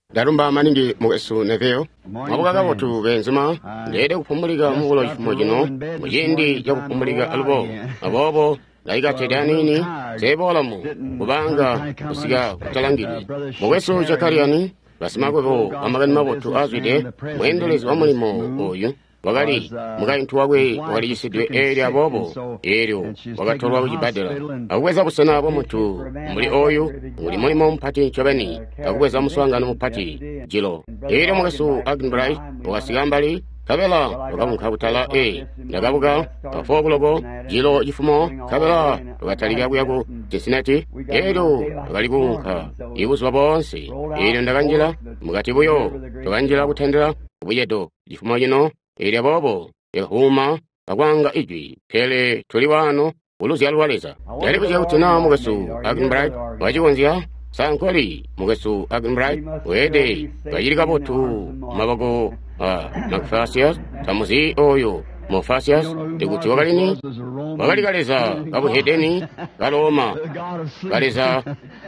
darumba maningi mugesu neveo mabugaga botu benzuma ndede kupumuliga mugulo chifumojino mujindi ya kupumuliga alubo abobo laiga tedanini sebolamu kubanga kusiga kutalangiri mugesu chakariani basimagwebo amagani mabotu azwide mwendolezi wa mulimo oyu wagali mugai ntuwagwe wali jisidwe eri abobo eryo wagatolwa ujibadela akugweza kusena abo mutu muri oyu muri mulimo mpati chobeni akugweza muswangano mupati jilo eryo mugesu agnbrai wasigambali kabela wakamunkabutala ndagabuga afobulogo jilo jifumo kabela wakataliga byago tesinati eryo waligunka ibuzwa bonse eryo ndaganjila mugati buyo tuganjila kutendera ubuyedo jifumo jino eri abobo ehuma agwanga ijwi kele tuli wano uluzi alwaleza yali kujya utina mugesu agnbrai wajiwonzia sankoli mugesu agnbrai wede wajiriga botu mabago Macphacius tamuzi oyo Mofasias teguti wagalini wagaligaleza gabuhedeni galoma galeza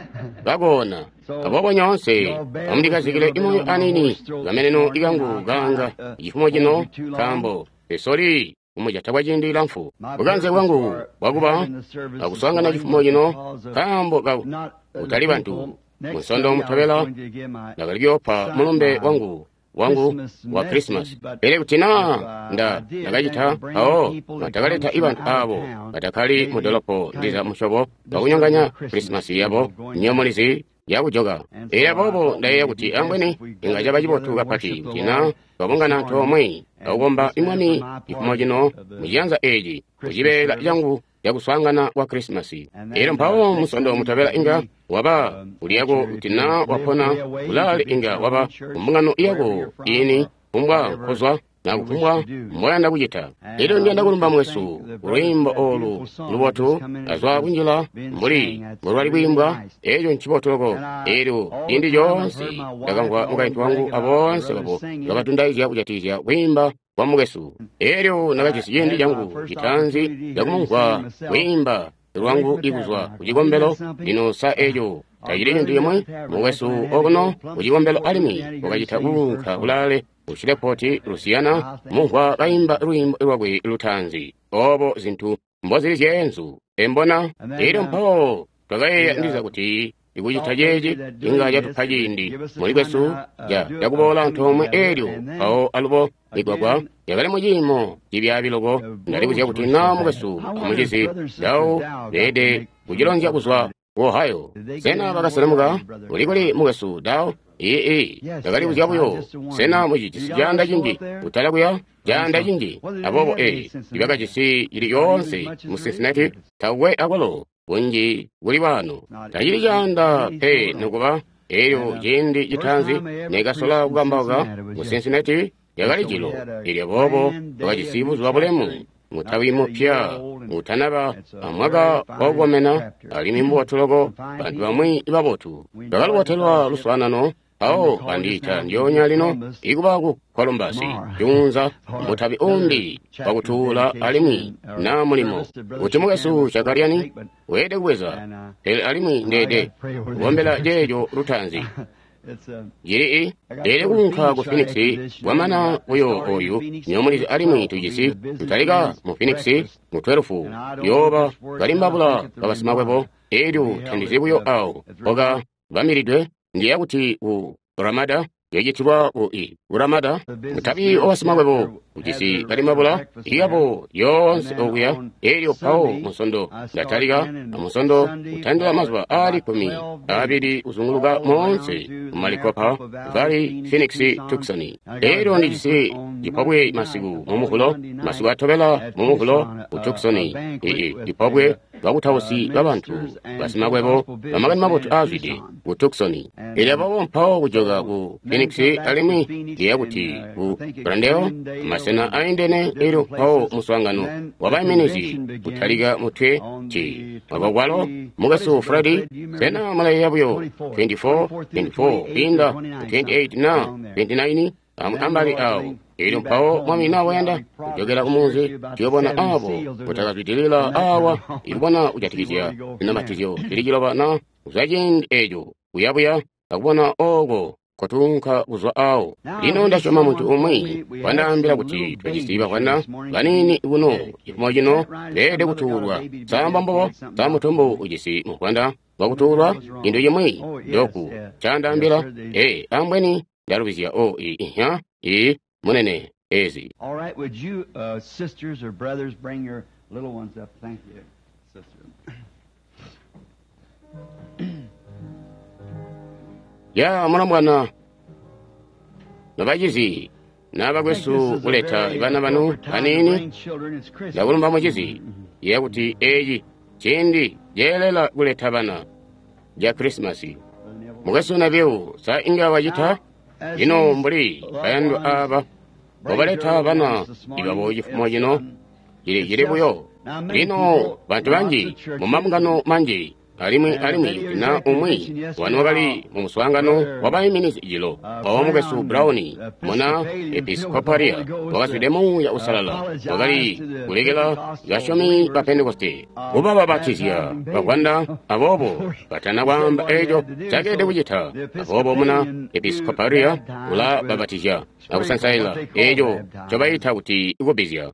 gagona abobo nyonse amudigazigile imoyo anini gameneno igangu ganga igifumo jino kambo esori umuja tabajindira mfu buganze wangu waguba agusanga na gifumo jino kambo utali bantu musondo mutabela nagaliopa mulumbe wangu wa Christmas ele utina nagajita matagaleta ibantu abo batakali mudolopo ndiza mushobo bakunyanganya Christmas yabo nyomolizi yakujoga era bobo ndaye yakuti ambweni ingaja bajibotu gapati utina babungana ntomwe agomba imwani ifumojino mujanza eji kujibela yangu yakuswangana wa Christmas era mpawo musondo mutabela inga waba uliyago utina wapona ulali inga waba umbungano iyago ini umbwa kozwa na kumbwa mwanda kujita ero ndienda kulumba mwesu urimba olu lubotu azwa kunjila muri mwali bwimbwa ejo nchibotologo ero indi jonsi dagangwa ngaintu wangu abonse babo gabatundaizi yakujatizya wimba wa mugesu ero nagachisi yendi yangu gitanzi yagumungwa wimba rwangu iguzwa kujigombelo lino sa ejo tayire ndiyemwe mugesu ogono kujigombelo alimi wakajitagunka ulale ushirepoti Luciana muhwa gaimba ruimbo irwagwe lutanzi obo zintu mboziri zenzu embona ero mpawo twagaye ndiza kuti igujitajeje ingaja tupajindi muri besu yakubola ntomwe eryo aho alubo igwagwa yagale mujimo ibyabilogo ndaribuze kuti namugesu amujisi dawo dede kujironja kuzwa wohayo sena bagasalamuga uligoli mugesu dawo dagali bujabuyo sena mujisi janda jingi utalaguya janda jingi abobo ibaga jisi iri yonse mu Cincinnati tawe agolo bunji buri bano tayiri janda nukuba eyo jindi jitanzi negasola kugambaga mu Cincinnati yagali jilo iri abobo bagajisibuzwa bulemu mutawi mupya mutanaba amwaga ogomena alimimbu watulogo bantu bamwe ibabotu dagali watelwa luswanano aho bandita ndyonya lino igubagu Columbus yunza mutabi undi bagutula alimi na mulimo utimugesu chakariani wede gweza alimi ndede wombela jejo lutanzi yiri dede kunka ku Phoenix wamana oyu nyomulizi alimi tujisi tutaliga mu Phoenix mu 12 yoba galimbabula babasimabwebo eryo tandizibuyo awo oga bamiridwe ndiye kuti Ramada yejitibwa Ramada mutabi owasimabwebo ujisi galimabula iyabo yonse oguya eryo pawo musondo ndataliga musondo utandira mazwa ali 12 uzunguluga monse malikopa gali Phoenix Tucson eryo ndijisi jipabwe masigu masigu atobela mumuhulo Tucson jipabwe bagutawusi babantu basimabwebo bamagani mabotu azwide Tucson era babo mpawo kujoga ku Phoenix alimi yakuti Brandeo masena aindene ero pawo muswangano wabaimenizi utaliga mutwe abagwalo mugaso Friday sena malaya yabuyo 24 inda 28 na 29 ambali awo ero pawo mwamina wenda kujogera kumunzi tiyobona abo utagazitilila awa ibona ujatikizia inamatizio iligiloba na uzajindi ejo uyabuya akubona ogo kotunka kuzwa awo lino ndashoma munthu umwe wanambira kuti twecisiva kwana vanini uno chifuma chino lede kutulwa sambambo samutumbu ujisi mukwanda wakutulwa indu yemwe doku chandambira ambweni ndaruvizia munene ezi. All right, would you sisters or brothers bring your little ones up? Thank you, sister. Ya mwana mwana nabajizi nabagwesu kuleta ibana banu kanini ndabulumba mujizi yakuti eji chindi jelela kuleta bana ja Krismasi mugwesu nabyo sa inga wajita ino mbuli bayandu aba obaleta bana igabo ifumo jino jiri buyo lino bantu banji mumamugano manji alimi na umwi wano bali mu muswangano wabayiminisi ijilo omugesu Browni mona episkoparia wakasudemu ya usalala wagali kulegela gashomi pa Pentekoste uba babatizia bagwanda abobo batana wamba ejo chagede kujita abobo mona episkoparia ula babatizia akusansaila ejo chobaita kuti igobizia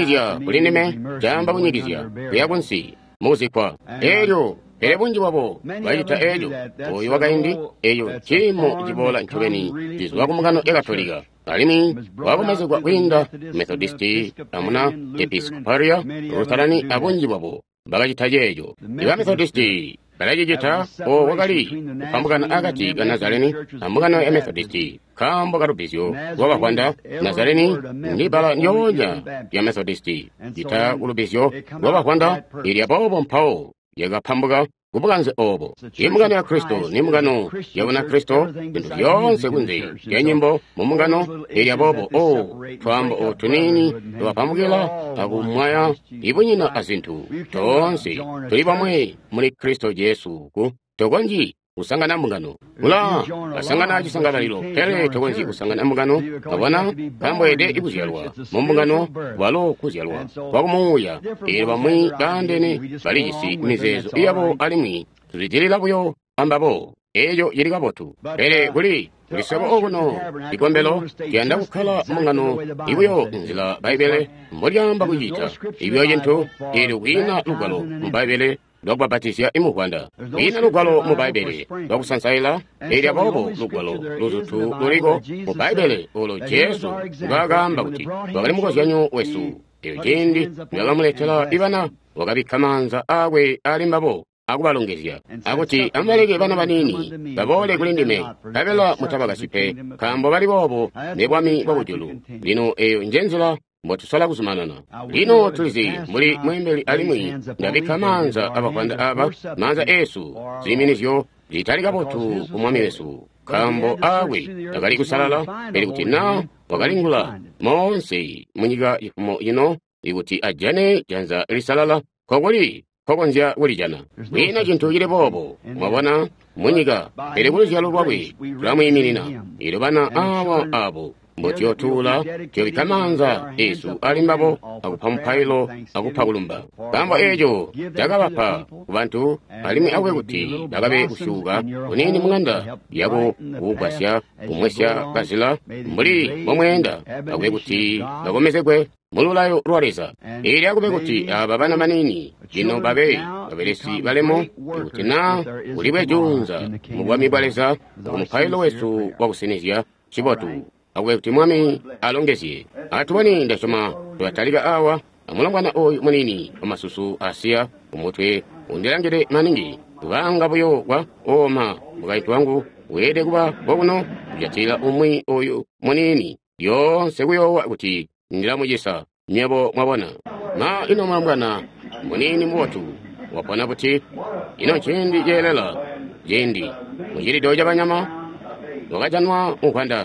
kulinime jamba kunyigizia kuyakunsi muzikwa ejo bunji wabo bayita ejo oyo wagaindi eyo chimo jibola nchobeni jizwa kumugano ekatolika alimi wabomezebwa kwinda Methodisti amuna Episcoparia Lutherani abunji wabo bagajitaje ejo iba Methodisti balajijita wagali kambugana agati ga Nazareni amugano ya Methodisti kambo garubizyo wabakwanda Nazareni nibala nyonya ya Methodisti jita ulubizyo wabakwanda ili abobo mpao yega pambuga kubuganze obo imugano ya Kristo ni mugano yabona Kristo bintu byonse kunze yenyimbo mu mugano ili abobo twambo tunini twapamugela agumwaya ibunyina azintu tonse tuli bamwe muri Kristo Yesu ku togonji usangana mugano ula asangana chisangalalo pere togonji usangana mugano abana kambo ede ibuzyalwa mu mugano walo kuzyalwa wakumuya ili bamwe kandene balijisi mizezo iyabo alimi tulitirira buyo ambabo ejo yirigabotu pere kuli lisebo ogono ikombelo kyanda kukhala mungano ibuyo nzila Baibele mbolyamba kuyita ibyo yento ili wina lugalo mu Baibele lwakubabatizya imukwanda wina lugalo mu Baibele lwakusansaila ili abobo lugalo luzutu luligo mu Baibele olo Yesu ngagamba kuti wakali mukozyanyo wesu eyo jindi ngagamuletela ibana wakabikamanza awe alimbabo akubalongezya akuti amalege bana banini babole kulindime babela mutabagasipe kambo bali bobo ne bwami bwabujulu lino eyo njenzela mbotusala kuzumanana lino tulizi muri mwembeli alimwi ngabikamanza abakwanda aba manza esu ziminizyo zitaliga botu umwami Yesu kambo awe agali kusalala beli kuti na wagalingula monse munyiga ifumo yino ikuti ajane janza lisalala kogoli kogonzya wulijana wina kintu yile bobo mwabona munyiga beli buluzyalu bwawe lwamwimirina ilo bana awa abo mbotiyotula kyobikamanza Yesu alimbabo akupamupailo akupagulumba kambo ejo jagabapa kubantu alimi awe kuti bagabe kushuga unini munganda yabo ugwasya umwesya bazila muri bomwenda awe kuti bagomezegwe mululayo lwaleza ili akube kuti ababana manini jino babelesi balemo kuti na ulibwe junza mubwami bwaleza umupailo wesu wakusinizya chibotu awe kuti mwami alongezye atubani ndashoma twataliga awa amulangwana oyu munini amasusu asiya umutwe undirangire maningi tubanga buyo wa oma bugaitu wangu wede kuba bobuno yatira umwi oyu munini yonse kuyowa kuti ndiramujisa nyebo mwabona na ino mwambwana munini mwotu wapona buti ino chindi jelela jendi mujiri doja banyama wakajanwa ukwanda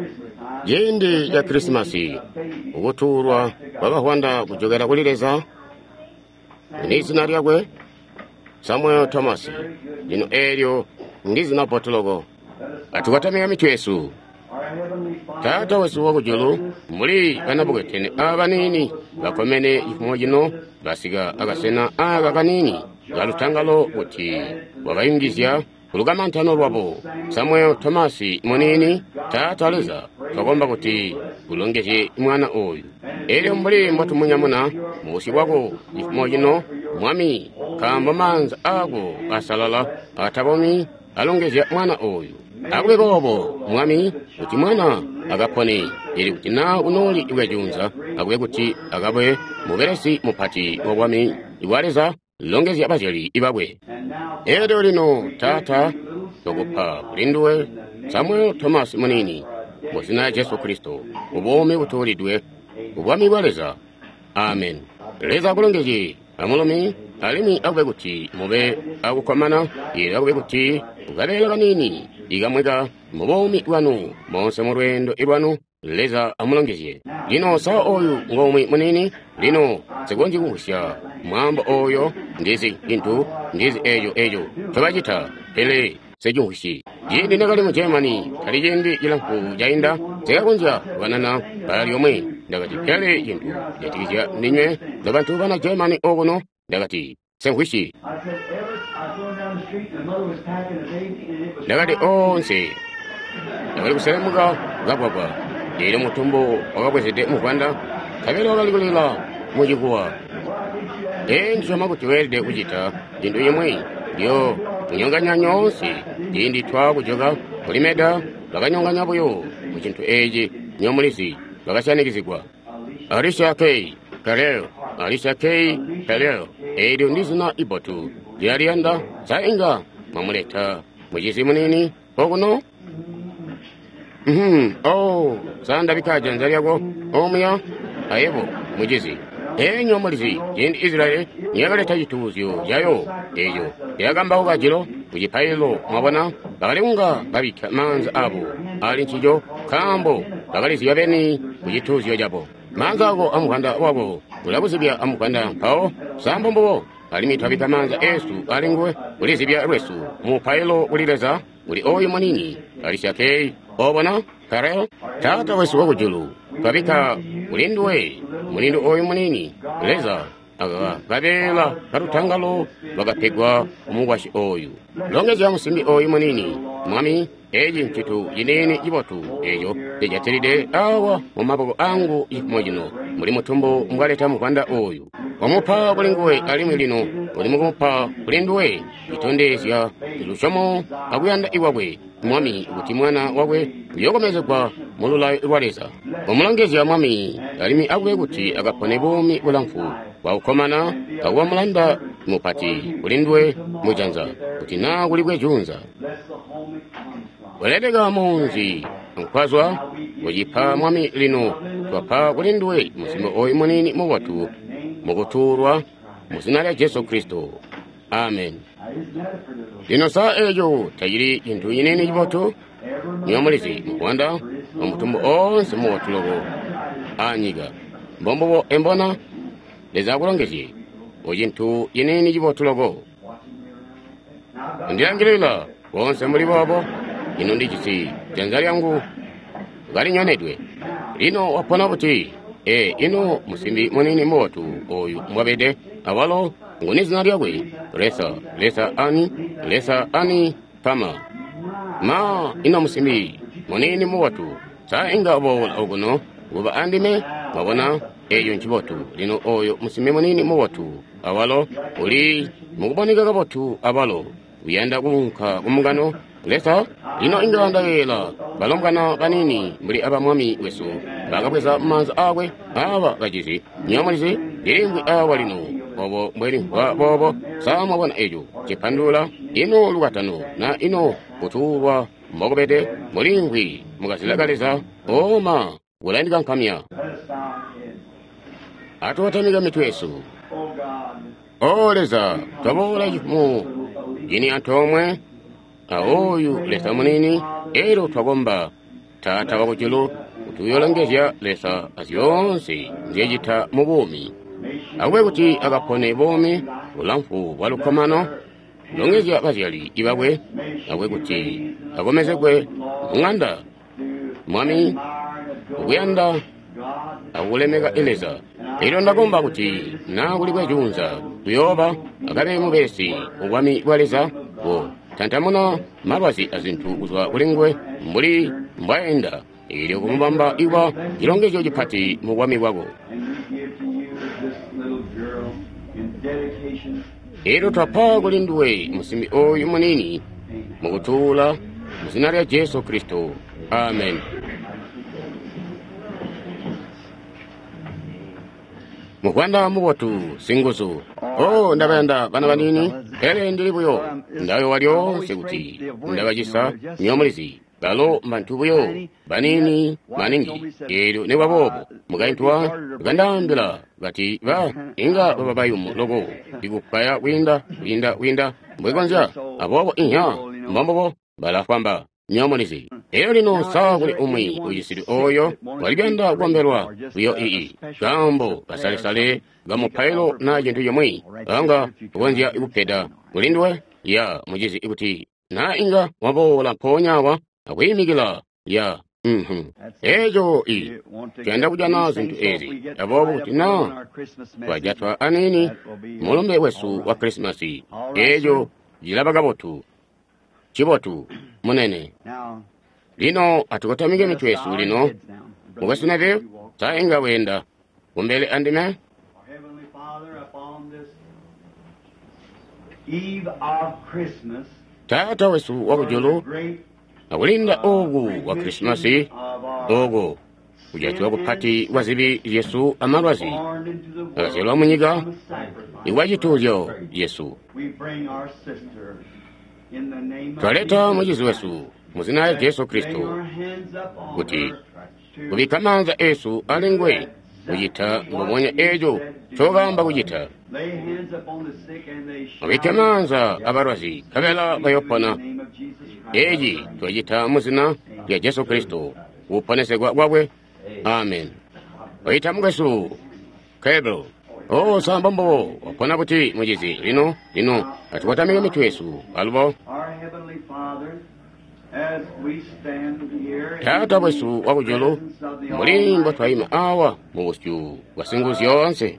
jendi ya Krismasi uguturwa babahwanda kujogera kulireza n'izina lyagwe Samuel Thomas lino elyo ngizina potologo atukatamya mitwesu tata wesu wakujulu muri banabugetene abanini bakomene ifumo jino basiga agasena aga kanini galutangalo kuti wabayingizya kulugama ntano lwabo Samuel Tomasi munini tata leza twagomba kuti kulongeje mwana oyu eri omulimbo tumunyamuna musi wako ifumo gino mwami kamba manza ago asalala atabomi alongeje mwana oyu agwegobo mwami kuti mwana agapone eri kuti na unoli iwejunza agwe kuti agabwe muberesi mupati wabwami iwaleza longezi abajeli ibabwe edo lino tata togopa kulinduwe Samuel Thomas munini muzina Yesu Kristo ubome butolidwe ubwami bwaleza amen leza kulongeji amulomi alimi agwe kuti mube agukomana ira agwe kuti ugalela kanini igamwega mubomi wanu monse murwendo ibwanu leza amulongeje lino sa oyu ngomwe munini lino segonji kuhusha mwamba oyo ndizi into ndizi ejo tobajita pele sejuhushi yindi nagali mu Germany kali yendi ilanku jainda segakunja banana bali omwe ndagati pele into yatikija ninywe ndabantu bana Germany ogono ndagati senhushi ndagati onse ndagati kusemuga gabwabwa iri mutumbo wakabwezede mu Rwanda kabelo galigulila mujikuwa nshoma kuti welde kuchita dindu yemwe yo kunyonganya nyonse dindi twa kujoga kulimeda bakanyonganya buyo mu kintu eji nyomulisi bakashanikizigwa Arisha K Kaleo edio ndizina ibotu yarianda sainga mamuleta mujizi munini oguno sanda bikaja nzaliago omuya ayebo mujizi nyomulisi jindi Israel nyagaleta yituzyo yayo eyo yagamba ubajiro kujipailo mwabona baliunga babita manza abo ali nchijo kambo bagalizi yabeni kujituzyo jabo manza ago amukanda wabo ulabuzibya amukanda pao sambombo alimita bita manza esu alingwe ulizibya resu mupailo ulileza uli oyo manini alishakei obona kareo tata wesu wabujulu kabika ulindwe mulindu oyo munini leza agabela karutangalo bagapegwa omugwashi oyu longezi ya musimbi oyu munini mwami eji nchitu jinini jibotu ejo ejatiride awa mumabogo angu ikumojino muli mutumbo mwaleta mkwanda oyu omupa kulinguwe alimu lino ulimukupa kulinduwe itondezya ilushomo aguyanda iwabwe mwami uti mwana wawe yokomezekwa mulula iwaleza omulongezi ya mwami alimi agwe kuti agapone bomi bulamfu waukomana kawa mulanda mupati ulindwe mujanza kuti na kuligwe junza weledega munzi nkwazwa wajipa mwami lino twapa kulindwe musimo oyi munini muwatu mukuturwa musina lya Yesu Kristo amen lino saa ejo tayiri intu yinini jibotu nyomulisi mukwanda omutumbo onse muwatulogo anyiga mbombo embona leza kulongeje ojintu yinini jibotulogo ndiyangilila wonse muli bobo ino ndijisi janza lyangu gali nyonedwe lino wapona buti ino musimbi munini muwatu oyu mwabede awalo ngunizina lyagwe lesa ani pama ma ino musimbi munini muwatu sa inga obowola oguno guba andime mabona eyo nchibotu lino oyo musimbi munini muwatu awalo uli mukuboneka gabotu abalo uyanda kunka kumungano lesa ino inganda yela balongana banini muri abamwami wesu bagabweza manza agwe aba gajizi nyamalizi lingwi awalino obo mweri bobo sama wana ejo chipandula ino lugatano na ino kuturwa mogobede mulingwi mugasilagaliza oma gulandika nkamya atotamiga mitwesu oleza tobola jimu jini atomwe aoyu lesa munini ero twagomba tata wabujulu utuyolangezya lesa asyonsi nzejita mubumi agwe kuti agapone bomi ulamfu walukomano longezya bazyali ibabwe agwe kuti agomezegwe nganda mwami ubuyanda agulemeka eleza ero ndagomba kuti nakulikwe junza tuyoba agabe mubesi ubwami bwaleza bo tantamuna malwazi azinthu uzwa ulingwe mbuli mbwaenda ili kumubamba iwa chilongezo chipati mukwami wako ero twapha kulinduwe musimi oyu munini mukutula muzina lya Yesu Kristo. Amen. mukwanda mubotu singuzu ndabenda bana banini ele ndili buyo ndayo walyo sekuti ndabajisa nyomulisi galo mbantu buyo banini maningi ero ne babobo mugaintwa gandambira bati ba inga babayu logo digupaya winda mbwegonja abobo inya mbambo balafamba nyomulisi ero lino saguli umwi uyisiri oyo waligenda gwambelwa buyo ii gambo basale gamupailo na jintu yomwi anga ugonzya ikupeda mulindwe ya mujizi ikuti na inga wabola ponyawa akwimikila ya ejo kenda kujana zintu ezi abobo kuti na twajatwa anini mulombe wesu wa Krismasi ejo jilabagabotu chibotu munene lino atukotamike mitwesu lino mugasunave tainga wenda kumbele andime tata wesu wakujulu akulinda ogu wa Krismasi ogu kujatiwa kupati wazibi Yesu amalwazi akaselwa munyiga iwajitulyo Yesu twaleta mujizi wesu muzina ya Yesu Kristo kuti kubikamanza Yesu alingwe kujita ngomonya ejo chogamba kujita kubikamanza abarwazi kabela bayopona eji twajita muzina ya Yesu Kristo uponesegwa gwabwe. Amen. Oita mugesu kebro sambambo wapona buti mujizi lino atukotamike mitwesu alubo tata bwesu wakujulu mulimbo twaima awa mubusyu bwasinguzi yonse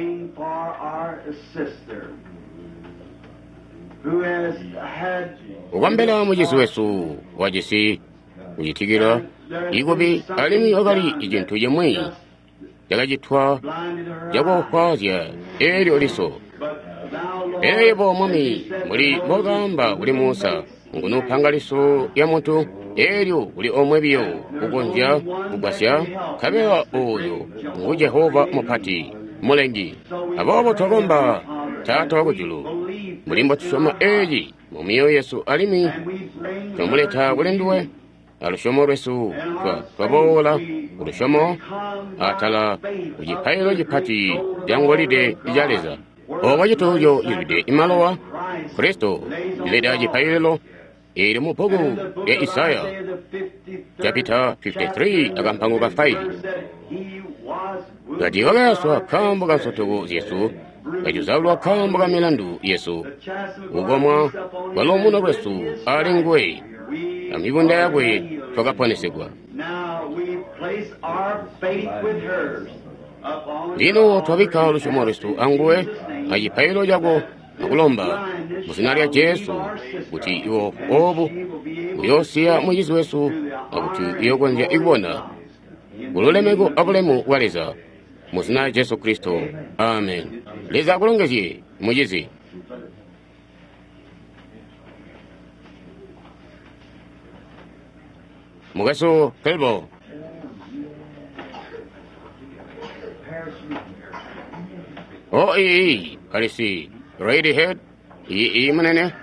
ukwambela mujizi wesu wajisi kujitigira igubi alimi ogali ijintu yemwi yakajitwa jagokwazya eryo liso ebo mwami muri bogamba uri Musa ngunu pangaliso ya muntu eryo uri omwebiyo ugonja ubasya kabera oyo ngu Jehova mupati mulengi abobo togomba tata wakujulu mulimbo tusoma eji mumiyo Yesu alimi tomuleta bulenduwe alushomo lwesu twabola ulushomo atala ujipailo jipati jangolide ijaleza oba jitojo yibide imalowa Kristo jileda jipailo eri mupogo ya Isaya chapter 53 agampango ga 5 gajiwagaswa kambo ga sotogo Yesu gajuzalwa kambo ga milandu Yesu ugomwa balomuna lwesu alingwe amibunda yagwe togaponesegwa lino twabika lushomo lwesu angwe ajipailo jago nakulomba muzina lya Yesu kuti iwo obu uyosiya mujizi wesu akuti iyogonja ikubona ululemego abulemu waleza muzina lya Yesu Kristo. Amen. Leza akulongezye mujizi mugaso kelbo kalisi ready head manene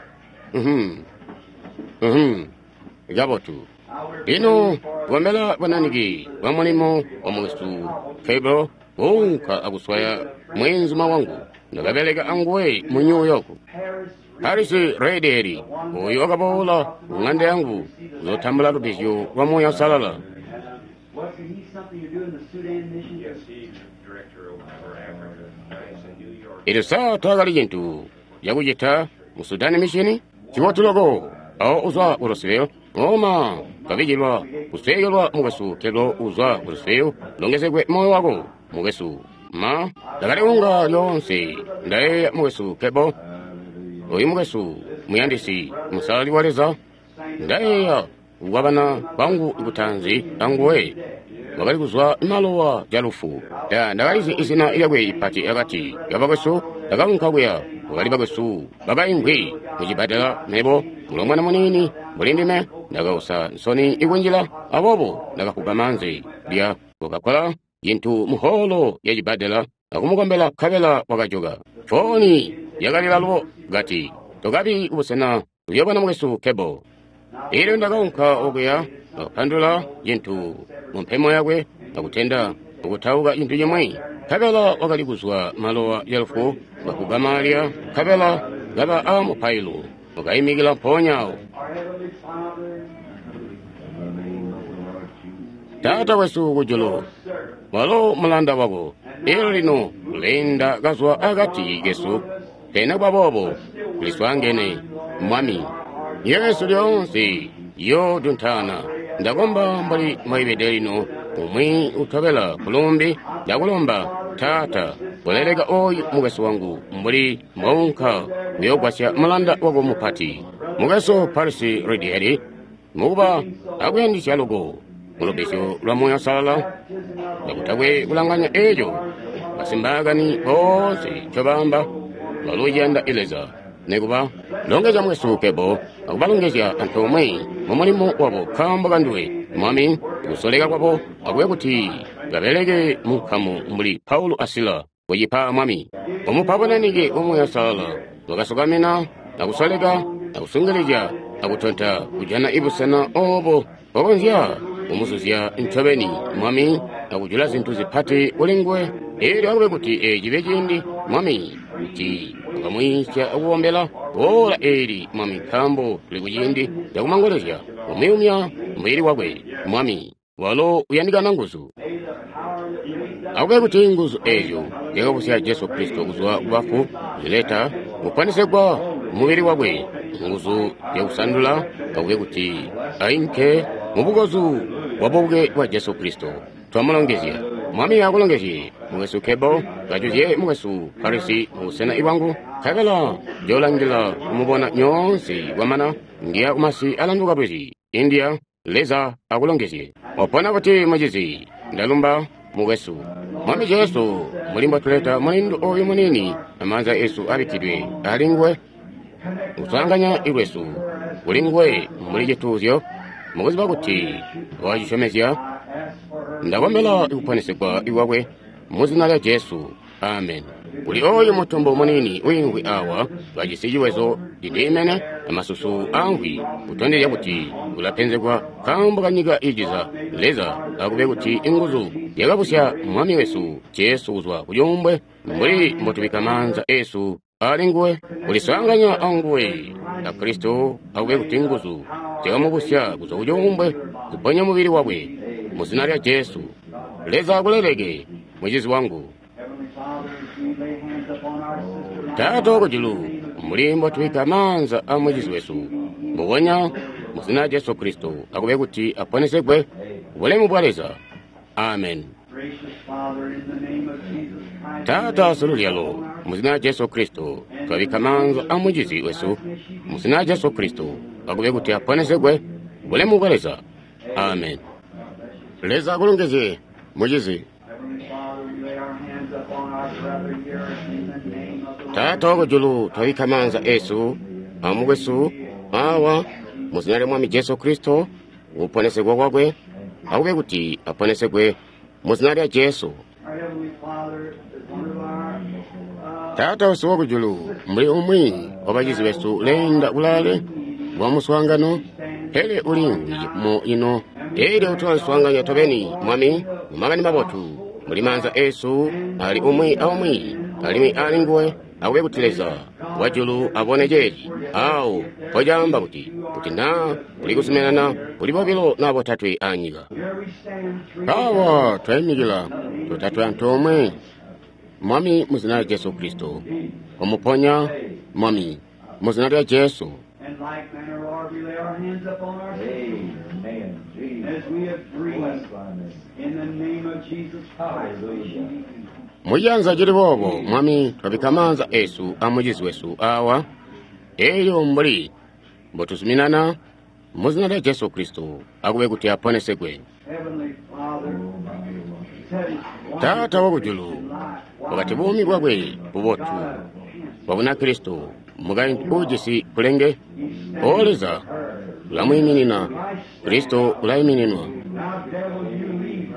gabotu lino wamela bananigi wamulimo omusu kelbo unka aguswaya mwenzuma wangu ndagabelega angwe mu New York kalisi ready head oyo gabola ngande yangu uzotambula rubisyo wamoya salala. Ito sa tagali jintu yakujita mu Sudan mission kibotulogo aho uzwa uroseo oma kabigirwa kuseyelwa mugasu kelo uzwa uroseo longezegwe moyo wago mugasu ma dagari unga yonse ndaye mugasu kebo oyi mugasu muyandisi musali waleza ndayeya wabana bangu ikutanzi anguwe wakali kuzwa malowa jalufu ndakalizi isina ilakwe ipati akati yabakwesu yakankakweya wakali bakwesu babayingwi muchipatala nebo mulomwana munini mulindime ndakausa nsoni ikunjila abobo ndakakupa manzi lya kokakola yintu muholo ya chipatala akumukombela khabela wakachoka foni yakalilalo gati tokapi ubusena uyobana mwesu kebo ilo ndakaunka okuya akaphandula yintu mumphemo yakwe akutenda ukutauka yintu yomwe khabela wakali kuzwa malowa yalufu wakugamalya khabela gaba amuphailu wakayimikila mphonyawo tata wesu kujulo malo mulanda wako ilo lino lenda kazwa akati gesu tena kwabobo liswangene mwami yesu lyonse yo duntana ndakomba mbali maibede lino umwi uthabela kulumbi ndakulomba tata kuleleka oyu mugeso wangu mbuli mwaunka uyokwasya mulanda wako muphati mugeso parisi redieri mukuba akuyandisya logo mulubisyo lwa moyo salala ndakutakwe kulanganya ejo basimbagani bose chobamba loluyenda ileza nekuba longeza mwesu kebo akubalongezya anthu omwe mumulimo wabo khamba kanduwe mwami kusoleka kwapo akuye kuti gabeleke mukhamu mbuli paulo asila wayipha mwami omuphaponanike omwe asalala wakasokamena akusoleka akusungilija akutonta kujana ibusana obo okonzya umuzuzya ntsobeni mwami akujula zinthu ziphati ulingwe ili akuye kuti ejibe chindi mwami kuti ukamwisya akuwombela bola eli mwami khambo likuchindi yakumangolezya umiumya mwili wakwe mwami walo uyandikana nguzu akuye kuti nguzu ejo yakakusya yesu kristu kuzwa kubafu zileta kupanisekwa muviri wakwe nguzu yakusandula akuye kuti ayimke mubugozu wabobuke wa yesu kristu twamulongezya mwami akulongezye mugesu kebo gajuzye mugesu parisi musena iwangu khabela jolangila kumubona nyonsi wamana ndiya umasi alanduka bwezi india leza akulongezye opona kuti mujizi ndalumba mugesu mwami yesu mulimba tuleta mulindu oyu munini amanza yesu abikidwe alingwe usanganya iwesu ulingwe muli chituzyo mukuziba kuti wajishomezya ndakombela ikuphwanisikwa iwakwe muzina lya yesu amen uli oyo mutumbo munini wingwi awa wajisijiwezo didimene amasusu angwi utondedya kuti ulapenzekwa khambo kanyika ijiza leza akube kuti inguzu yakapusya mwami wesu yesu kuzwa kuyombwe mbuli mbotubika manza yesu alingwe ulisanganya anguwe akristu akube kuti inguzu yakamupusya kuzwa kuyombwe kuponya muviri wakwe muzina lya yesu leza akuleleke mwijizi wangu tato kujilu mulimbo tuika manza amwijizi wesu muwonya muzina lya yesu kristu akube kuti aponesekwe bulemu bwaleza amen tata sululyalo muzina lya yesu kristu twabika manza amwijizi wesu muzina lya yesu kristu akube kuti aponesekwe bulemu bwaleza amen leza akulongezye mujizi tata okujulu twabika manza esu amugwesu awa muzina lya mwami yesu kristo uponesekwa kwakwe akube kuti aponesekwe muzina lya yesu tata wesu okujulu muli umwi wabajizi wesu lenda ulale wa muswangano hele ulingwi mo ino ili utwanswanganya tobeni mwami mumagani mabotu mulimanza esu ali umwi aumwi alimi alingwe akube kutileza wajulu abone jeji au pojamba kuti na ulikusumenana ulipopilo nabo tatwe anyika awa twayimikila tutatwe anthu omwe mwami muzina lya yesu kristo omuponya mwami muzina lya yesu In like manner, Lord, we lay our hands upon our Amen. As we have breathed in the name of Jesus Christ. muyanza jili bobo mwami twabika manza esu amujizi wesu awa eyo mbuli mbotusuminana muzina lya Yesu Kristo akube kuti aponesegwe. Heavenly Father, said it's Taata wakujulu wakati bumi bwabwe bubotu wabuna Kristo mugai ujisi kulenge oleza ulamuiminina Kristo ulaiminina. now devil you leave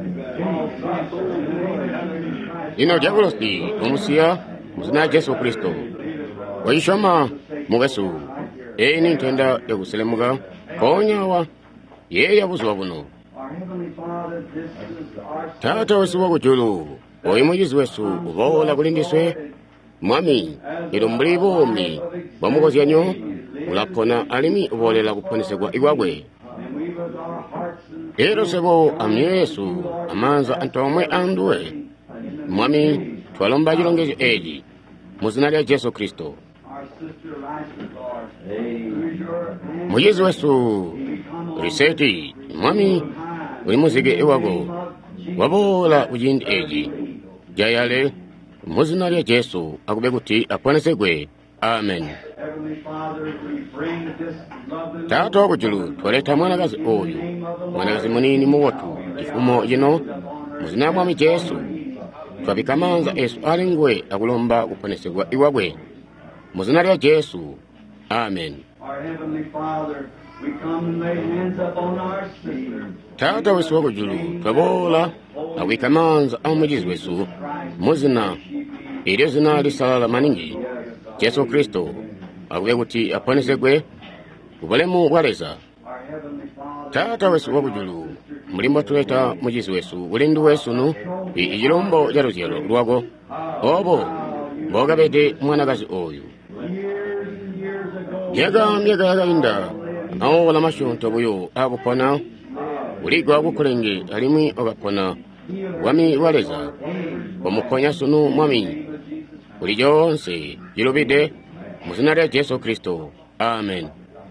Ino diabolosti umusia muzina Yesu Kristo waishoma mugesu eni ntenda yakuselemuga konyawa ye yabuzwa buno. Our Heavenly Father, this is our Taata wesu wakujulu oimujizi wesu ubola kulindiswe mwami ilo mbuli bomi bamukozya nyo ulapona alimi ubolela kuponesegwa iwagwe. and we with our hearts and Ero sebo amyesu amanza antomwe andue mwami twalomba jilongezo eji muzina lya Yesu Kristo. our sister Elisha, Lord. Through your hand, Mujizi wesu riseti mwami ulimuzige iwago wabola ujindi eji jayale muzina lya Yesu akube kuti aponesegwe. Amen. Heavenly Father, we bring this lovely Taata wakujulu twaleta mwanagazi oyu mwanagazi munini muwotu ifumo yino muzina mwami Yesu twabikamanza esu alingwe akulomba kuponesegwa iwagwe muzina lya Yesu. Amen. Our Heavenly Father, we come and lay hands upon our sister. Taata wesu wakujulu twabola awikamanza amujizi wesu muzina ilyo zina lisalala maningi Yesu Kristo akube kuti aponesegwe ubulemu bwaleza. Our Heavenly Father, Taata wesu wakujulu mulimbo tuleta mujizi wesu ulindu wesu nu ijilombo jaluzyalo lwago obo bogabede mwanagazi oyu years and years ago, myega yagainda awola mashonto buyo agupona uligo agukulenge alimwi ogapona wami waleza omukonya sunu mwami buli gyonse gilubide muzina lya Yesu Kristo. Amen.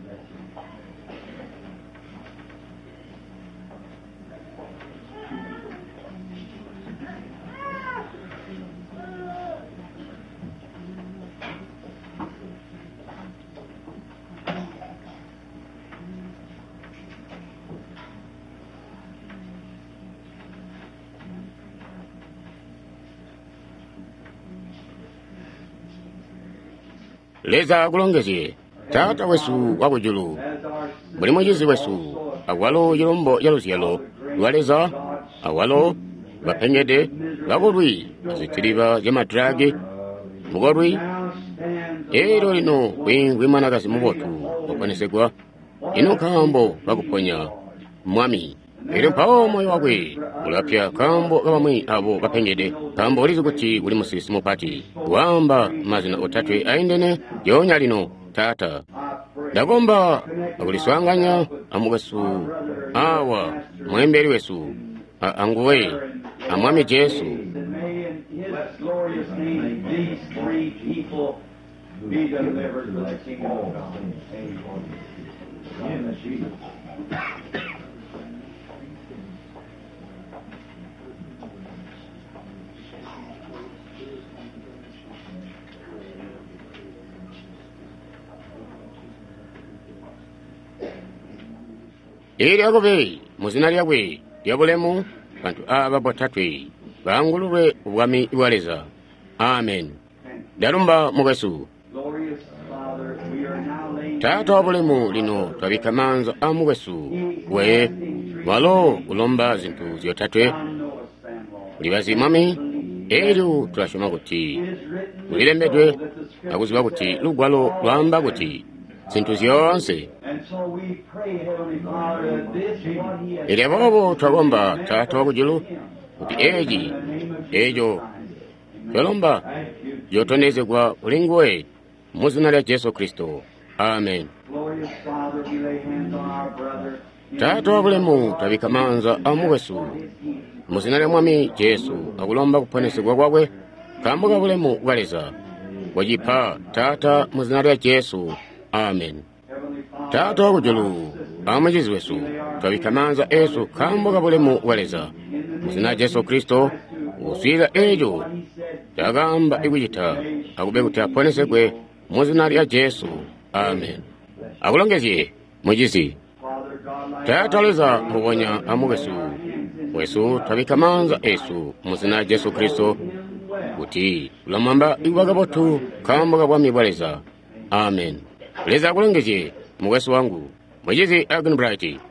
Leza agulongezye taata wesu wakujulu as our buli mujizi wesu awalo yilombo yaluzyalo lwaleza awalo bapengede lwagolwi azitiriba jemadrage mugolwi now stands ero lino wimwanagazi mubotu waponesegwa ino kambo bakuponya mwami ero mpawo moyo wagwe ulapya kambo gabamwi abo bapengede kambo ulizi kuti uli musisi mupati wamba mazina otatwe aindene yonya lino tata ndagomba akuliswanganya amugesu awa mwemberi wesu anguwe amwami Yesu. and may in His glorious name these three people be delivered to the kingdom of God. In Jesus. Eri agobe muzina lyabwe lyabulemu bantu aba botatwe bangulubwe obwami iwaleza. Amen. Dalumba mugesu Glorious Father, we are now laying taata wabulemu lino twabikamanza amugesu we walo ulomba zintu zyotatwe down Noah's stand, Lord. libazi mwami eryo twashoma kuti It is written mulilembedwe that the scripture akuziba kuti lugwalo lwamba kuti zintu zyonse. and so we pray, Heavenly Father, that this what He has Eri abobo twagomba taata wakujulu kuti eji ejo twalomba yotonezebwa ulingwe muzina lya Yesu Kristo. Amen. glorious Father, we lay hands on our brother. Taata wabulemu twabikamanza amugesu muzina lya mwami Yesu akulomba kuponesebwa kwakwe kambuga bulemu bwaleza wajipa taata muzina lya Yesu. Amen. Heavenly Father, Taata wakujulu amujizi wesu twabikamanza esu kambuga bulemu bwaleza muzina lya Yesu Kristo uswira ejo He said, yagamba ikuyita akube kuti aponesegwe muzina lya Yesu, amen. Akulongezi mujizi tataleza mubonya amugesu wesu tabikamanza esu muzina Yesu Kristo kuti lamamba ibagabotu kambaga bwami bwaleza, amen. Leza akulongezi mugesu wangu mujizi Arden Bright.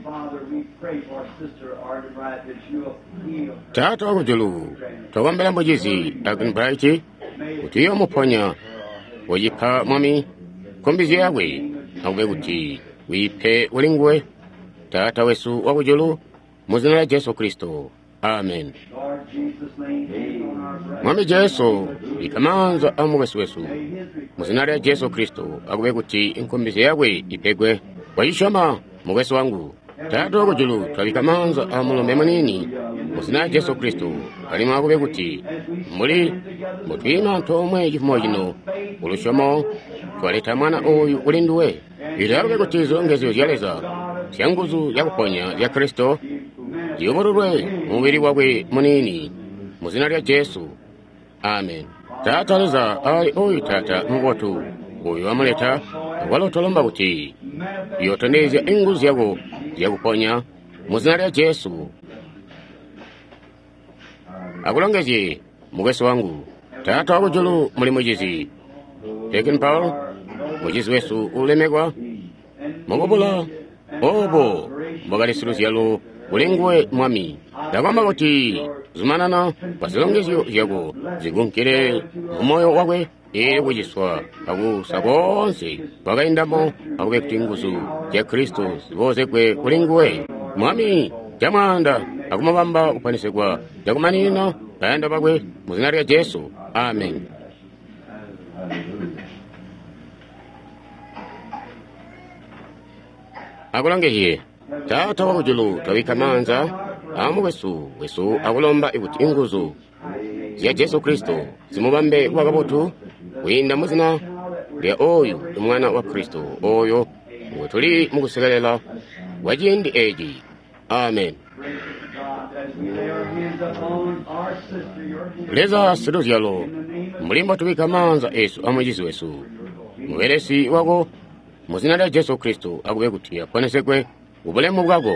Tata wakujulu tawambela mujizi Arden Bright kuti yomuponya wajipa mwami kombizi yawe awe kuti wipe ulingwe tata wesu wakujulu muzina la Yesu Kristo, amen. Mwami Yesu ikamanza amugesu wesu muzina la Yesu Kristo awe kuti inkombizi yawe ipegwe wayishoma mugesu wangu tata wakujulu twabikamanza amulombe manini muzina la Yesu Kristo kalima awe kuti muli mutwina ntomwe jifumojino ulushomo twaleta mwana oyu ulinduwe ilawe kuti zongezo zyaleza syanguzu yakuponya ya Kristo ziyobororwe mubiri wawe munini muzina lya Yesu, amen. Tata leza ali oyu tata mbotu uyu amuleta walotolomba kuti yotonezya inguzu yago yakuponya muzina lya Yesu. Akulongezi mugesu wangu tata wakujulu muli mujizi Deacon Paul mujizi wesu ulemegwa mogobula obo mbagalisiro yalo ulingwe mwami dagamba kuti zumanana pasilongezyo yago zigunkire umoyo wawe wujiswa agu sabonse bagaindamo awe kutinguzu ya Kristo zibozekwe ulingwe mwami jamanda akumabamba upanisegwa jakumanina bayanda bagwe muzina lya Yesu, amen. Akulongeye tata wakujulu twabikamanza amugesu wesu akulomba ikuti inguzu ya Yesu Kristo zimubambe wakabotu winda muzina lya oyu umwana wa Kristo oyo tuli mukusekelela wajindi eji, amen. Leza sido zyalo mulimba tubikamanza esu amujizi wesu muweresi wako muzina lya Yesu Kristo akuwe kuti aponesekwe ubulemu bwago.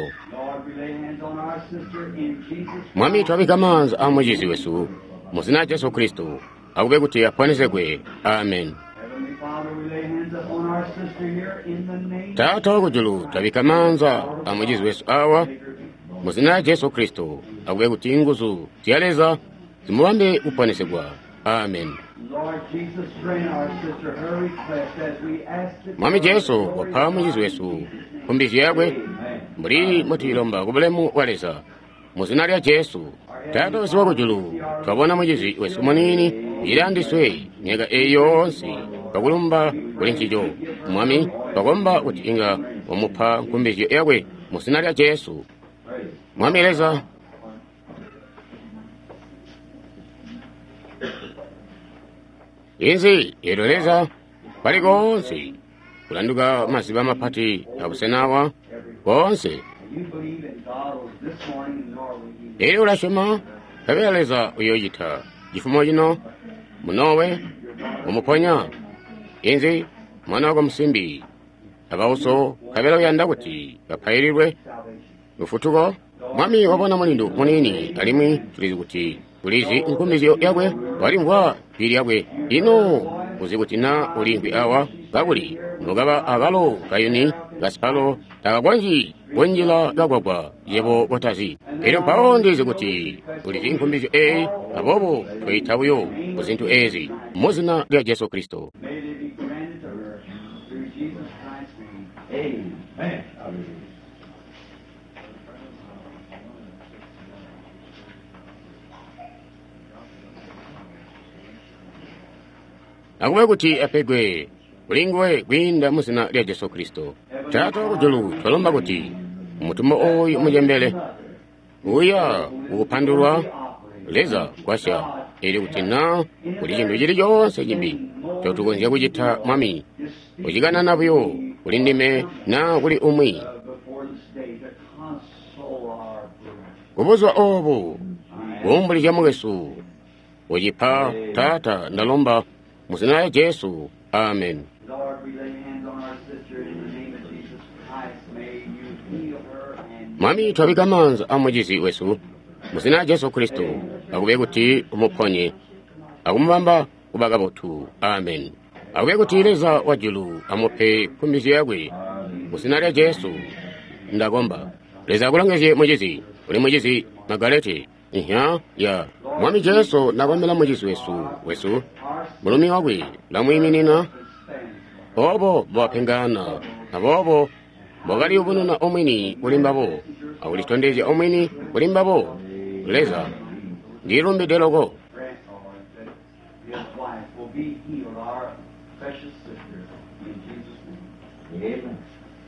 Mwami twabikamanza amujizi wesu muzina lya Yesu Kristo akuwe kuti aponesekwe, amen. Tata wakujulu twabikamanza amujizi wesu awa muzina lya Yesu Kristo akuwe kuti inguzu zyaleza zimubambe uponesegwa, amen. Mwami Yesu wapa mujizi wesu kumbizi yagwe muri mutilomba kubulemu waleza muzina lya Yesu. Tata wesu wakujulu twabona mujizi wesu munini yirandiswe nyega eyonsi pakulumba kulinchijo mwami pakomba kuti inga wamupa kumbizi yagwe muzina lya Yesu, mwami leza. Inzi yedoleza pali konse kulanduka masiba mapati abusenawa konse lero ulashoma kabeleza uyoyita jifumo jino munowe umuponya inzi mwana wako msimbi abauso kabela uyanda kuti kapairirwe ufutuko mwami wabona mulindu munini alimwi tulizi kuti ulizi nkumbizi yagwe walimwa pili yagwe ino uzikutina ulingwi awa gabuli nugaba agalo kayuni gaspalo tagagwanji wenjila gagwagwa yebo watazi ilo paondi zikuti ulizi nkumbizi abobo tweitabuyo uzintu ezi muzina lya Yesu Kristo. Akuwe kuti apegwe ulingwe gwinda muzina lya Yesu Kristo. Tata wakujulu twalomba kuti umutumo oyu mujembele uya ukupandulwa leza kwasha ili kutina kuli chindu chili chonse chimbi chotukonzya kuchita mwami uchikana nabyo kuli ndime na kuli umwi kubuzwa obu kumbulija mugesu ujipa tata ndalomba muzina lya Yesu, amen. Lord, we lay hands on our sister in the name of Jesus Christ. May you heal her and mwami twabika manza amujizi wesu muzina Yesu Kristo akube kuti umuponye akumubamba kubaga botu amen. akube kuti leza wajulu amupe kumizi yagwe muzina lya Yesu ndagomba leza kulongeje mujizi uli mujizi Magaleti ihya ya mwami Yesu nagombela mujizi wesu mulumi wagwe lamwiminina bobo bwapengana na bobo bogali ubununa omwini ulimbabo awulitondeze omwini ulimbabo leza ndilumbi delogo grant, Lord, that his wife will be healed, our precious sister, in Jesus' name. Amen.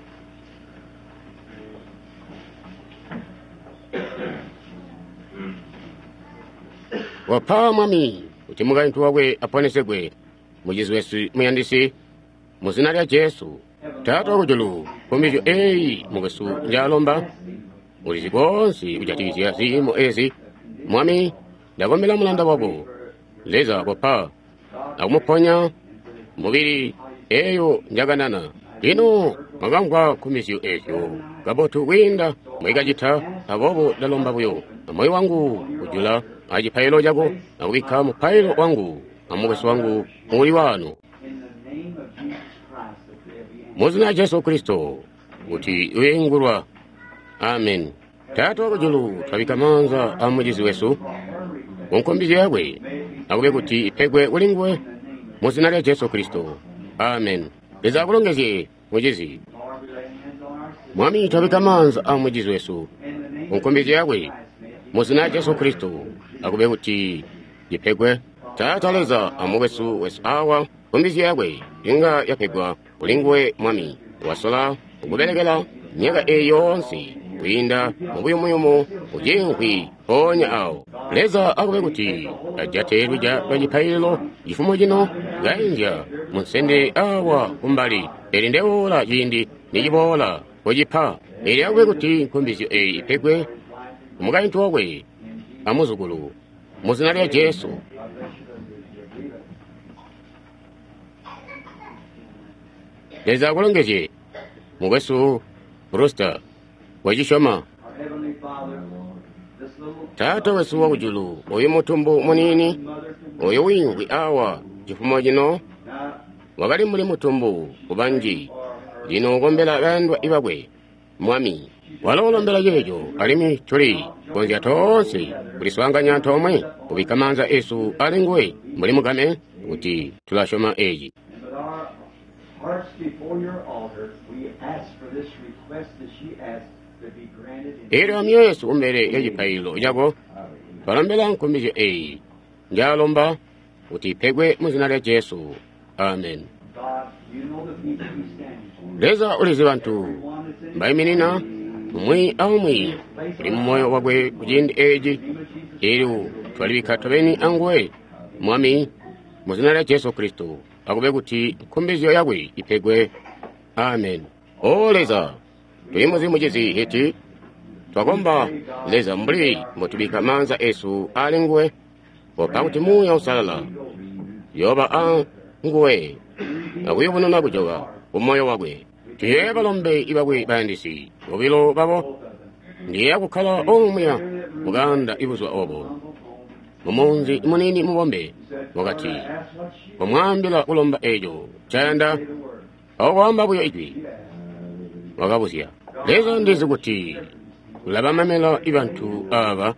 wapa mwami uti mugaintu wagwe aponesegwe mujizi wesu muyandisi muzina lya Yesu tata wakujulu kumizyo mugesu njalomba ulizi bonsi ujatizya zimo ezi mwami ndagombela mulanda wabo leza wapa akumuponya mubiri eyo njaganana ino magangwa kumizyo ezyo gabotu winda mwigajita abobo lalomba buyo moyo wangu ujula aji pailo jago na wika mu pailo wangu amugesu wangu muri wano In the name of Jesus Christ, that there be answers. muzina Yesu Kristo uti wengurwa amen. tata wakujulu twabika manza amujizi wesu unkombizi yagwe akube kuti ipegwe ulingwe muzina lya Yesu Kristo amen. leza kulongeze mujizi Lord, we lay hands on our sister. mwami twabika manza amujizi wesu In the name of unkombizi yagwe Christ, may it be muzina lya Yesu Kristo akube kuti ipegwe tata leza amuwesu wesu awa kombizi yagwe inga yapegwa ulingwe mwami wasola ukubelegela nyega eyonsi winda mubuyumuyumu ujenkwi ponya awo leza akube kuti ajateru ja lwajipailo jifumo jino gainja munsende awa kumbali erindewola jindi nijibola kujipa eri akube kuti nkumbizi ipegwe umugaintu wagwe amuzukulu muzina lya Yesu leza kulongeje mugesu Brusta wajishoma our Heavenly Father, this little tata wesu wakujulu oyo mutumbu munini mother can oyo wingwi awa jifumo jino now wakali muli mutumbu kubanji jino ogombela landwa ibagwe mwami wala olombela yejo alimi tuli konzya tonse kuliswanganya ntomwe ubikamanza esu alingwe muli mugame uti tulashoma eji. and with our hearts before your altar, we ask for this request that she asked to be granted in ero amyesu umbere yejipailo jago twalombela nkumbizi njalomba uti ipegwe muzina lya Yesu amen. God. You know the people we stand for. leza ulizi bantu One that's in mbayiminina umwi aumwi uli mmoyo wagwe kujindi eji elu twalibika tobeni angwe mwami muzina lya Yesu Kristo akube kuti nkumbizi yagwe ipegwe amen. leza tuli muzimujizi heti twagomba leza mbuli mutubika manza esu alingwe opa kuti muya usalala yoba angwe awiyubuna nakujowa umoyo wagwe tiye balombe ibagwe bandisi obilo babo ndiye akukhala omya muganda ibuzwa obo mumunzi munini mubombe wakati omwambila ulomba ejo chanda ogwamba buyo ijwi wakabuzya leza ndizi kuti kulabamamela ibantu aba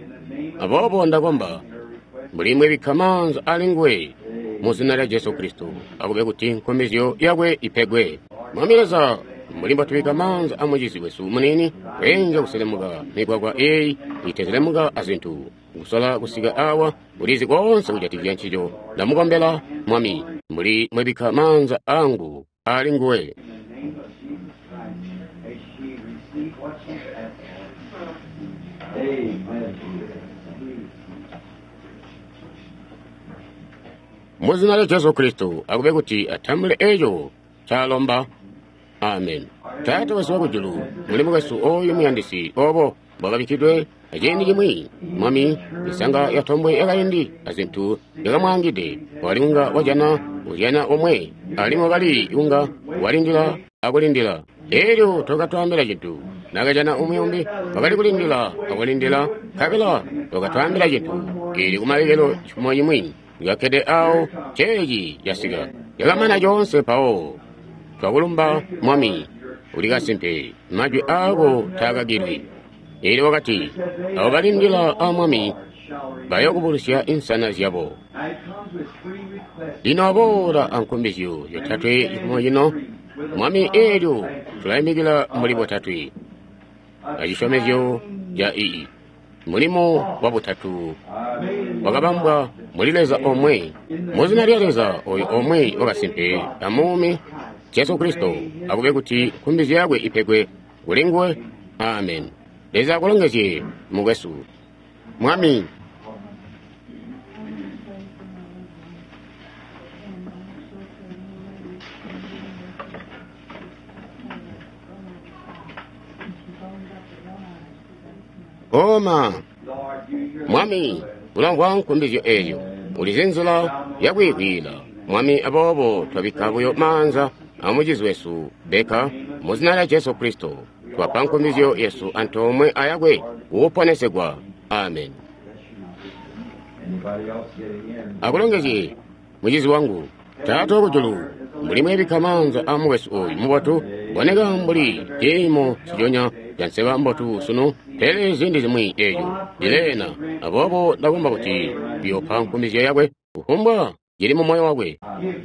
abobo ndagomba mulimwe bikamanza alingwe muzina lya Yesu Kristo akube kuti nkomezyo yagwe ipegwe mwamileza mulimba tubikamanza amujizi wesu munini wenja kuselemuga migwagwa itezelemuga azintu gusala gusiga awa ulizi konse ujativya nchijo ndamugombela mwami muli mwebikamanza angu alingwe May she receive what she asked for. Amen. muzina lya Yesu Kristo akube kuti atambule ejo chalomba amen. tata wesu wakujulu mulimu wesu oyo muyandisi obo bwagabikidwe ajendi jimwi mwami isanga yatombwe yakayindi azintu yakamwangide walinga wajana ujana omwe alimo gali yunga walindira akulindira lero tokatwambira chitu nakajana umuyumbi pakali kulindira akulindira kapela tokatwambira chitu ili kumalekelo chimwe chimwi yakede awo cheji yasika yakamana chonse pawo twakulumba mwami ulikasimpe majwi ako takagirwi ili wakati awo balindira amwami bayokubulusya insana zyabo lino abora ankumbizyo yotatwe ikumo yino mwami elyo tulayimikira muli botatwe ajishomezyo ja ii mulimo wa butatu wakabambwa mulileza omwe muzina lyaleza oyo omwe wakasimpe amumi Yesu Kristo akube kuti kumbizi yakwe ipegwe ulingwe amen leza akulongezye mugwesu mwami Oma mwami ulangwa nkumbizyo eyo ulizinzula yakwikwila mwami abobo twabikabuyo manza amujizi wesu beka muzina lya Yesu Kristo twapa nkumbizyo Yesu antomwe ayagwe uponesegwa amen akulongezye mujizi wangu tata okujulu mulimu ebikamanza amuwesu oyu mubatu boneka mbuli timo sijonya yanseba mbotu sunu tele zindi zimwi eyo dilena abobo ndagomba kuti byopa nkumbizyo yagwe uhumbwa jiri mu moyo wagwe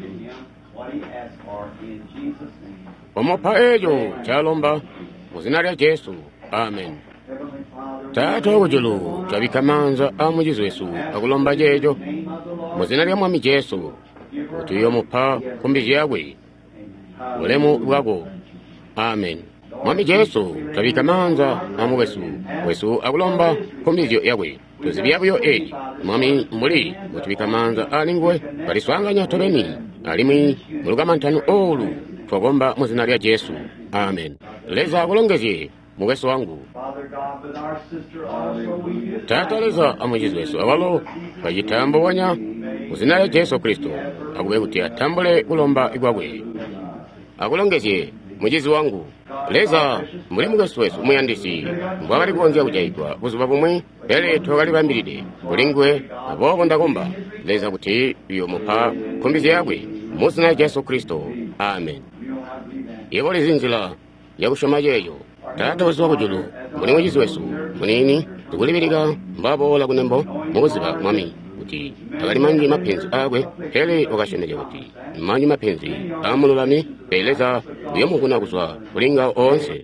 omopa eyo kyalomba muzina lya Yesu amen tata okujulu twabikamanza amujizi wesu akulomba jejo muzina lya mwami Yesu utuyo mupa kumbizi yagwe ulemu bwago amen mwami Yesu twabikamanza amuwesu wesu akulomba kumbizi yagwe tuzibyabuyo eyi mwami mbuli mutubikamanza alingwe baliswanganya toleni alimwi mulugamantanu olu twagomba muzina lya Yesu amen leza akulongezye muwesu wangu tata leza amujizi wesu awalo bajitambonya muzina lya Yesu Kristo akube kuti atambule kulomba igwagwe akulongezye mujizi wangu leza muli mugesu wesu muyandisi mbwakali kuonzya kujaitwa buzuba bumwe pele tokali bambiride kulingwe abobo ndagomba leza kuti iyo mupa kumbizi yagwe muzina lya Yesu Kristo amen ibo lizinzila yakushoma jeyo tata wesu wakujulu muli mujizi wesu munini tukulibirika mbabola kunembo mubuziba mwami kuti akali manji mapenzi agwe pele wakashemeje kuti manji mapenzi amululami peleza uyo mukuna kuzwa kulinga onse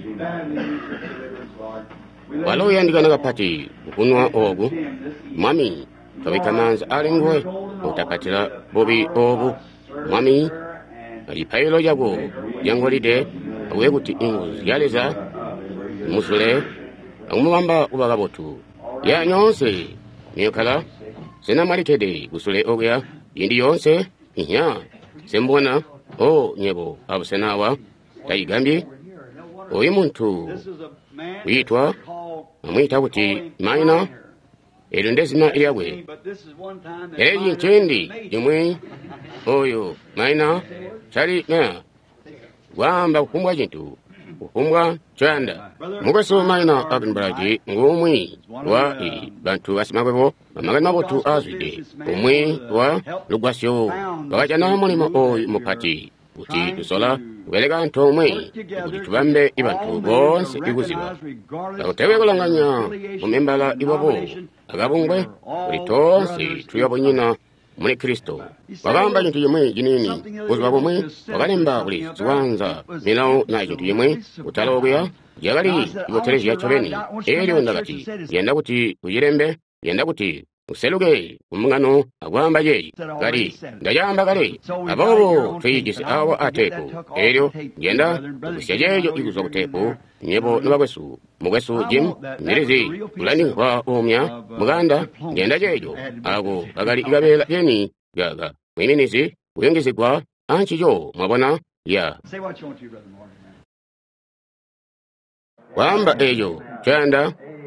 walo yandika nakapati ukunwa ogu mwami twabikamanza alingwe utapatila bobi ogu mwami alipailo yago yangolide awe kuti inguzi yaleza musule amumamba ubagabotu ya nyonse nyekala sena malikede gusule ogya yindi yonse inya sembona o nyebo abusenawa tayigambi oyi muntu uyitwa amwita kuti maina elo ndezina ilyagwe eyi nchendi jimwe oyo maina chali na wamba kukumbwa jintu kukumbwa chanda mugeso maina akinbaraji ngumwi wa bantu asimabebo bamagani mabotu azwide umwi wa lugwasyo bakajana mulimo oyu mupati kuti tusola kubelega ntomwe kuti tubambe ibantu bonse ikuziba akutewe kulanganya umembala iwabo agabungwe kuti tonse tuyabonyina muri Kristo bagamba jintu yemwe jinini kuziba bomwe bagalemba buli ziwanza milawo na jintu yemwe utalogya jagali ibotereje yacholeni elyo ndagati yenda kuti uyirembe yenda kuti useluge umungano agwamba yeyi gali ndayamba gali abobo tuyigise awo atepo elyo yenda kusyajeyo ikuzo kutepo nyebo nabagwesu mugwesu jim nirizi ulani kwa omya muganda yenda jeyo ago agali igabela yeni gaga mwiminisi uyengizigwa anchiyo mwabona ya wamba eyo chanda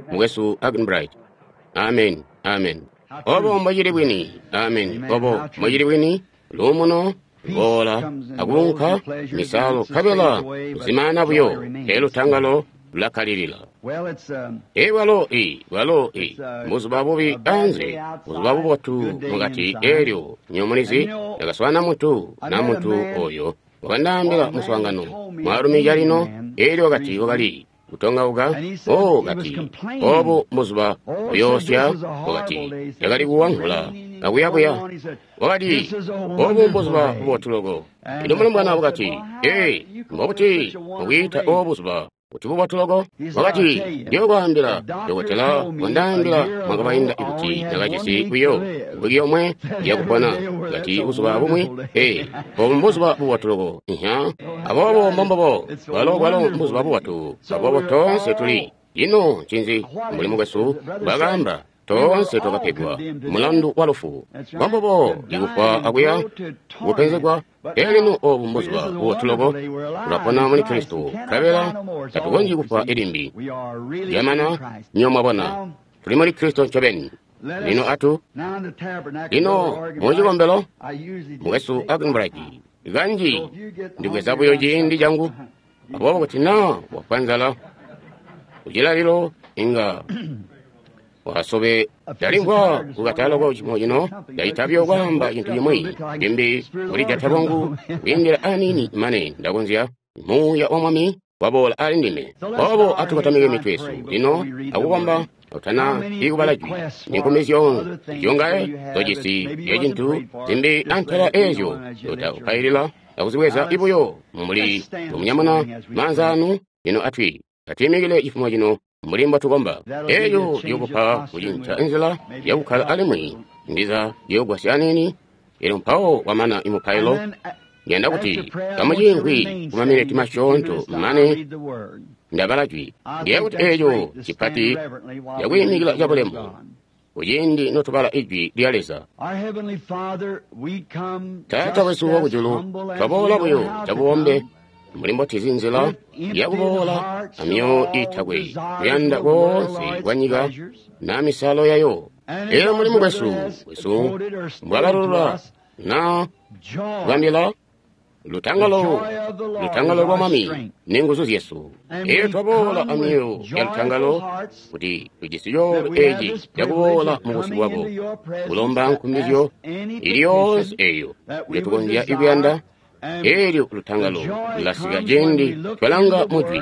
mugesu Agenbright. Amen, amen. Obo mwajiri wini, amen. Obo mwajiri wini, lumuno, gola, agunka, misalo, kabela, zimana buyo, helu tangalo, lakalilila. Walo, muzubabu bi anze, muzubabu watu, mugati eryo, nyomunizi, nagaswana muntu, na muntu oyo, wakandambila muswangano, marumi jalino, eryo gati wakali, utonga uga, gati, obu muzuba, oyosya, wakati, yagali guwangula, aguyaguya, wakati, obu muzuba, ubotulogo, idomuna mwana wakati, mbobuti, mwita obu zuba, utibu watulogo, wakati, yogwambila, yogotela, wandambila, mwagabainda ikuti, nagajisi, uyo, uyo mwe, yakupona, gati, uzuba bumwe, obu muzuba, ubotulogo, abobo, mambobo, walo, muzuba, ubatu, abobo tonse tuli, ino, chinzi, muli mugesu, bagamba, tonse tokapegwa, mulandu walufu, mambobo, igufa, aguya, gupenzegwa, elinu obu muzuba, ubotulogo, ulapona muni Kristo, kabela, katugonji gufa elimbi, yamana, nyoma bona, tuli muri Kristo chobeni, lino atu, lino, mwji gombelo, mugesu Agenbright, ganji, ndiguesabu yoji indi jangu, abobo kutina, wapanzala, ujilalilo, inga, wasobe, yalingwa, ugatalo kwa uchimojino, yaitabio gwamba jintu yimui, jimbi, ulija tabongu, windira anini, mane, ndagonzia, muya omami, wabola alindime, obo atukatamige mitwesu, lino, agugamba, otana, igubalajwi, ninkumisyon, yongae, dojisi, yejintu, zimbi, antara ejo, yota ukairila, akuziweza ibuyo, mumuli, umunyamana, manzanu, lino atwi, atimigile ifumojino, mulimba tugomba, eyo yogupa, ujincha enzila, yagukala alimwi, ndiza, yogwasyanini, mpao wamana imupailo, nyanda kuti, kamujingwi, kumamine timashonto, mane, ndabalajwi, yaguti eyo, chipati, yagwimigila jabulemu, ujindi notubala ijwi dialeza. Tata wesu wogujulu, tabola buyo, tabuombe, mulimbo tizinzila, yagubola, amyo itagwe, yanda wose, wanyiga, na misalo yayo. Mulimu wesu, mwalarura, na, wambila, lutangalo wa mami, ninguzu Yesu. Tabola amyo, yalutangalo, kuti, ujisiyo, yagubola mugusi wabo, ulomba nkumizyo, iliyos, yetugondia ibianda, eryo lutangalo, lasiga jendi, twalanga mujwi.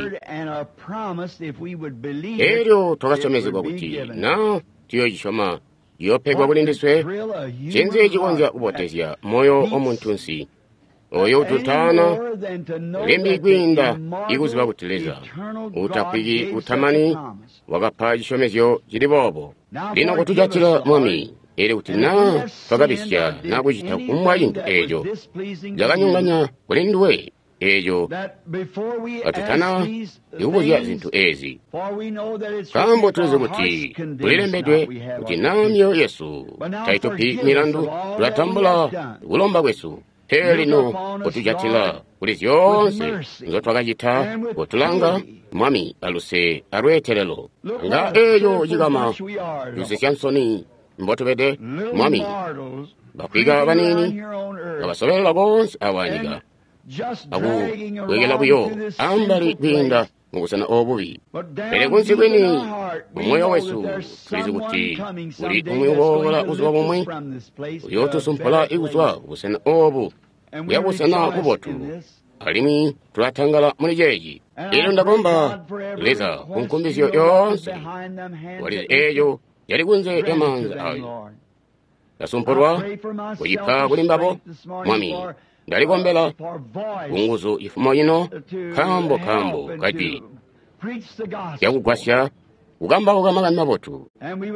Eryo togasomezebwa kuti, na, tiyo jishoma, yopegwa kulindiswe, chenze jigonja ubotezya, moyo omuntunsi, oyo tutana, lembi gwinda, iguziba kuteleza, utakwigi utamani, wagapa jishomezyo jiribobo, lino kutujatila mwami, ere utina, twagabisya, na kujita kumwajintu ejo, jaganyunganya kulinduwe, ejo, atutana, yubuja zintu ezi. Kambo tuzi kuti, kulilembedwe, kuti namyo Yesu, taitupi mirandu, tulatambula, ulomba wesu, helino, kutujatila, kulizyonse, nzotwagajita, kutulanga, mwami, aluse, arwetelelo, nga ejo jigama, yuse Samsoni, mbotobede, mwami, bakwiga banini, abasobela bonse awanyiga, wegela buyo, ambali gwinda, mugusana obubi. Kunsi gwini, umweyo wesu, tulizi kuti, uli umwiwola uzwa bumwe, uyotu sumpala iguzwa, gusana obu, uyagusana ubotu, alimi, tulatangala mulijeji. Ndagomba, leza, kunkumbisyo yonse, walize eyo, yaligunze yamanza ayo. Yasumporwa, kuyipa kulimbabo, mwami, ndaligombela, kunguzu ifumo yino, kambo, kaji, yakugwasya, ugamba magana mabotu.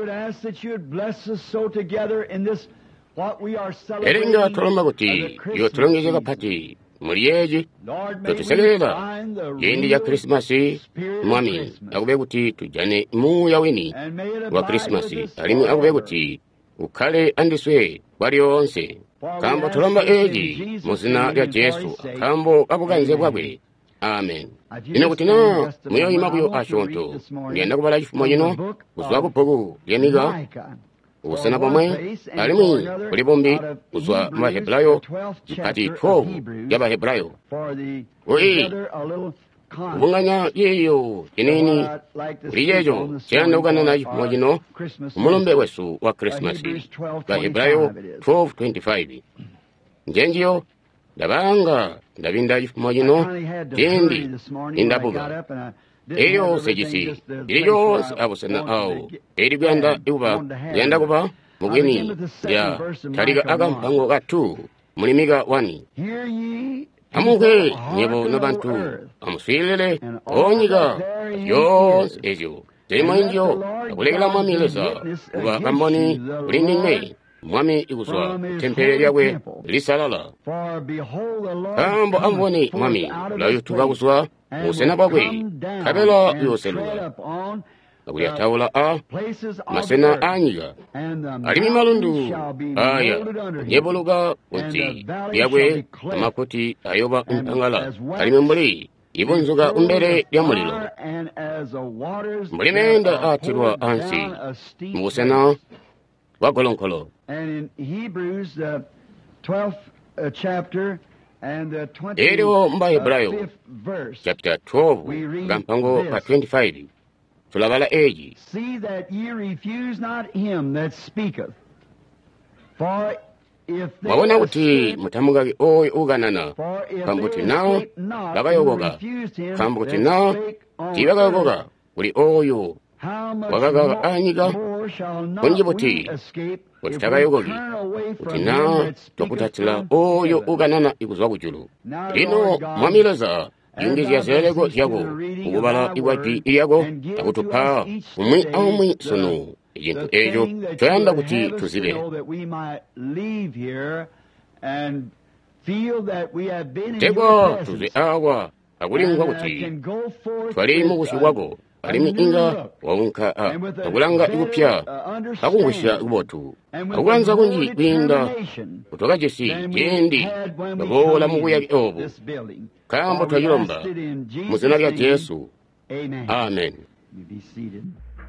Eringa tolomba kuti, yotulongeze kapati, muliyeji, tutusegelela, yendi ya Krismasi, mwami, akube kuti tujane muya wini, wa Krismasi, alimu akube kuti, ukale andiswe, wali onse, kambo tolomba eji, muzina ya Jesu, kambo abuganze bwabwe, amen ino kuti na muyoyimakuyo ashonto ngenda kubala chifumo chino kuswa kubuku lyemiga usana pomwe alimi kuli bombi kuswa mubahebulayo chipati 12 ya bahebulayo oyi kubunganya yeyo chinini kuli checho chiyandikana na chifumo chino umulumbe wesu wa krismasi bahebulayo 12:25 njenjiyo ndabanga ndabinda chifumo chino chindi indabuga eyo sejisi ili yonse abusana awo eri byanda iuba lyenda kuba mugeni lya taliga akampango gatu mulimiga 1 amuke nyebo n'abantu amuswilile onyiga yonse ejo zirimo injo akulekela mwami leza kuba amboni kulinine mwami ikuswa tempere lyakwe lisalala kambo amboni mwami ulayutuka kuswa musena bwakwe kabela yoselula akulyatawula masena anyiga alimi malundu aya nyeboluka kuti lyakwe amakuti ayoba mpangala alimi mbuli ibunzuka umbere lya mulilo mbulimenda atirwa ansi musena wagolonkolo Ero mbahebrayo chapter 12 kampango pa 25 tulabala eji see that ye refuse not him that speaketh, for if they wabona kuti mutamugage oyo uganana for if kambuti they nawo escape not bagayogoga who refused him kambuti that nawo spake on tibagayogoga earth, buli oyo how much wagaga anyiga more shall not onje we buti escape if we butitagayogogi turn away from kuti him nawo that speaketh tokutatila from oyo heaven. uganana ikuzwa kujulu Now, lino Lord God, mwamileza as yungizya thou zerego listenest to yago the reading of ukubala thy iwaji word, iyago and give to akutupa us each umwi day aumwi the- sunu ikintu the ejo thing that toyanda you would kuti have us to tuzibe know, that we might leave here and feel that we have been in tego your tuzi presence, awa akulingwa and, kuti can go forth twali with mukushibwako a alimi new inga look, waunka and with a akulanga better, ikupya akungusha understanding, ibotu and with akulanza a kunji more kwinda determination kutoka jesi than we jendi had when we babola come mukuya in obu this building. kambo For we twayilomba asked it in Jesus' muzina lya name. Yesu Amen. amen You be seated.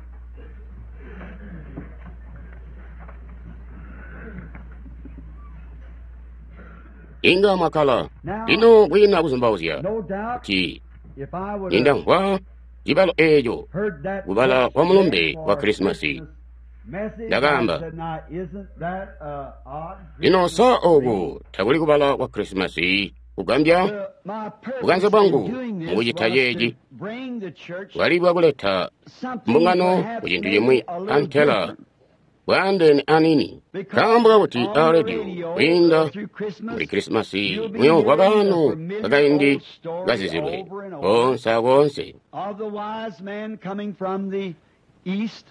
inga makala Now, ino bwina kuzimbawuzya no doubt, ti if I would inda have nkwa jibalo ejo heard that kubala text wa mulumbe for wa Krismasi. Christmas message, Ndagamba. I said, now, isn't that odd? ino sa ogu takuli kubala wa Krismasi kugambya My purpose Buganza in bwangu doing this mubujitayeji was to bring the church bwali bwakuleta something mbungano perhaps kuchintu maybe yemwe a little antela different. bwandeni anini Because kambwa kuti on the aradio radio, kwinda through Christmas, buli Krismasi you'll be muyongo hearing abantu the familiar bagaindi old story gazizibwe over and over bonsa bonse of the wise men coming from the east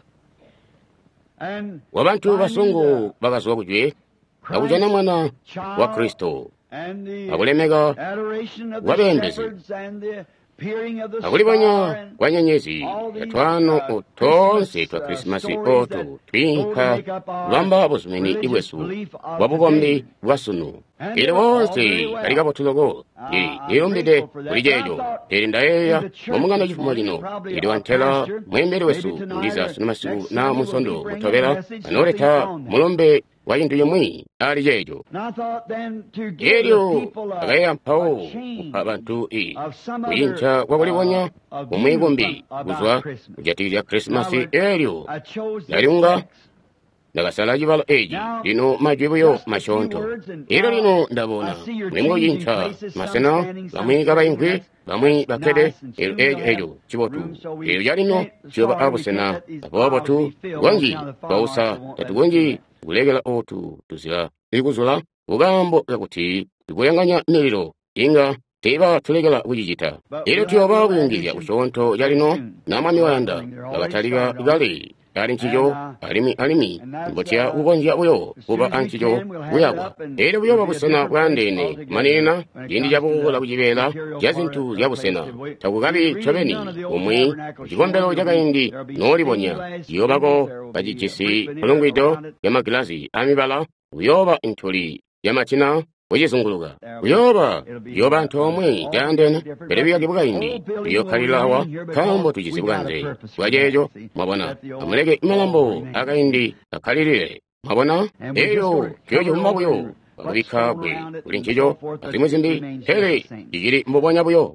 and wabantu finding basungu bagasowa kujwe the akujana mwana wa child Kristo and the akulemeka adoration of the wabembezi. shepherds and the appearing of the star akulibanya and kwa nyenyezi all these, yatwano utonse twa Christmas, Krismasi stories otu that go twinka to make up our lwamba busumeni religious ibwesu belief of wabubombi today. bwasunu And ili they're all wonse very well. alikabotuloko I'm iyombide grateful for that. buli But I jejo thought eri ndayeya in the church momungano this chifumo morning, lino probably ili our wantela pastor, mwembere wesu maybe tonight ndiza or sunamasiku next na Sunday munsondo we'll be bringing mutobera a message, anoreta something on that. mulombe wa chintu yemwe ali jejo And I thought then to give the eryo people agayampawo a change kupha abantu of some kuyincha other kwakulibonya of omwigombi view about kuzwa Christmas. kujatirira Now, Krismasi eryo I chose this Yaliunga. text. nakasala jibalo eji Now, lino majwibuyo just a few mashonto words and ero now lino ndabona I see you're mulimo changing yincha places, some masena standing, some bamwi sitting. gabayinkwi That's bamwi bakede nice and ero smooth. ejo chibotu Room, so we ero yalino can't- chiyoba sorry, we abusena can't let these ababotu aisles be filled gwanji on account of the fire bausa marshal won't let us do tatugonji that. kulegela otu tuzira ikuzula ugambo yakuti ikuyanganya miliro inga teba tulegela kujijita But ero we'll tiyoba have to kuyungirya addition kushonto yalino soon. namwami wanda They're already agataliga started on gali ali nchijo alimi and that's, mbotia ugonja uyo as soon uba as we anchijo can, we'll have it buyagwa up and ero it'll buyoba be a busena different place bwandene altogether manena when it jindi comes to jabuwola the kujibela material jazintu part of jabusena place. takugabi We've chobeni redone the old omwi tabernacle chigombelo showing jagaindi there'll be nolibonya stained glass yobako windows, there will be bajijisi brick veneer olongwido around it. yamagilasi amibala buyoba intuli yamachina bwegizunguluka byoba abantu omwe jandena berebyagi bugayindi byokalirawa kambo tugizibwanze bwajejo mwabona amulege imalambo agayindi akalirire mwabona eyo kyojo mumabyo babika bwe buli nkijo azimu zindi here igiri mubwonya buyo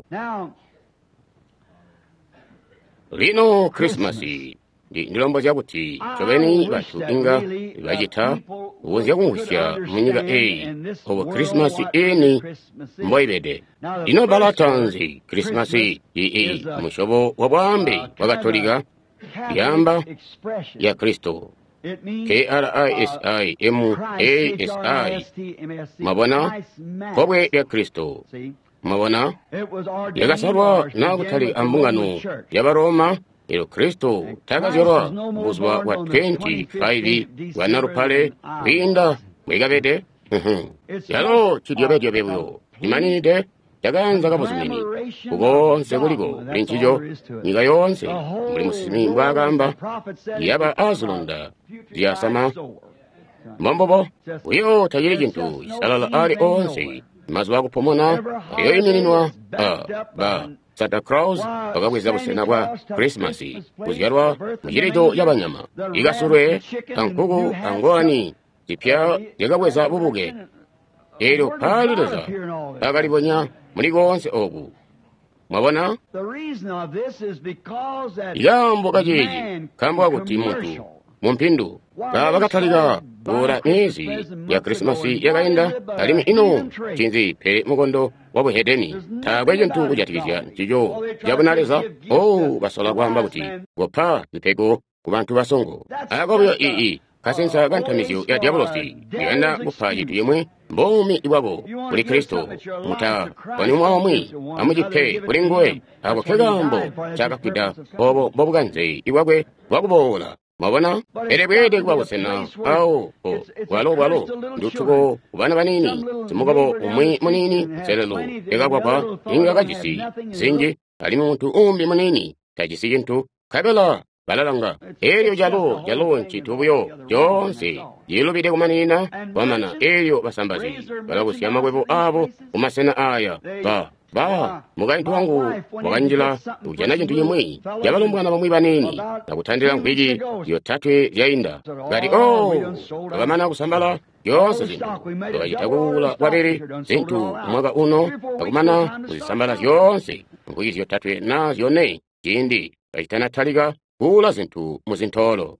lino krismasi ndilomboza kuti choveni batu inga bajita ubuzya kungusya munyiga obo krismasi eni mboibede ino balatanzi krismasi mushobo wabwambe wagatoliga yamba ya kristo KRISIMASI mabona kobwe ya kristo mabona yagasalwa nagutali ambungano y'abaroma ero kristo tagazirwa buzwa wa 25 wanarupale winda mwigabede yalo chidyobedyobebyo imanide yaganza gabuzimini kugonse kuligo linchijo niga yonse muli musimi mbwagamba yaba azulunda yasama mambobo uyo tayiri gintu isalala ali onse mazwa kupomona iyo imininwa Santa Claus bagabwiza busena bwa Christmasi kuzyarwa mujirido y'abanyama igasurwe kankugu angwani zipya yagabweza bubuge ero palireza agalibonya muri gonse ogu mwabona yambo gajiji kambwa guti muntu mumpindu bagataliga bora miezi ya Christmasi yagaenda alimi ino chinzi pe mugondo wabuhedeni tabweje ntu kujatikizya ntijo jabunaleza basola gwamba guti gopa ipego ku bantu basongo agobyo kasensa gantamizyo ya diabolosi yenda gupaji tuyemwe mbomi iwabo kuri kristo muta wanyumwa omwi amujipe kuri ngwe abo kegambo chakakwida bobuganze iwagwe wagubola mabona erebwede gwabusena walo ndutugo kubana banini simugabo umwi munini selelo egagwapa ingagajisi sinje ali muntu umbi munini tajisi yintu kabela balalanga eryo jalo nchitubuyo jonse yilubide kumanina wamana eryo basambazi balagusya amagwebo abo umasena aya mugaintu wangu waganjila ujana jintu yemwe yabalombwana bamwe banini nakutandira nkwiji yo tatwe yainda gati bagamana kusambala yonse zintu bagitagula babiri zintu umwaga uno bagumana kuzisambala yonse nkwiji yo tatwe na yone jindi bagitana taliga kula zintu muzintolo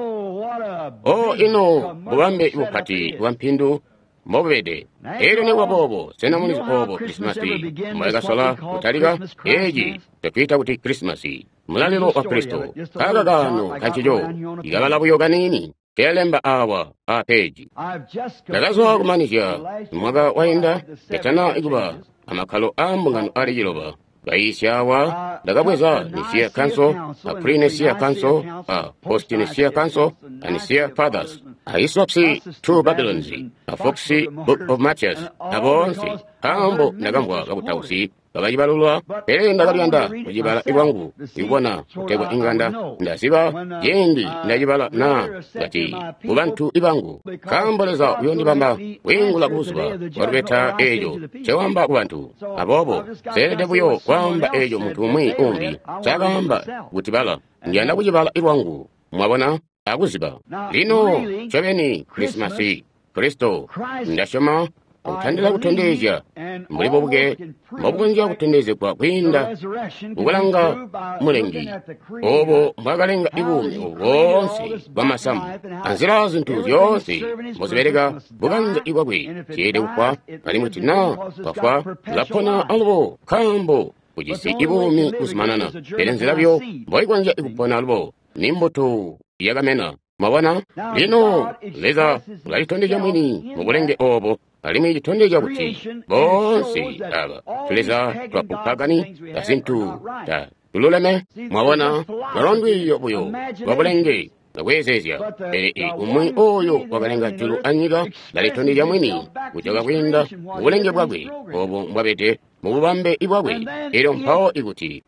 ino bugambe ibukati wampindu mobede ero ne wabobo sena munizi obo Christmasi mwega sola utaliga eji tekwita kuti Christmasi mulaliro wa Kristo kagagano kanchijo igabala buyoga nini kelemba awa apeji dagazo kumanija mwaga wainda ketana iguba amakalo ambungano arijiloba gaisyawa dagabweza nisia kanso aprinesia kanso hostinesia kanso anisia fathers aisopsi two Babylons afoksi book of Matches abonsi kambo nagambwa gabutausi bagajibalulwa perenda gabyanda kujibala iwangu ibona kutegwa inganda ndasiba jendi ndajibala na gati kubantu ibangu kamboleza uyondi bamba wingula kuzwa warubeta ejo chewamba kubantu abobo sede buyo kwamba ejo muntu umwi umbi chagamba gutibala njanda kujibala iwangu mwabona akuziba lino choveni Christmasi Kristo ndashoma utandila kutondeja muri bobuge mobunja kutondeze kwa kwinda ugalanga mulengi obo mwagalenga ibumi wonse bamasamu anzira zintu byose muziberega buganza ibabwe cyede ukwa kali mutina bafa lapona albo kambo kugisi ibumi kuzimanana berenzira byo boyigwanja ikupona albo nimboto yagamena mabona lino leza ngalitondeja mwini mubulenge obo alimi itondeja kuti bonsi aba tuleza twakupagani yasintu tululeme mwabona nalondwi yobuyo wabulenge nakwezezya umwi oyo wakalenga julu anyiga lalitoni lya mwini kuchoka kwinda ubulenge bwakwe obwo mbwapete mububambe ibwakwe ero mphawo ikuti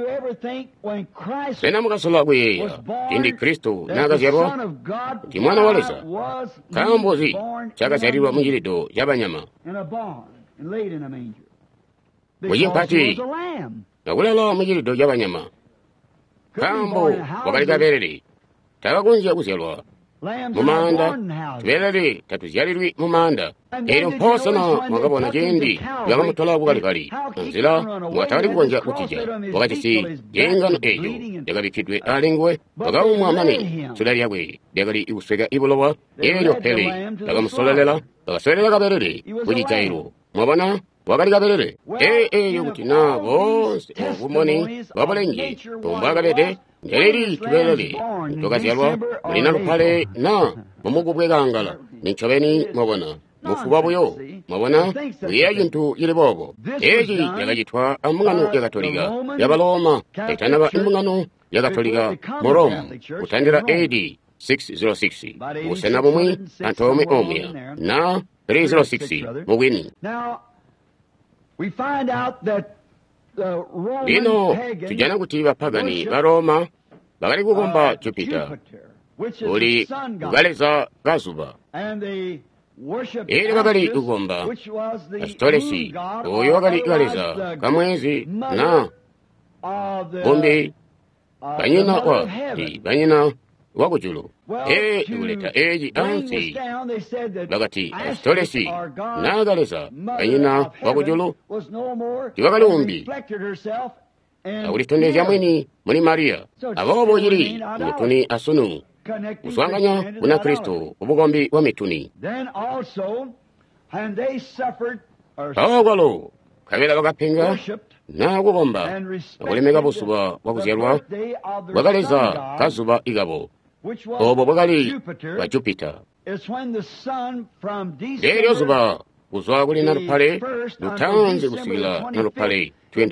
pena mukasola kweyeya tindi khristu nakazyalwa kuti mwana waleza kambozi chakazyalirwa muchilido cha panyama muchimpati nakulala muchilido cha panyama kambo wakalika perere takakunzya kuzyalwa mumanda tiperere tatuzyalirwi mumanda ero mphosana mwakapona chindi yakamutolapo kalikali anzira mwatakali kukonja kutija wakati si yengano ejo yakapikidwe alengwe wakaumwa mane sula lyakwe lyakali ikusweka ibulowa eryo phele yakamusolelela wakaswelera kaperere kuchichairo mwapona wakali kaperere eyo kuti na bonse okumoni wapalenje pombakapete njaleli tiperere tokazyalwa mulina luphale na mumukupwekangala ninchoveni mwapona mufupa buyo mwapona wiya cinthu yilipopo eci yakacithwa ambung'ano ya katolika yapaloma yaitanaka imbung'ano ya katolika mu Rome kuthandira AD 606 kusena pomwe anthu omwe omweya na 306 mukwini lino tijana kuti bapagani ba Roma bakali kukomba Jupiter uli kukaleza kazuba eri bakali kukomba Astoresi oyo wakali kukaleza kamwezi na bombe banyina wakujulu ikuleta eji ansi bakati Astoresi nakaleza banyina wakujulu tiwakalumbi akulitondeza mwini muni Maria abobo yili mutuni asunu uswanganya muna Kristo ubukombi wa mituni awakwalo kabela bakapinga na kukomba akulemeka busuba wakuzyalwa bwakaleza kazuba igabo obo bwakali wa Jupiter lero zuba kuzwa kuli naluphale lutanze kusikila naluphale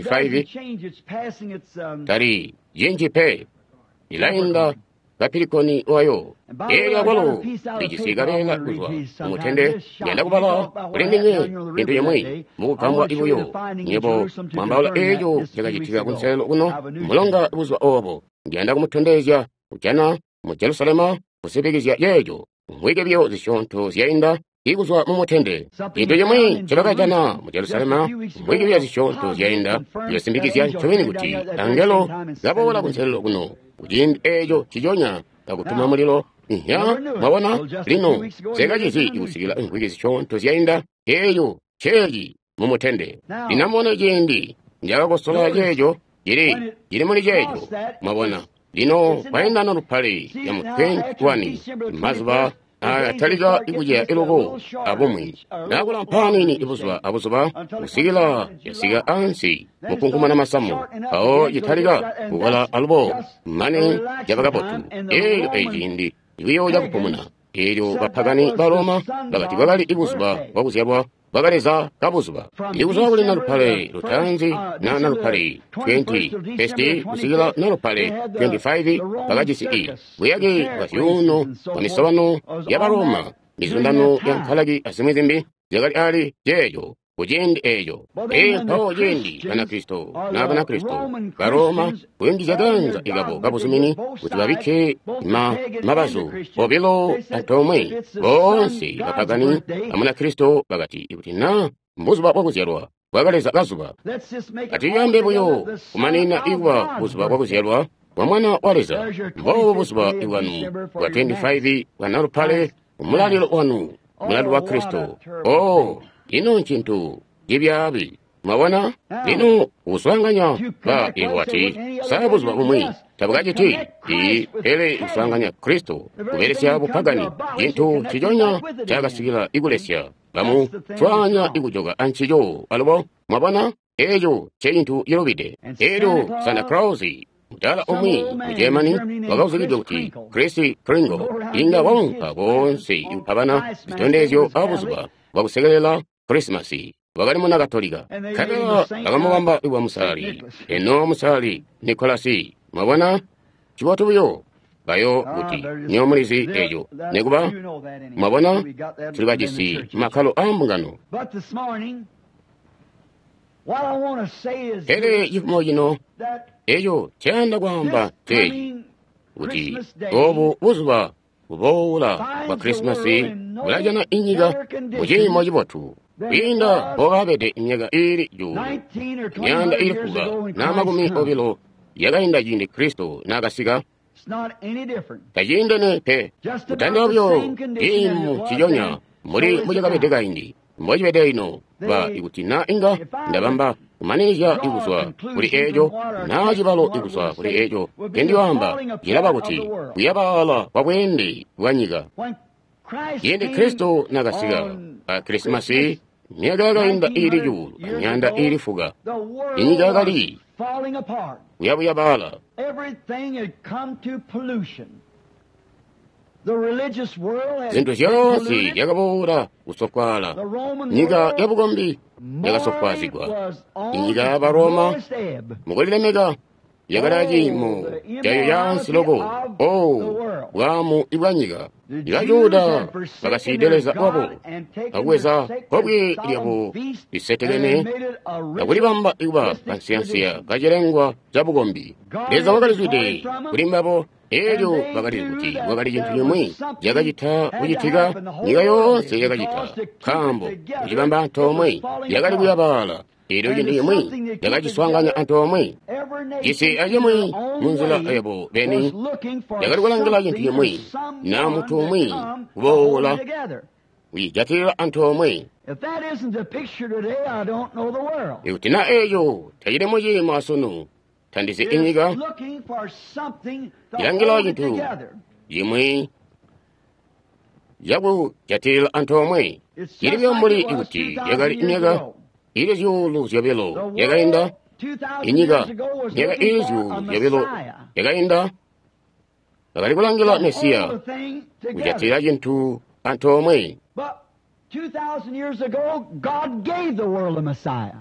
25 tari jinjipe ilainga kapilikoni wayo eri akwalo lijisikalera kuzwa umutende yenda kupala kulendenye into yemwe mukukambwa ibuyo nyebo mwambaula ejo jakachitika kunselo kuno mulonga buzwa obo ngenda kumutondezya ujana mu Jerusalema kusipikizya yejo mwike byo zishontho zyainda ikuzwa mumutende into yemwe chabakajana mu Jerusalema mwike byo zishontho zyainda yosimbikizya nchoveni kuti angelo zabola kunselo kuno ujindi ejo chijonya takutuma mulilo ya mwabona lino zekachizi ikusikila mwike zishontho zyainda eyo cheji mumutende linamona jindi njakakosola jejo jiri muli jejo mwabona lino paenda luphale ya mu 21 mazuba ataliga ikuja iloko abomwe nakula mphanini ibuzwa abuzuba kusikila yasiga ansi mukunguma na masamu awo yitaliga kuwala alubo mane yabakapotu eyo ejindi iwiyo yakupumuna eyo bapagani ba Roma bakati bakali ibuzwa wakuzyalwa bakaleza kabuzuba ikuzwa kuli naluphale lutanzi na naluphale 20 pesti kusikila naluphale 25 bakachisi buyaki bwasiyuno wamisawano ya Baroma mizundano ya nkhalaki asimwizimbi yakali ali jejo kujindi ejo mpawo jindi pana Kristo na pana Kristo Baroma kuyindi jaganza igabo kabusumini kuti babike mabazo obilo antomwe bonse bapagani amuna Kristo bakati ikuti na mbuzuba wakuzyalwa bwakaleza kazuba atiyambe buyo kumanina iwa buzuba wakuzyalwa wa mwana waleza mbobo buzuba iwanu wa 25 wanaluphale umulalilo wanu mulali wa Kristo ino nchintu jibyabi mawona ino uswanganya ba iwati sabuzuba umwi tabukachiti ele uswanganya Kristo kuberesya bupagani jintu chijonya chakasikila ikulesya bamu chwanya ikujoga anchijo alubo mwabona ejo chintu yelobide ejo Santa Claus mudala omwi mujemani wakawuzikidwa kuti Kristi Kringo inga wonka bonse upabana zitondezyo abuzuba wakusekelela Krismasi wakali muna Katolika kada akamawamba iwa musali eno musali Nikolasi mwabona chiwatu buyo bayo kuti nyomulisi ejo nekuba mwabona tuli bajisi makalo ambungano ere ifumo jino ejo kyanda kwamba teji kuti obu buzuba buboula bwa krismasi bulajana inyiga mujimo jibotu binda bogabede imyega iri julu myanda iri kuga n'amagumi obilo yagainda jindi kristo n'agasiga tajindene pe utandabyo imu kijonya muri mujagabede gaindi mbojibede ino ba igutina inga ndabamba manija iguswa kuri ejo najibalo iguswa kuri ejo kendi wamba jiraba kuti kuyabala wabwende wanyiga yende kristo nagasiga a krismasi nyagaga iri julu nyanda iri fuga inyiga gali kuyabala zintu zyosi yagabura usokwala nyiga yabugombi yagasokwazigwa inyiga y'abaroma mugoleremega yagaraji mu jayo yansi logo bwamu ibwanyiga yajuda bagasideleza wabo agweza hobwi lyabo isetegene agulibamba iba kansiyansiya gajerengwa zabugombi leza wagalizwide kulimbabo ejo bagaliri kuti wagali jintu yomwe yagajita ujitiga nyiga yonse yagajita kambo ujibamba antomwe yagali kuyabala ero jintu yomwe yagajiswanganya antomwe jisi ajemwe munzila ayabo beni yagali kulangila jintu yomwe na mutu omwe kubola wijatira antomwe eutina ejo tajiremo yema asono tandise inyiga yangila jitu yimwe yagu jatila antomwe yiribyo muri iguti yagali inyiga iri zulu yabelo yagainda inyiga yaga iri zulu yabelo yagainda yagali kulangila mesiya ujatila jintu antomwe. But 2,000 years ago, God gave the world a Messiah.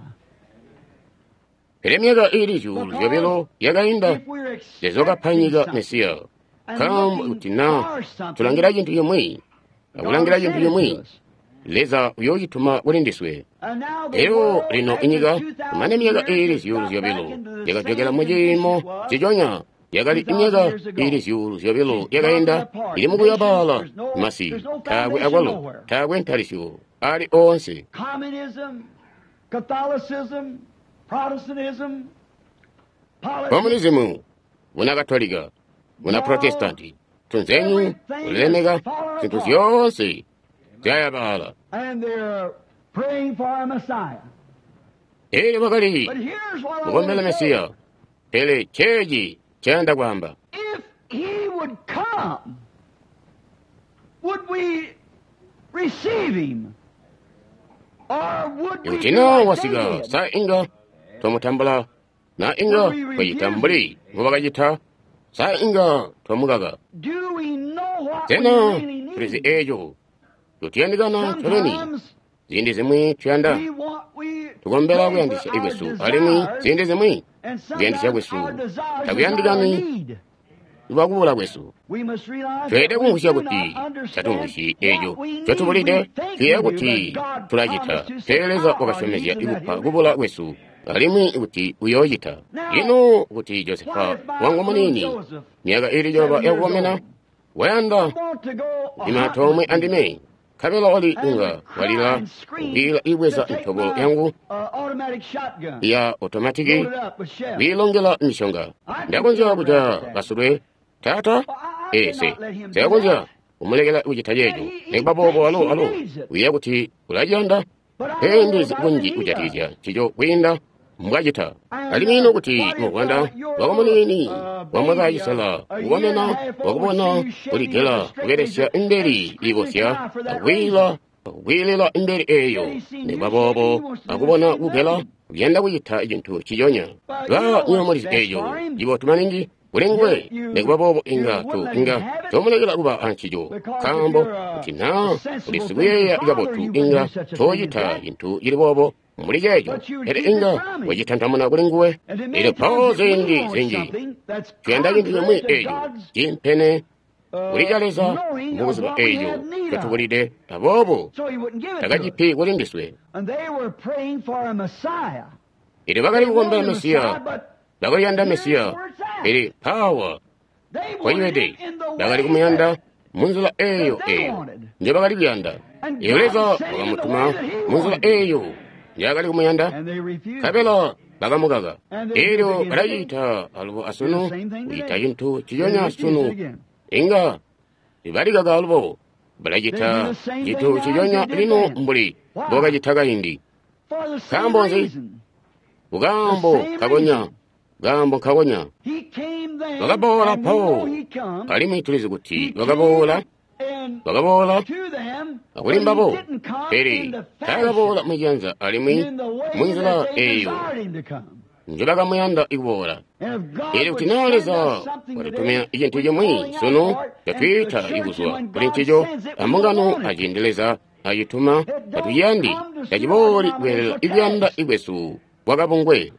Peremyaga iri julu yabelo yagainda yezoga panyiga mesiya kam utina tulangira jintu yomwe akulangira jintu yomwe leza uyoyituma bulindiswe ero lino inyiga manemyaga iri julu yabelo yagajogera mujimo kijonya yagali inyiga iri julu yabelo yagainda iri muguyabala masi tagwe agwalo tagwe ntarisho ali onse Communism, Catholicism, Protestantism, Communism, una católica, una protestante, tunzenyu, ulemega, zintu zionse, jayabala. and they're praying for a Messiah. Ele bakali, But here's what I mugombela want to say. mesiya, ele cheji, chanda kwamba. If he would come, would we receive him? Or would we be Yutina like wasiga, David? sa inga, tomutambala, na inga, bayitambuli, mubagajita, sa inga, tomugaga. Do we know what we Tena, really prizi need? ejo, yutiandigana, toleni, Sometimes zindi zimwe, chanda. we tugombera pray kuyandisha for our igwesu alimi desires, zindi zimwe and ziyandisha sometimes gwesu our desires is not our takuyandigani need. ibakubula gwesu We must realize twede that we kungushya do kuti not understand chatungusyi ejo what we need. twetubulide We think tuye we do, kuti but God tulagita promised to teeleza supply our wakashomezya needs and igupa that kubula gwesu alimi kuti uyoyita Now, ino kuti josefa what if my wangu munini Joseph, miaka iri joba 7 years yakugomena old, wayanda want to go imatomwe andime kabela wali unga walila and scream ubila ibweza to take ntobolo my, yangu automatic shotgun, ya otomatiki load it up with shells. bilongela mishonga ndagonja buja basurwe tata ese segonja umulegela ujitajejo nebabobo alo uye kuti ulajanda endi zikunji ujatija chijo kwinda mbwajita alimino kuti mugwanda wagomunini wamwagajisala uwamena wagubona uligela ugeresya imberi igosya agwilila imberi eyo nebabobo agubona ugela ugenda kuyita ijintu kijonya ba nyomuli ejo jibotumaningi ulengwe nekuba bobo inga tu inga tomulegela kuba anchijo kambo tina ulisuyeya igabotu inga toyita intu ili bobo mulijejo ere inga wajitantamuna kulenguwe ile pao zingi tuyanda jintu yamui ejo jimpene ulijaleza mbuziba ejo katubulide abobo tagajipi kulindiswe ile bakali kugombela Mesiya bakali yanda Mesiya ile power kwa hiyo bakali kumuyanda munzula eyo nje bakali byanda yeleza bakamutuma munzula eyo yakali kumuyanda kabela bakamugaga ero rayita albo asunu uyita yintu chiyonya asunu inga ibaligaga albo balajita jitu chiyonya lino mbuli boga jitaga hindi kambonzi ugambo kagonya bagabola po alimitulizi kuti bagabola akulimbabo eri tagabola mujanza alimi munzula eyo nje bagamuyanda ikubola eri kuti naleza watutumia ijentu jemwi sono yatwita iguswa kulinchijo amungano ajendeleza ayituma atuyandi yajiboli welela ibyanda igwesu wagabungwe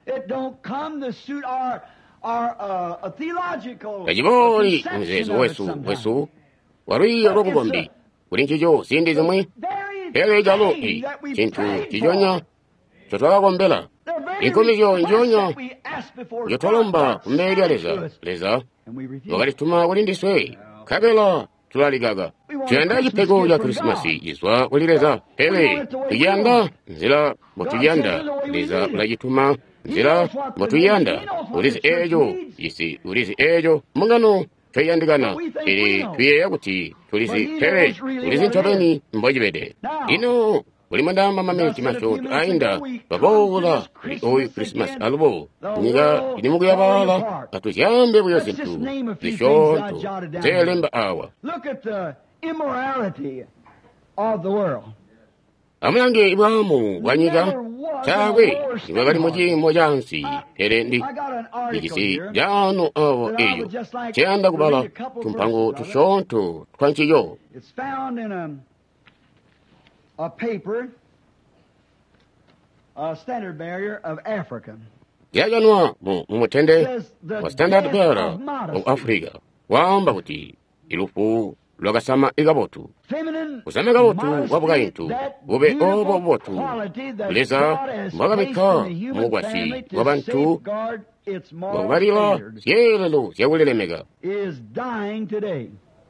yajiboli mzezo wesu waruiya rokugombi kulinchijo sindi zimwe hele jalo chintu chijonya chotwagagombela inkomijo njonya yotolomba kumbelya leza wakalituma kulindiswe kabela tulaligaga tuyanda jipego ya Krismasi jiswa kulileza hele tuyanda nzila motuyanda leza ulajituma nzila motuyanda ulizi ejo mungano tweyandigana ili tuyeya kuti tulizi hele ulizi ntobeni mbojibede ino ulimandamba mameki mashoto ainda babola oyu Christmas alubo niga inimugu yabala atujambe buyosintu lishonto zelemba awa. Look at the immorality of the world. Amulange ibamu wanyiga chawe ibagari moji mojansi erendi nigisi jano awo eyo chanda kubala tumpango tushonto twanchiyo. It's found in a paper, a Standard Bearer of Africa. Yajanwa mumutende wa Standard Bearer of Africa wamba kuti ilufu lwagasama igabotu kusama igabotu wabugayintu bube obo botu leza mbagabika mugwasi wabantu wabarila yelelo yawulelemega is dying today.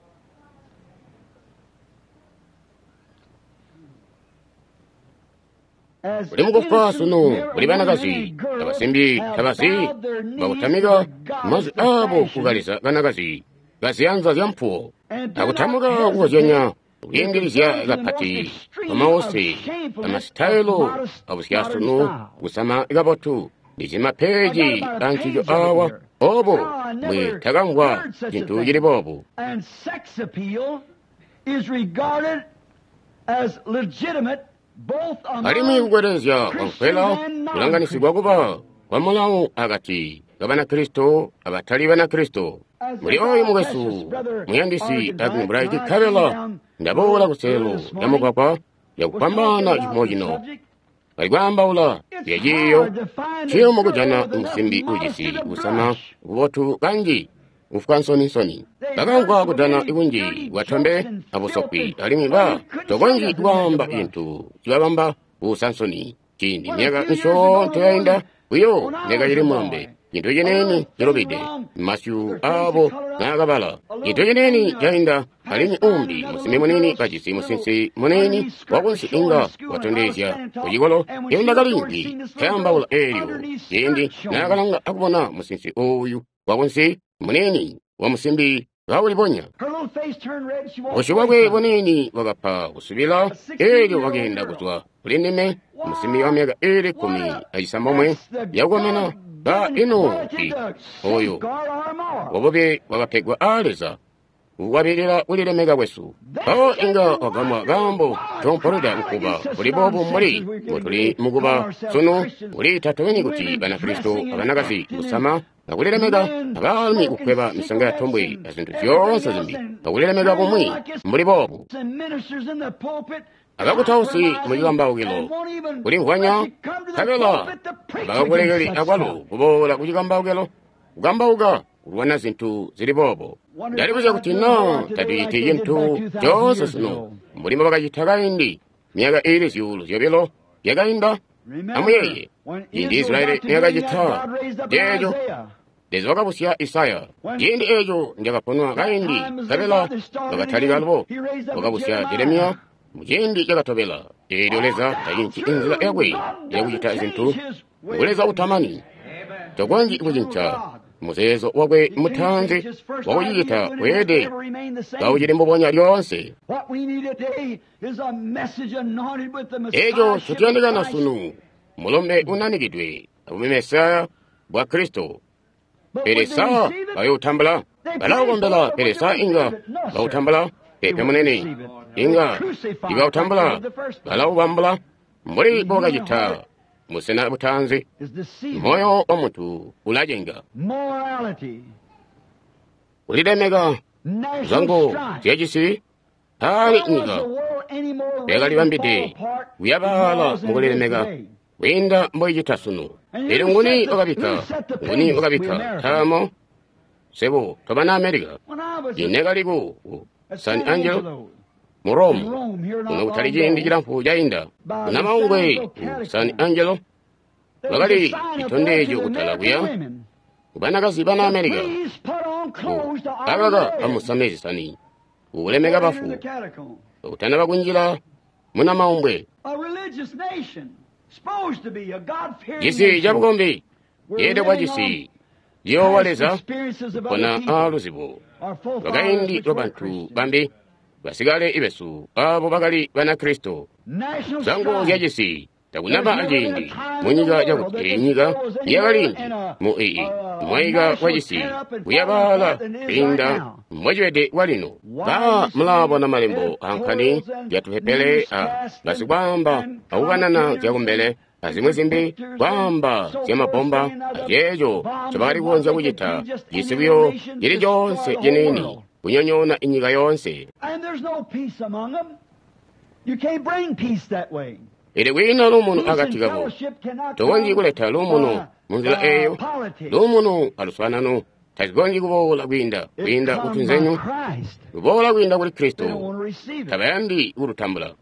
Buli mukufa sunu buli banagazi abasembi tabasi bakutamiga mazi abo kugalisa banagazi gazianza yampuo akutamuga uwajenya uyingirizya gapati amawose amasitayilo abusyasunu gusama igabotu nizima peji ankijo awa obo mwitagangwa kintu yiri bobu. And sex appeal is regarded as legitimate. Alimi ugwerezya wamfela kulanganisigwa kuba wamulamu agati gabana Kristo abatali bana Kristo muri oyo mugesu muyandisi Agni Bright Kabela ndabola kuselo yamugwapa yakupambana imojino baligwambawula yejiyo chiyo mugujana umusimbi ujisi usama ubotu kanji ufukansoni bagangwa kudana ibunji watombe abosopi alimi ba togonji wamba intu kibabamba usansoni kindi nyega nsho toyinda uyo nega yiri mwambe into yeneni yerobide masyu abo nagabala into yeneni yainda alimi umbi musimi munini kajisi musinsi munini wagunsi inga watondezya uyigolo yenda galingi kamba ula eyo yendi nagalanga akubona musinsi oyu wagunsi munini wamusimbi gawulibonya oshiwagwe bonini wagapa usubila eyo wagenda kutwa ulindime musimi wamyaga ere kumi ayisamomwe yagwamena ba ino oyo wabobe wagapegwa aleza wabirira ulilemega wesu awo inga wagamwa gambo tomporoda ukuba ulibobu muri mutuli muguba sono uli tatoweni kuti bana Kristo abanagazi usama pakulelemeka abalimi kukweba misanga ya thombwe ya zinthu zonse zimbi pakulelemeka pomwe muli popo akakutausi muchikambawukilo kuli nkhwanya kapela pakakulekeli akwalo kubola kuchikambawukilo kukambawuka kuliwana zinthu zili popo ndali kuza kuti no tatuyite chinthu chonse sino mulima pakachitha kaindi myaka ili ziyulu ziyopelo yakayimba amuyeye indi israeli yakachitha tejo lezi wakapusiya isaya indi ejo ndiyakaponwa kaindi kapela pakathalikalipo wakapusiya jeremiya muchindi chakathopela ilyo leza tayinchi inzila yakwe yakuchitha zinthu kuleza uthamani chokwanji ikuchincha muzezo wakwe muthanzi wakuchita wede kauchilimboponya lyonse ejo chotiyandikana sunu mulombe unanikidwe abumemesaya bwa kristo peresa bayuthambala balaukombela peresa inga bauthambala pepe munene inga ikauthambala balaubambala mbuli pokachitha musena buthanzi moyo wa munthu ulajenga ulilemeka zango ziyachisi ali inga bekali bambite uyabala mukulilemeka winda mboyichitha sunu ili nguni okabika thamo sebo tobana amerika inekaliku San Angelo mu Rome kuno kutali chindi chilamphu chainda kuna maungwe San Angelo bakali itondejo kutala kuya kubanakazi bana amerika akaka amusamezi sani ulemeka bafu utana bakunjira muna maungwe jisi jabukombi yede kwa jisi yowaleza kona aluzibu bakaindi lobantu bambi basigale ibesu abo bakali bana kristo zango yajisi takunaba ajindi munyiga jakutinyiga yakalindi mu ii mwayiga wajisi kuyabala inda mwajwede walino ka mulabo na malembo ankani yatuhepele basi kwamba akukanana zyakumbele azimwe zimbi kwamba zyamapomba ajejo cabakali kuonza kuchita yisibuyo yili jonse yenini kunyonyona inyiga yonse ili wina lumunu akatikabo togonji kuleta lumunu munzila eyo lumunu aluswanano tazigonji kubola kwinda kutunzenyu kubola kwinda kuli kristo tabayandi kulutambula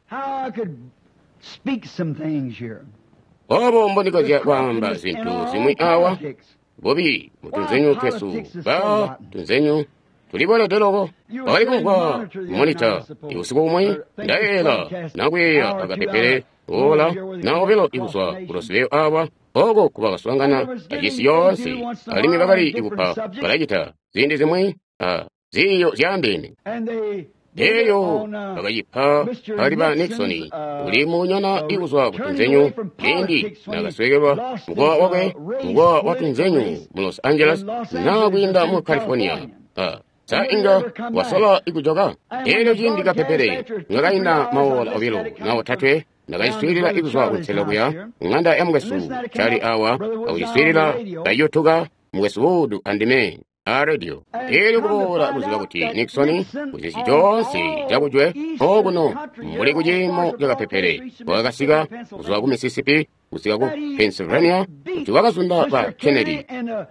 obo mbonikozya kwamba zinthu zimwi awa bobi mutunzenyu kesu ba tunzenyu tuliboleteloko pakali kumva monita iusiku umwe ndayela nakweya akapepele ola naopelo ikuswa kulosileyo awa oko kupakaswangana ajisi yonse alimi bakali ikupa balachita zindi zimwe ziyo zyambene eyo bakayipha pakali pa Nixoni uli munyana ikuswa kutunzenyu indi nakaswekelwa mkoa wakwe mkoa wa tunzenyu mu Los Angeles nakwinda mu California sa inga wasola ikujoka elo jindi kapepele ngakaina mawola obilo nawo tatwe nakayiswirira ikuswa kutsela kuya ng'anda ya mwesu chali awa awuyiswirira kayotuga mwesu wudu andime radio elo kubola kuziba kuti Nixoni kuzisi jonse jakujwe okuno muli kujimo jakapepele wakasiga kuziba ku Mississippi kusiga ku Pennsylvania kuti wakasunda pa Kennedy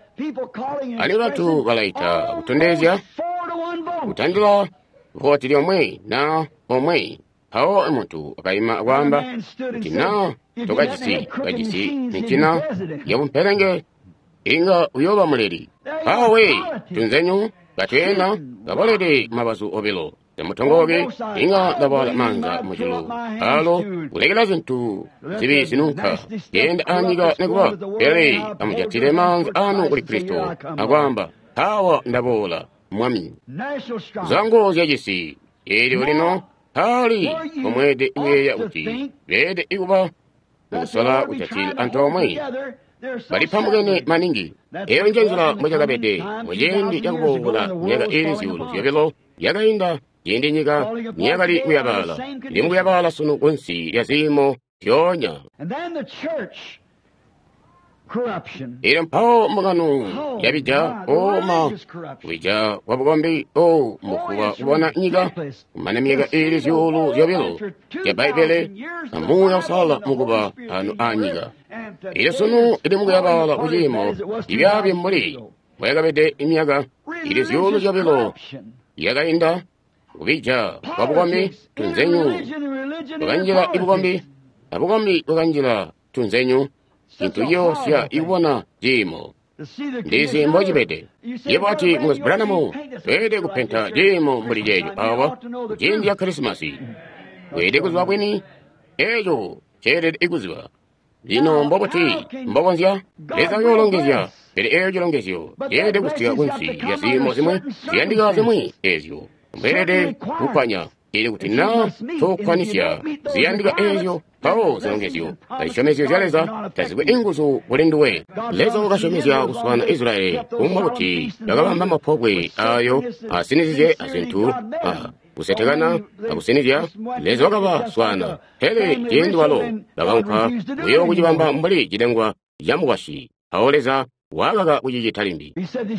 ali batu balaita kutondezya kutandula voti omwe na omwe awo omuntu akayima akwamba kuti na tokajisi nichina yabumperenge inga uyoba muleri awe tunzenyu gatwena gabolede mabazu obilo temutongoge inga dabala manga mujulu alo ulegela zintu zibi sinunka yenda aniga nekuba ele amujatire manga anu kuli kristo akwamba hawa ndabola mwami zango zyajisi ili ulino hali omwede iweya uti bede ikuba usola uchachili antomwe bali pamugene maningi eyo njenzula mwejakabede mwejendi yakubola nyega ili ziulu zyobelo yagainda yendi nyiga nyagali uyabala limu uyabala sunu kunsi yazimo kyonya irin pawo mugano yabija o ma wija wabugombi o mukuwa wana nyiga mana miega iris yolo yabilo ya baibele amu ya sala mukuba anu anyiga irisunu idimu yabala ujimo ibyabi muri wega bede imyaga iris yolo yabilo yaga inda wija wabugombi tunzenyu waganjila ibugombi abugombi waganjila tunzenyu into yo sia iwana jimo ndisi mboji bede yebati mus branamo wede kupenta jimo muri jeju awa jindi ya krismasi wede kuzwa kweni ejo chere ikuzwa lino mboboti mbobonzia leza yolongezia bede ejo longezio yede kustia kunsi yasi mosimwe yandiga semwe ezio mbede kupanya ili kutina tokwanisya ziyandiga ejo pawo zilongesyo kashomesyo jaleza tazigwe inguzu ulinduwe lezo kashomesya kuswana Israeli umwabuti yakabamba mapogwe ayo asinizije asintu kusetegana akusinizya lezo wakaba swana hele jendi walo labanka uyo kujibamba mbali jidengwa yamuwashi aoleza wagaga ujijitalimbi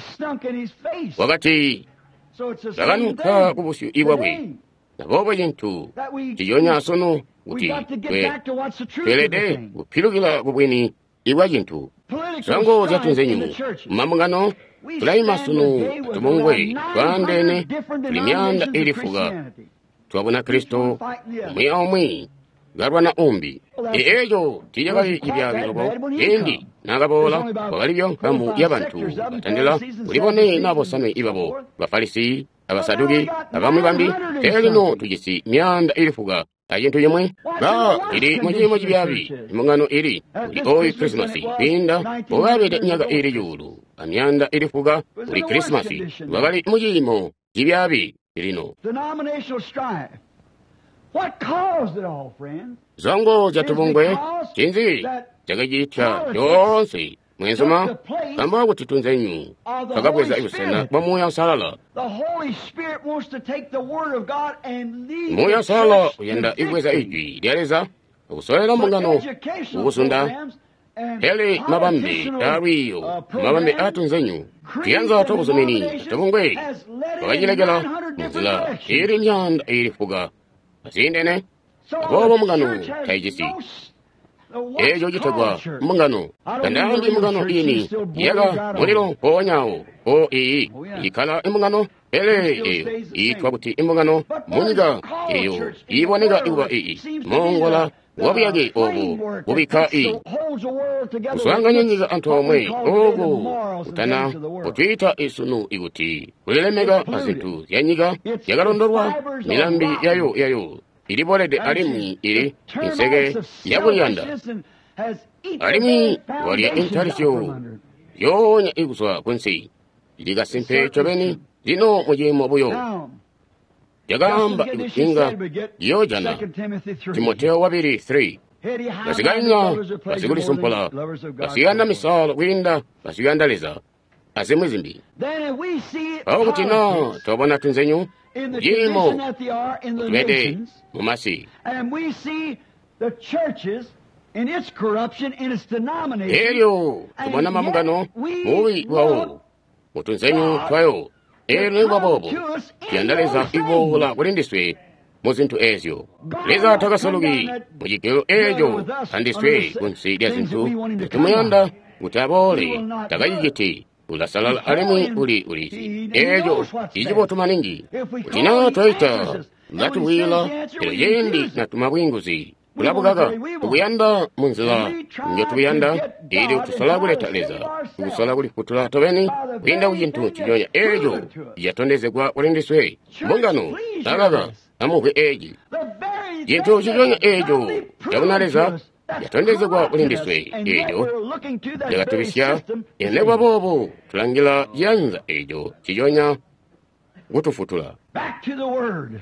wakati laganuka kubusi iwabwe nabobo jintu jiyonya sono uti twelede upilugila bubwini iwa jintu sango zatunzenyu mamungano tulaima sunu tumungwe twandene tulimyanda ilifuga twabona Kristo umwi garwana umbi ejo tijagai ibyabirobo indi nagabola wagalibyo kamu yabantu batandela ulibone nabo sanwe ibabo bafarisi abasadugi abamwe bambi telino tugisi myanda ilifuga ayintu yemwe ga iri mujimo jibyabi imungano iri oi Christmas pinda obabede nyaga iri yulu amyanda ilifuga uri Christmas wagali mujimo jibyabi irino denominational strife. What caused it all, friends? zongo jatubungwe jinzi jagajita yonse mwenzoma kama kutitunzenyu kagabweza ibusena bamuya salala The Holy Spirit wants to take the word of God and lead muya salala uyenda igweza iji dialeza usoela mungano ubusunda hele mabambe tariyo mabambe atunzenyu tianza tokuzumini tubungwe wajilegela muzila iri nyanda iri fuga asindene abobo mungano taijisi ejo jitegwa mungano kandambi mungano ini yaga muliro ponyawo o ikala imungano ele itwa kuti imungano muniga eyo ibonega iwa mongola wabiyage obo ubika uswanganya nyiga antomwe obo utana utwita isunu iguti ulelemega asintu yanyiga yagalondorwa milambi yayo ilibolede alimi ili insege yabuyanda alimi waliya intarisyo yonya iguswa kwensi iliga simpe chobeni lino mujimo buyo yagamba igutinga yojana Timoteo wabiri 3 basiganya basiguli sumpola basiganda misala winda basigandaleza asemwezimbi aho kutina tobona tunzenyu jimo twede mumasi and we see the churches in its corruption in its denomination elio tubona mamugano muwi wawo mutunzenyu twayo elo babobo yandaleza ibola kulindiswe muzintu ezyo leza takasolugi mujikelo ejo andiswe kunsidia zintu tumuyanda utabole tagayigiti ulasalala alimi uli ejo ijibo tumaningi utina toita natuwila yendi na tumabwinguzi ulabugaga ubuyanda munzila njo tubuyanda ili utusalagule taleza utusalagule kutula tobeni winda ujintu chijonya ejo yatondezegwa ulindiswe mbongano tagaga amuwe eji jintu chijonya ejo yabunaleza yatondezegwa ulindiswe ejo yagatubisya enebwa bobo tulangila yanza ejo chijonya gutufutula back to the word.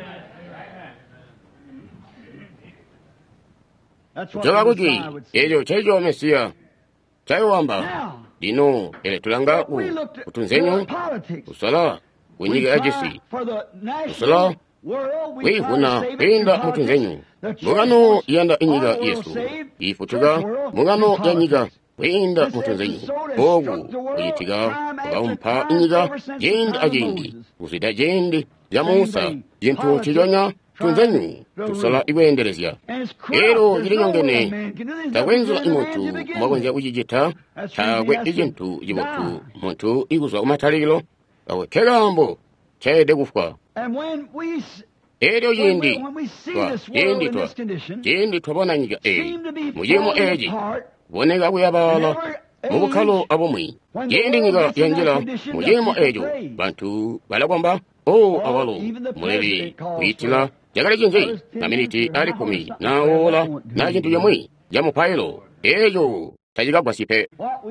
kutoka kuti ejo chejo mesiya chaiwamba lino ele tulangaku kutunzenyu usala kunyiga ajisi usala wihuna pinda mutunzenyu mugano yanda inyiga yesu ifutuga mugano yanyiga kwenda mutunzenyu ogu uyitiga bagawumpa inyiga jendi ajendi uzida jendi ya Musa jintu chijonya tunzenyu tusala iwenderezya ero yirinyongene tawenzula imuntu mwagonja ujijita tagwe ijintu jibotu muntu iguzwa umatalilo awe kegambo chede gufwa ero yindi jendi twabona nyiga mujimo eji bonega buyabala mubukalo abomwi jendi nyiga yanjira mujimo ejo bantu balagomba awalo mulevi kuitila jagala jinji aminiti ali kumi na ola na jintu yamwi jamupailo ejo tajiga gwasipe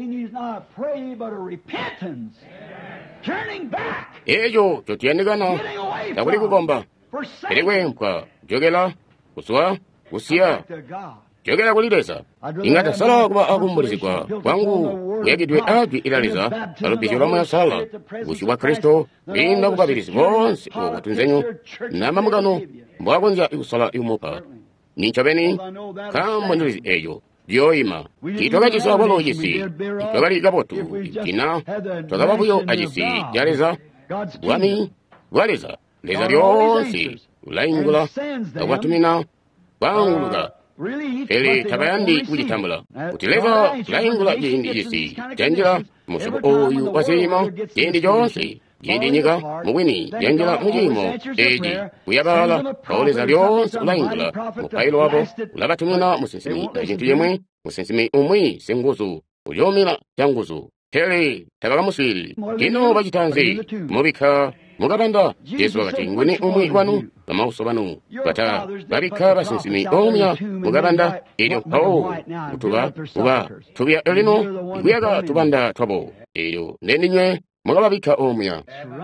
ejo chotienigana tabuli kugomba elegwe mpwa jogela kuswa kusia jogela kulidesa ingata sala kuba akumbulizikwa kwangu kuyagidwe aju ilaliza alubishira mwa sala ushi wa Kristo inda kubabilisi bonsi okutunzenyu namamugano mbwagonja ikusala iumupa ninchabeni kamwandulizi ejo dioima itoka jisa walo jisi itoka ligabotu ikina toka babuyo ajisi jareza wami waleza leza lyonsi ulaingula awatumina banguluga eli tabayandi ujitambula utileva ulaingula jindi jisi janjira musubu oyu wasima jindi jonsi jindi nyiga muwini janjira mujimo eji uyabala kaoleza lyonsi ulaingula mupailo wabo ulabatumina musinsimi na jintu yemwe musinsimi umwi senguzu uyomila janguzu tele tagamuswili kino bajitanzi mubika mugabanda Yesu wakati ngwini umwi wanu bamauso banu bata babika basinsimi omya mugabanda ili mpao utuba uba tubya elino igwiyaga tubanda twabo iyo neninywe mugababika omya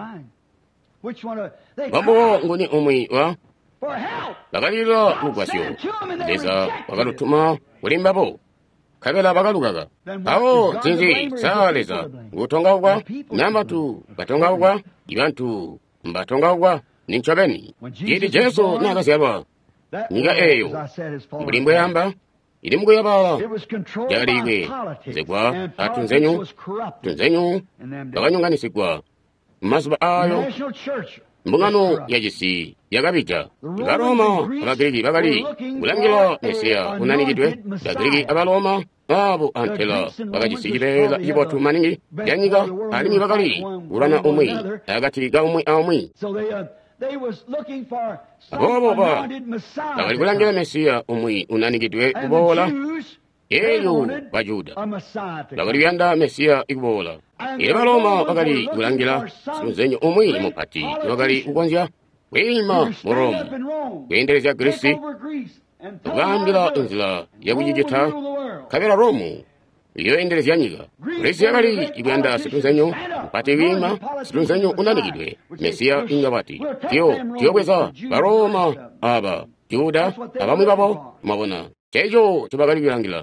bambo ngwini umwi wa bagalira lugwasyo leza bagalutuma ulimbabo kabela bagalugaga awo zinzi saleza ngutongawwa nambatu batongawwa ibantu mbatongawwa ninchabeni yidi Jesu nagasyalwa niga eyo mulimbo yamba ili mgo yabala jaliwe zegwa tunzenyu baganyunganisigwa masuba ayo mbungano yajisi yagabija ibaroma abagirigi bagali ulangila Mesia unanigidwe bagirigi abaloma abo antela bagajisijibela jibotu maningi yanyiga alimi bagali urana umwi agati ga umwi amwi aboba bagali ulangila Mesia umwi unanigidwe ubola eyo bajuda bagali yanda Mesia igubola Ibaloma bagali ulangila sunzenyo umwi mupati bagali ugonja wima morom wendeleza Kristi ugambila inzila yakujijita kabela Romu iyo endeleza nyiga Kristi yagali igwanda situnzenyo mupati wima situnzenyo unanigidwe Mesia ingabati tiyo kweza baroma aba Juda abamwi babo mabona Chejo tubagali ulangila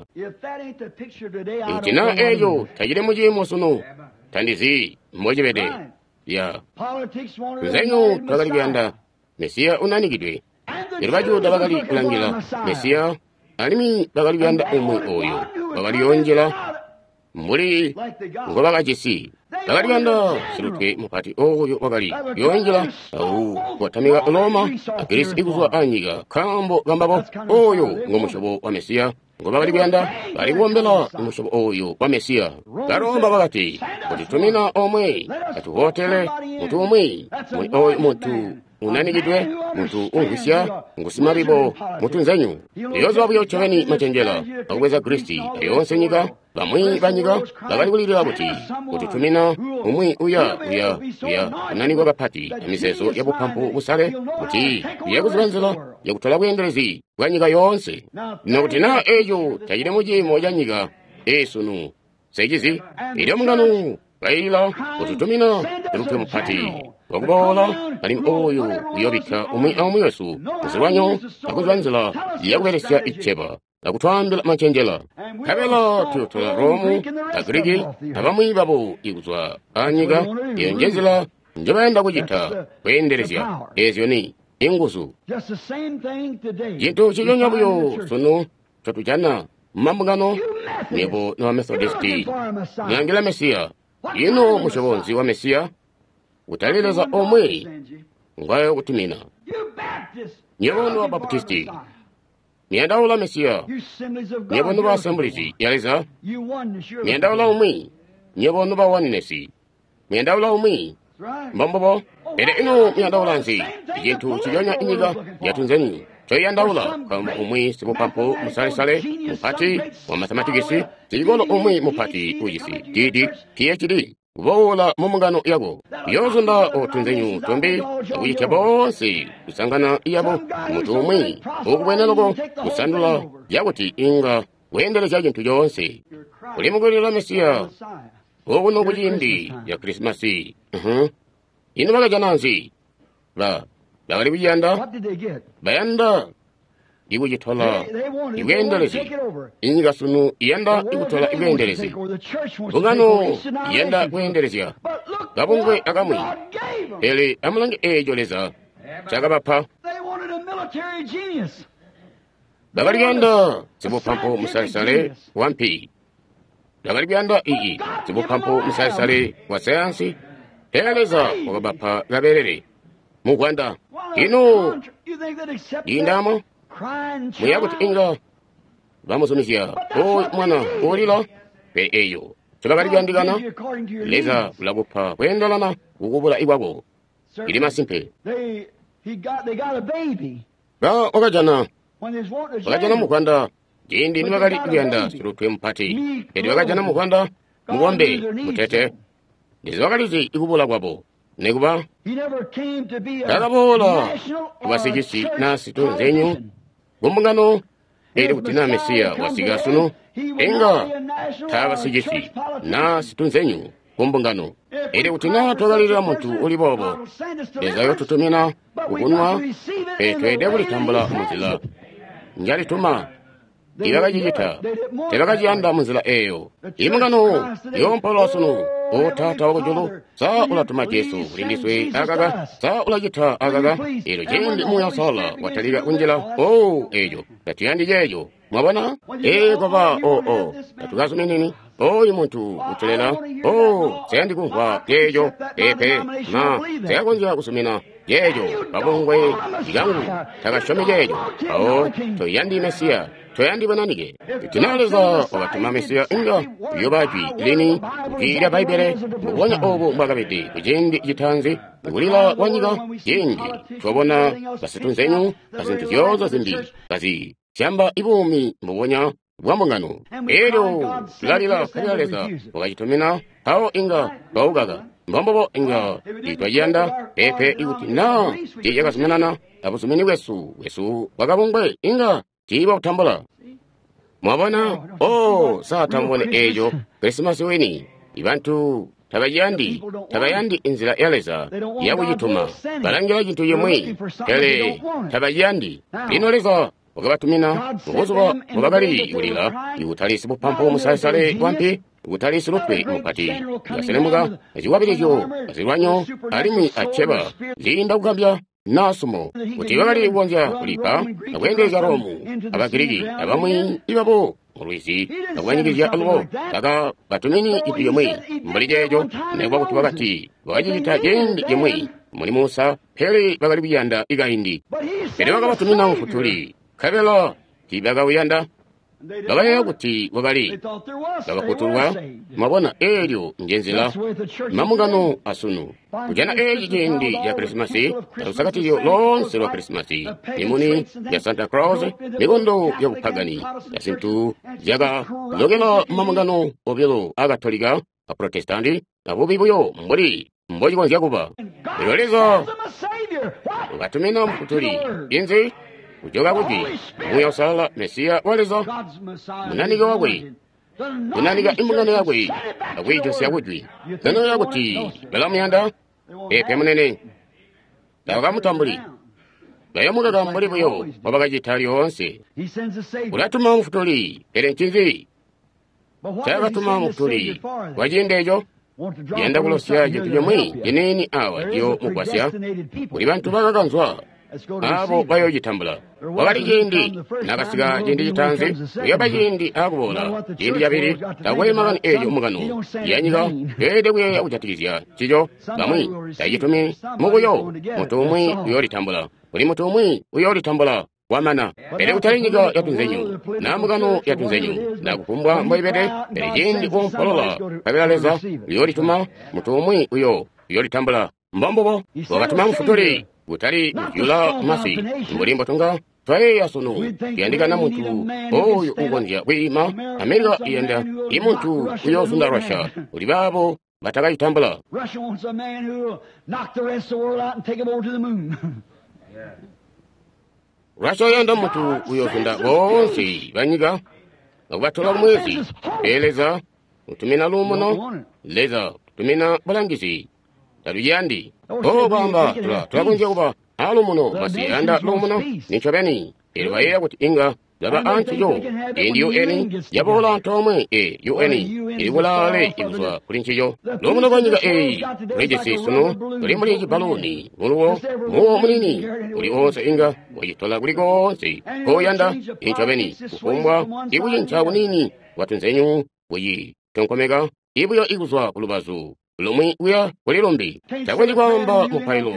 itina ejo tajire mujimo sunu tandizi mojebede ya zenyu tagali ganda Mesia unanigidwe Yerbajuda bagali ulangila Mesia alimi bagali ganda umwe oyo bagali yonjela muri ngobaga jisi bagali ganda siruke mupati oyo bagali yonjela au watamiga Roma akirisi iguzwa anyiga kambo gambabo oyo ngomushobo wa Mesia ngobagali ganda bali gombela umushobo oyo wa Mesia garomba bagati kutumina omwe atuhotele mutu omwe mutu unanigidwe mutu ungusya ngusimaribo mutu nzenyu yozo wabuyo choveni machenjela agweza Kristi yonse nyiga bamwi banyiga bagali kulira buti kutumina omwe uya unanigwa bapati emiseso yabupampu busale buti yaguzwanzela yakutala bwenderezi bwanyiga yonse nokutina ejo tajire muji moja nyiga esunu sejizi ilo munganu baila kutumina rupe mupati wakubola ali oyo uyobika umwi Yesu uzwanyo akuzwanzela yakuberesya icheba akutwambila machenjela kabela tuyotola Romu agrigi abamwi babo iguzwa anyiga yonjezela njobenda kujita kwenderezya ezyoni inguzu jintu chijonyabuyo sunu chotujana mmambungano nebo na Methodisti nyangira Mesiya ino mushobonzi wa Mesiya utaleleza omwe ngayo kutimina nyebono wa Baptisti miendaula Mesiya nyebono wa Assemblies yaleza miendaula omwe nyebono wa Oneness miendaula omwe mbambobo ere ino miendaula nzi jintu chijonya inyiga yatunzeni choyandaula kama omwe sibopampo musale mupati wa mathematics tigono omwe mupati ujisi DD PhD vola mumungano yago yozunda otunzenyu tombe wike bonse usangana iyabo mutu omwe okubwenelogo usandula yaguti inga wendele jintu yonse ulimugulira Mesiya obuno bujindi ya Krismasi ino bagajananzi bali biyanda bayanda ibujitola ibwendelezi inyiga sunu yanda ibutola ibwendelezi bungano yanda bwendelezya gabungwe agamwi ele amulange ejoleza chagabapa bagali yanda sibupampo musalisale wampi bagali yanda iyi sibupampo musalisale wa sayansi eleza wabapa gaberere mu Rwanda ino indamo muyaguti inga bamusomesya mwana olila pe eyo tulagali byandigana leza ulagupa kwendalana ukubula ibwago ili masimpe okajana mu Rwanda jindi nibagali byanda surutwe mpati edi wakajana mu Rwanda mugombe mutete nizibagalizi ikubula gwabo neguba dalabola wasigisi nasi tunzenyu gumbungano eri kutina Mesiya wasiga suno enga tabasigisi nasi tunzenyu gumbungano eri kutina togalira muntu uli bobo ezayo tutumina ukunwa twede buli tambula muzila njali tuma ibagajijita tebagajiyanda muzila eyo imungano yompolo suno o tata wagojolo sa ulatuma Yesu ulindiswe agaga sa ulajita agaga ero jendi muya sala wataliga unjila ejo tatiyandi yejo mwabana baba tatugasu nini yumuntu utulela sendi kuhwa yejo epe na seyagonja kusumina yejo babongwe igangu tagashomi yejo toyandi Mesiya toyandi bananige tinaleza wabatuma Mesiya inga yobaji lini ukira Baibele mubonya obo mbagabede kujendi yitanze ngulila wanyiga yendi tubona basitunzenyu bazintu vyozo zimbi kazi cyamba ibumi mubonya bwambungano ero lalila kanyaleza wakajitumina hao inga baugaga mbambobo inga itwajanda pepe ikutina jiyakasumenana abusumini wesu wakabungwe inga jiba utambula mwabona saa tambone ejo Krismasi weni ibantu tabayandi inzira yaleza yabuyituma balangira jintu yemwe ele tabayandi linoleza wakabatumina mubuzuba mubagali ulila iutalisi bupampo musalisale wampi iutalisi lukwe mupati yaselemuga eziwabilijo azilwanyo alimi acheba linda kugambya nasumo kuti bagali wonja kulipa abwengeza Romu abagirigi abamwi ibabo olwisi abwanyigija alwo kaga batumini itu yemwe mbalijejo nebwa kuti bagati wajita jendi yemwe muri Musa pele bagali biyanda igahindi pele baga batumina mfutuli kabelo tibaga uyanda babaye kuti wagali babakuturwa mabona elyo njenzila mamungano asunu kujana jendi ya Krismasi usakatiyo lonse lwa Krismasi imuni ya Santa Claus migondo ya bupagani ya sintu jaga logela mamungano obelo agatoliga aprotestanti abubibuyo mboji kwanzia kuba ilolezo ugatumina mkuturi yenze ujoga kuji muya sala Mesiya walezo munaniga wagwe munaniga imbungano yagwe agwe josi yagwe zano yaguti balamyanda epe munene daga mutambuli bayamugaga muri buyo babagajitali yonse ulatuma mfutuli erenkinzi chagatuma mfutuli wajendejo yenda kulosya jintu jomwe yeneni awa dio mukwasya uli bantu bagaganzwa abo bayogitambula wakati jindi nakasiga jindi jitanze yaba jindi akubola jindi yabiri takwemagani ejo mugano yanyiga ede bwe ujatikizya kijo bamwi tayitumi muguyo mutumwi uyolitambula buli mutumwi uyolitambula wamana bere utalinyiga yatunzenyu namugano yatunzenyu nakukumbwa mbaibede bere jindi ompolola kabiraleza uyolituma mutumwi uyo uyolitambula mbambobo wakatuma mfutuli utali yula masi mulimbo tunga twaye yasunu yandika na muntu oyo ugonja wima Amerika yenda imuntu uyosunda Russia ulibabo bataka itambula. Russia wants a man who will knock the rest of the world out and take them over to the moon. Russia yenda muntu uyosunda bonsi banyiga batola mwezi eleza utumina lumuno leza tumina balangisi taluyandi bamba tulakunja kuba alumuno basi anda lumuno nichobeni elwaye kuti inga laba antiyo indiyo eni yabola ntomwe yueni ilibulale ibuzwa kulinchiyo lumuno banyiga regisi sunu tuli muli baloni muluwo muwo munini uli onse inga wajitola kulikonse koyanda nichobeni kukumbwa ibuyincha bunini watunzenyu buyi tonkomega ibuyo ibuzwa kulubazu lumwi uya ulilumbi chakwendi kwamba mupailo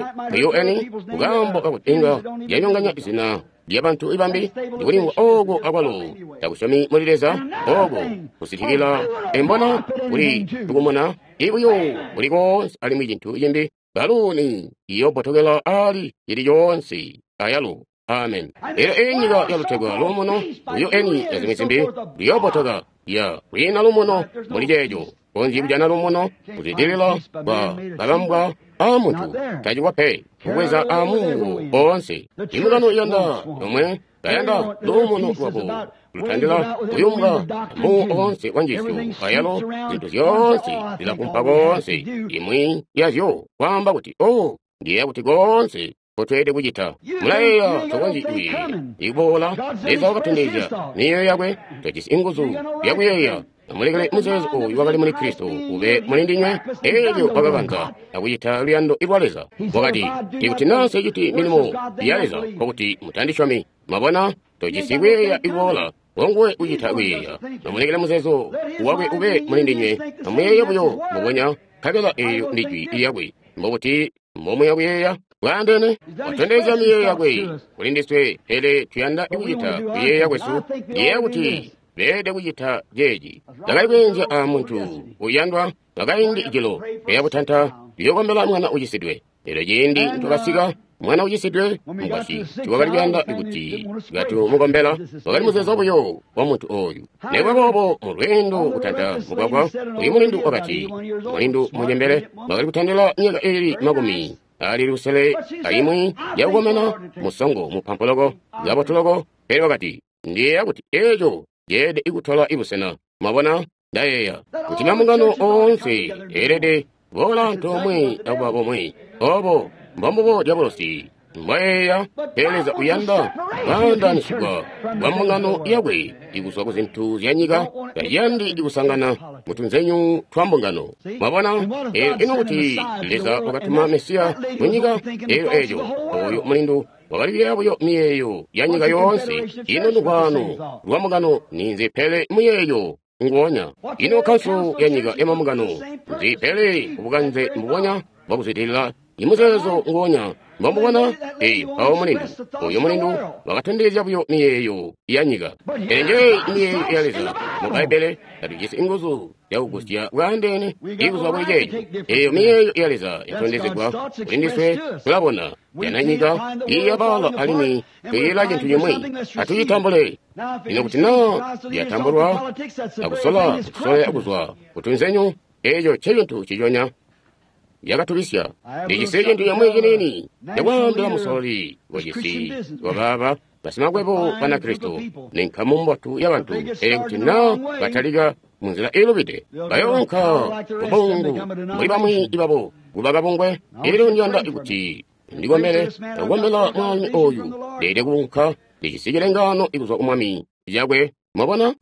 UN kugambo kakutinga yanyonganya izina lyabantu ibambi ndikulimwa ogo akwalo takusomi mulileza ogo kusitikila embona uli tukumona ibuyo uliko ali mwijintu yimbi baluni iyo potogela ali ili yonsi ayalo amen era enyiga yalutegwa lumuno UN yazimizimbi liyopotoga ya wina lumuno mulijejo onzi bujana lumuno kuzidirila ba balambwa amuntu tajiwa pe kuweza amungu onse imugano yanda omwe bayanda lumuno wabo lutandila uyumga mu onse wanjisu ayalo zintu zyonse zila kumpago onse imwi yazyo kwamba kuti ndiye kuti gonse kotwede kujita mulaya towanji uyi ibola leza wakatendeja niyo yagwe tojisi inguzu yaguyeya amulegele muzezo uyu wakali muli Kristo ube mulindinywe ebyo wakaganza akuyita luyando ibwaleza wakati tikuti nanse juti milimo iyaleza kokuti mutandishwami mabona tojisiweya ibola wongwe uyita uyeya amulegele muzezo uwagwe ube mulindinywe amuyeya buyo mubonya kabela eyo ndijwi iyagwe mbobuti momo yaguyeya wandene watendeza miye yagwe kulindiswe hele tuyanda ikuyita miye yagwesu yeguti bede kuyita jeji lagaibwenja amuntu uyandwa lagaindi ijilo eyabutanta yogombela mwana ujisidwe ero jindi ntukasiga mwana ujisidwe mbashi tiwagalibyanda ikuti gatu mugombela wagali muzezo buyo wa muntu oyu nebwe bobo mulwendo utanta mugwagwa uyu mulindu wakati mulindu mujembele wagali kutandela nyega eri magumi ali lusele aimwi yagomena musongo mupampologo gabotulogo eri wakati ndiye yakuti ejo yede ikutola ibusena mabona dayeya kuti namungano onse erede bola ntomwe ababo mwe obo mbambo diabolosi mweya peleza uyanda banda nishigwa bamungano yagwe iguswa kuzintu zyanyiga yandi igusangana mutunzenyu twambungano mabona ino kuti leza wakatuma mesia mwenyiga ejo oyo mulindu wakalibi yabuyo miyeyo yanyiga yonse ino nugwano rwamugano ninze pele muyeyo ngonya ino kanso yanyiga emamugano nzi pele ubuganze mbugonya bakuzitilila imuzezo ngonya mbambugana awo mulindu oyo mulindu wakatendeza buyo miyeyo yanyiga enje miyeyo yaleza mubaibele atujisi inguzu yaugustia wandene iguzwa bwejejo eyo miyeyo yaleza yatondezegwa kulindiswe tulabona yananyiga iyabala alimi kuyelaje ntuyemwe atuyitambule ino kuti yatambulwa akusola akuzwa kutunzenyu ejo cheyuntu chijonya yakatubisya igiseje ndu yamweje nini yawambila musoli wajisi wababa basimagwebo bana Kristo ninkamumbatu yabantu kuti bataliga munzira elobide bayonka ubongo muri bamwe ibabo gubaga bongwe ero nyanda ikuti ndigomere agomela mwami oyu dede gunka igisigire ngano iguzwa umwami yagwe mabona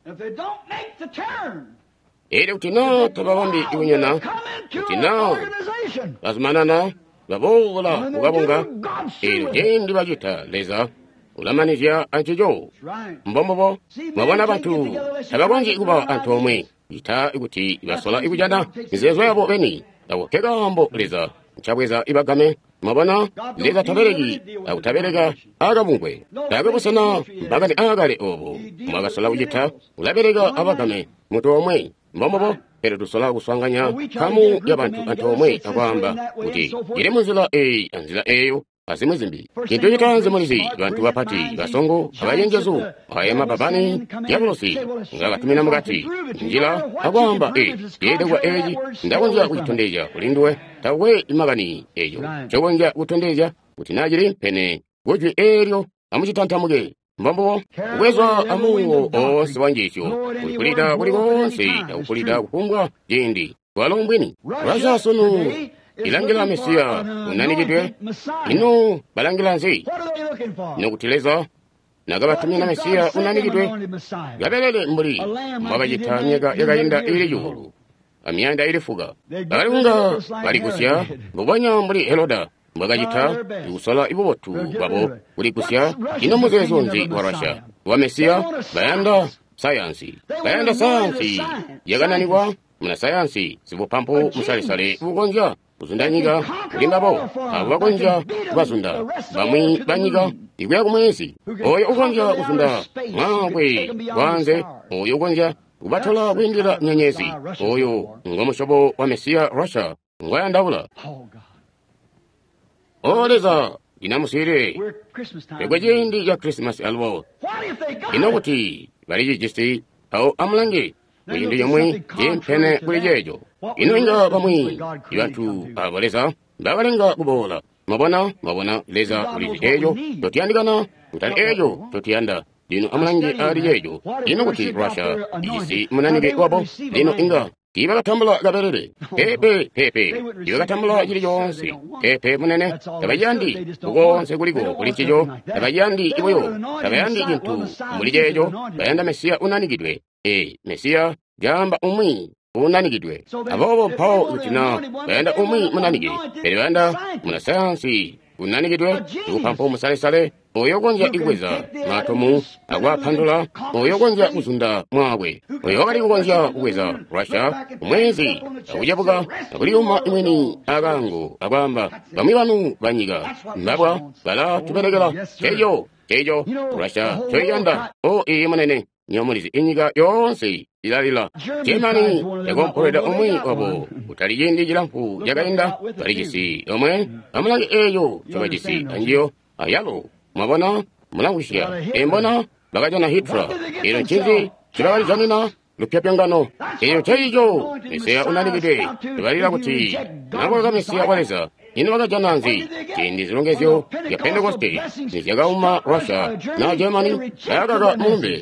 ere utina tabawandi ibunyana utina azmanana babola kugabunga ero jendi bagita leza ulamanizya antijo mbombobo mwabona abantu abagonji kuba antu omwe ita ikuti ibasola ikujana mizezo yabo beni awokegambo leza nchabweza ibagame mwabona leza taberegi taberega agabungwe agabusana mbagani agale obo mwagasola ujita ulaberega abagame mutu omwe mbombobo pero tusola kuswanganya kamu y'abantu antu omwe agwamba kuti iri munzila anzila eyo azimuzimbi kintu kitanze mulizi bantu bapati basongo abayengezo ayema babani yabulosi ngagatumina mugati njila agwamba yedegwa eji ndabonja kuitondeja kulindwe tawe imagani ejo chobonja kutondeja kutinajiri pene gojwe eryo amuchitantamuge mbambo uwezwa amuwo onse wanjisho kulida kuli konse kulida kukumbwa jindi walombweni raja sonu ilangila Mesia unanigidwe ino balangila nzi nokutileza nagabatumina Mesia unanigidwe gabelele muri mwabajita nyega yagayinda ili yuhulu amyanda ili fuga bagalunga balikusya mbubanya muri Heroda mwagajita yusola ibubotu babo ulikusya ino muzezo nzi warasha wa Mesia bayanda sayansi yagananigwa muna sayansi sibupampo musalisale ugonja uzundanyiga ulimbabo abo bagonja bazunda bamwi banyiga igwe kumwezi oyo ugonja uzunda mwangwe wanze oyo ugonja ubatola wingira nyenyezi oyo ngomushobo wa Mesia Russia ngwayandabula oleza inamusire egwejindi ya Christmas alwo inokuti balijijisi au amulange windi yomwe jempene kulijejo inoinga bamwi ibantu abaleza babalenga kubola mabona leza kuliji ejo totiandikana utali ejo totianda lino amulange alijejo inokuti Russia ijisi munanige wabo lino inga tibagatambula gaberere pepe tibagatambula jiri yonse pepe munene tabayandi ugonse kuliko kulikijo tabayandi iboyo tabayandi jintu mulijejo bayanda Mesia unanigidwe Mesia jamba umwi unanigidwe abobo pao utina bayanda umwi munanige bayanda munasayansi unanigidwe upampo musale oyogonja igweza matomu agwa pandula oyogonja uzunda mwawe oyogari kugonja uweza Russia umwezi ujabuga kuliuma imweni agango agamba bamwe banu banyiga mbabwa bala tuberegera kejo Russia toyanda imanene nyomulizi inyiga yonse ilalila Germany yagomporeda omwe wabo utaliyindi jilampu yagainda baligisi omwe amulagi eyo chabajisi anjiyo ayalo mwabona mulangushiya embona bagajana Hitler ilo nchizi chilawali jamina lupyapyangano eyo chaijo Mesia unanigide tubalila kuti nagoga Mesia waleza ino bagajana nzi chindi zilongezyo ya Pentecoste niziyagauma Russia na Germany yagaga mumbe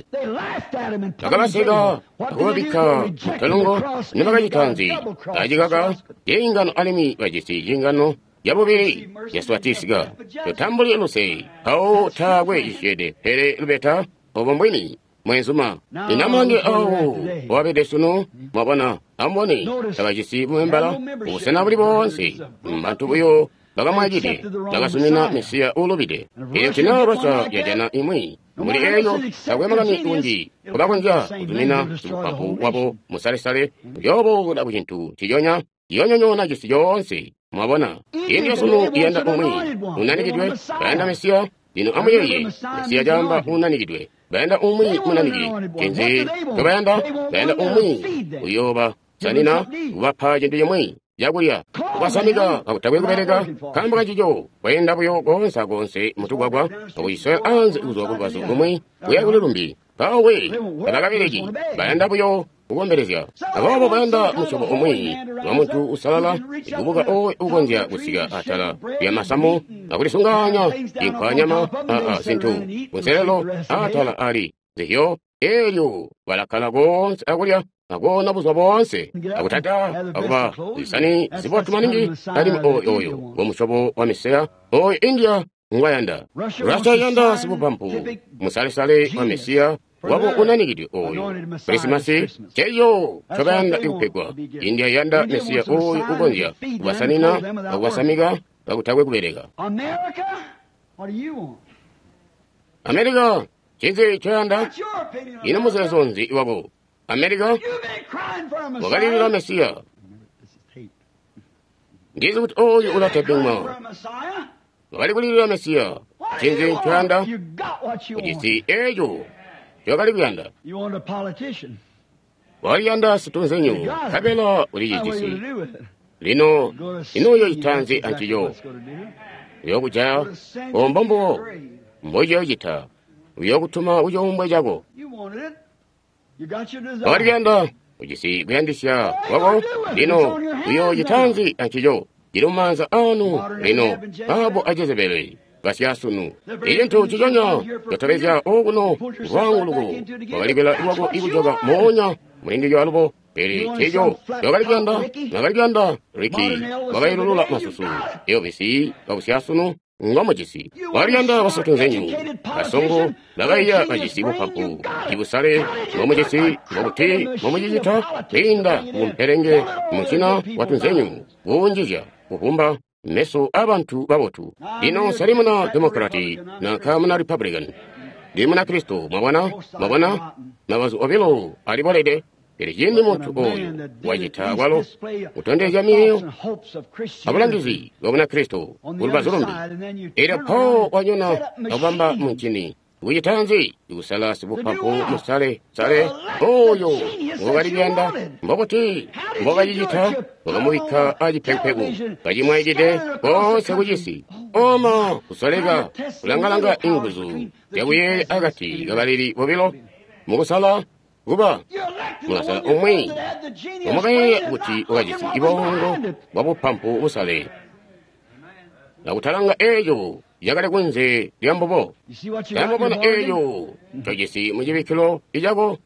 agabasega agobabika mutalungo nibagajitanzi ajigaga yeingano alimi bajisi yingano yabubiri yaswatisiga totambuli eluse hao tagwe ishede here lubeta obombweni mwenzuma inamange awo wabedesuno mwabona ambone tabajisi mwembala ubusena buli bonse mbantu buyo bagamwagide bagasumina Mesia ulubide iyo tina Russia yajana imwi muri eyo tagwemagani unji kubagonja kuzumina upapu wabo musale yobo na bujintu tiyonya yonyonyona jisi yonse mwabona iyo sunu iyanda umwi unanigidwe bayanda Mesia ino amuyeye Mesia jamba unanigidwe bayanda umwi munanigi kenze bayanda umwi uyoba sanina ubapaje ndiye mwi yaguya ubasamiga abutagwe kuberega kamba jijo wenda buyo gonse mutugwagwa obuyiso anze uzokubazo umwi uyagulurumbi pawe abagabiregi bayanda buyo ugomberezya ababo bayanda mushobo umwi wamuntu usalala igubuga ugonja gusiga atala ya masamu akulisunganya inkanyama sintu unselelo atala ali zihyo eyo balakala gonse agulya agona buzwa bonse agutata aguba isani zibotu maningi alimi oyo womushobo wa Mesia India ngwayanda Russia yanda sibupampu musale wa Mesia wabo unanigidi oyo Christmas cheyo chobanda iupegwa India yanda Mesia ugonja wasanina wasamiga kakutagwe kubereka. America, what do you want? Amerika chinzi choyanda What's your opinion on ine that? muzezonzi iwako. Amerika You've been crying for a wakalilira Messiah. Mesiya. Ndizi kuti oyo You've been ulatepimwa. crying for a Messiah. Wakalikulira Mesiya. What do you Chinzi want? choyanda You got what you want. kujisi ejo. Chokalikuyanda. You want a politician. Waliyanda situnzenyu. You got it. Kabela Now what are you ulijisi. going to do with it? Lino Go to inoyo sea, itanzi that's exactly antiyo. what it's going to do. Yokuja Go to send you to ombombo your grave. mbojo yita. Yokutuma ujo umbwe jago. You wanted it. You got your desire. Waliyanda ujisi kuyandisya wako. Lino uyo yitanzi antiyo. Jirumanza anu lino abo ajezebele. Basiasunu. Ilintu chijonya yatarezya oguno wangulugu. Wakalibela iwako ibujoga monya. Mulindi yo alubo. Peri chejo. Yokaliganda. Riki. Wakailulula masusu. Iyo bisi. Wabusiasunu. Ngomajisi. Waliganda wasutunzenyu. Kasongo. Lagaya majisi bupapu. Kibusare. Ngomajisi. Ngomuti. Ngomajijita. Pinda. Umperenge. Mukina. Watunzenyu. Uunjija. Uhumba. Meso abantu babotu. Dino salimuna demokrati. Na kamuna republican. Dimuna Kristo. Mabana. Nawazu obilo. Alibolede. Erejeni muntu oyo. Wajita walo. Utonde jamii. Abulangizi. Gobuna Kristo. Ulbazurumbi. Era po wanyona. Abamba munchini. Uyitanzi. Usala sibupapu. Musale. Sale. Oyo. Ngogariganda. Mboboti. Mbogajijita. Ngogamuika aji pepegu. Kajimwaijide. Bose bujisi. Oma. Usalega. Ulangalanga inguzu. Yabuye agati. Gabaliri wabilo. Mugusala. Guba. Mulasa umwi. Omagaye guti wajisi. Ibongo. Wabu pampu usale. Na utalanga ejo. Yagare kunze. Yambobo. Yambobo na ejo. Kajisi mujibikilo. Ijago.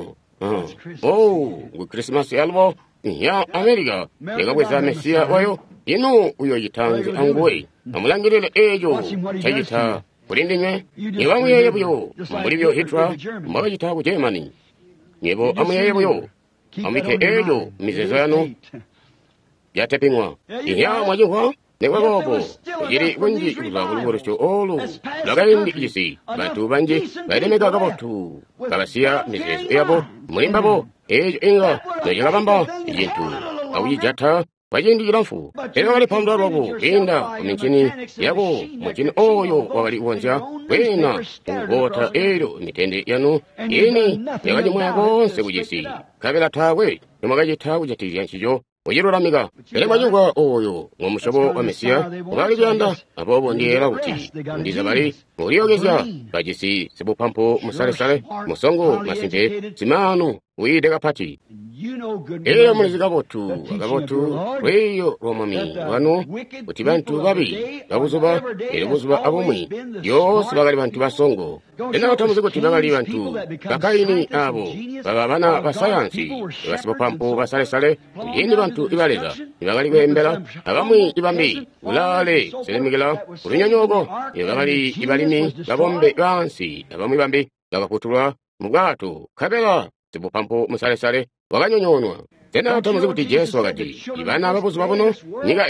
Oh. Christmas yalbo. Ya Amerika. Yagaweza Mesiya wayo. Inu uyo yitanzi angwe. Amulangirele ejo. Chayita. Kulindinye. Iwangu yebuyo. Mulibyo hitwa. Mwagajita ku Germany. Nyebo amuyebuyo. Amike ejo. Mizezano. Yatepingwa. Iya mwajingwa. Newagobo. Ujiri wenji uzabuluburisho olu. Lagaindi ijisi. Bantu banji. Baidemega gabotu. Kabasiya mizezu eyabo. Mulimbabo. Ejo inga. Nayagabamba. Ijintu. Awi jata. Wajindi jiramfu. Ega wali pamda rogo. Inda. Minchini. Yago. Mchini oyo. Wawali uwanja. Wena. Ugota ejo. Mitende yanu. Ini. Yagaji mwago. Sebujisi. Kabila tawe. Yamagaji tawe jati yanchijo. Oyiruramika. Eremajingwa oyo. Ngomushobo wa Mesiya. Ugaliganda. Abobo ndiera uti. Ndizabari. Muriogezya. Bajisi. Sebupampo. Musale. Musongo. Masimpe. Simanu. Uidega pati. Eyo mulizigabotu. Agabotu. Weyo romami. Wano. Utibantu babi. Gabuzuba. Erebuzuba abumwi. Yose bagali bantu basongo. Ena watamuzigo tibagali bantu. Bakaini abo. Babana basayansi. Basibopampo basale. Yindi bantu ibaleza. Ibagali wembela. Abamwi ibambi. Ulale. Selemigela. Urunyonyogo. Ibagali ibalimi. Gabombe bansi. Abamwi bambi. Gagakutura. Mugato. Kabela. Sibopampo musale. Waganyonyonwa. Tena watamuzigo ti Jesu wagati. Ibana ababuzu babuno. Niga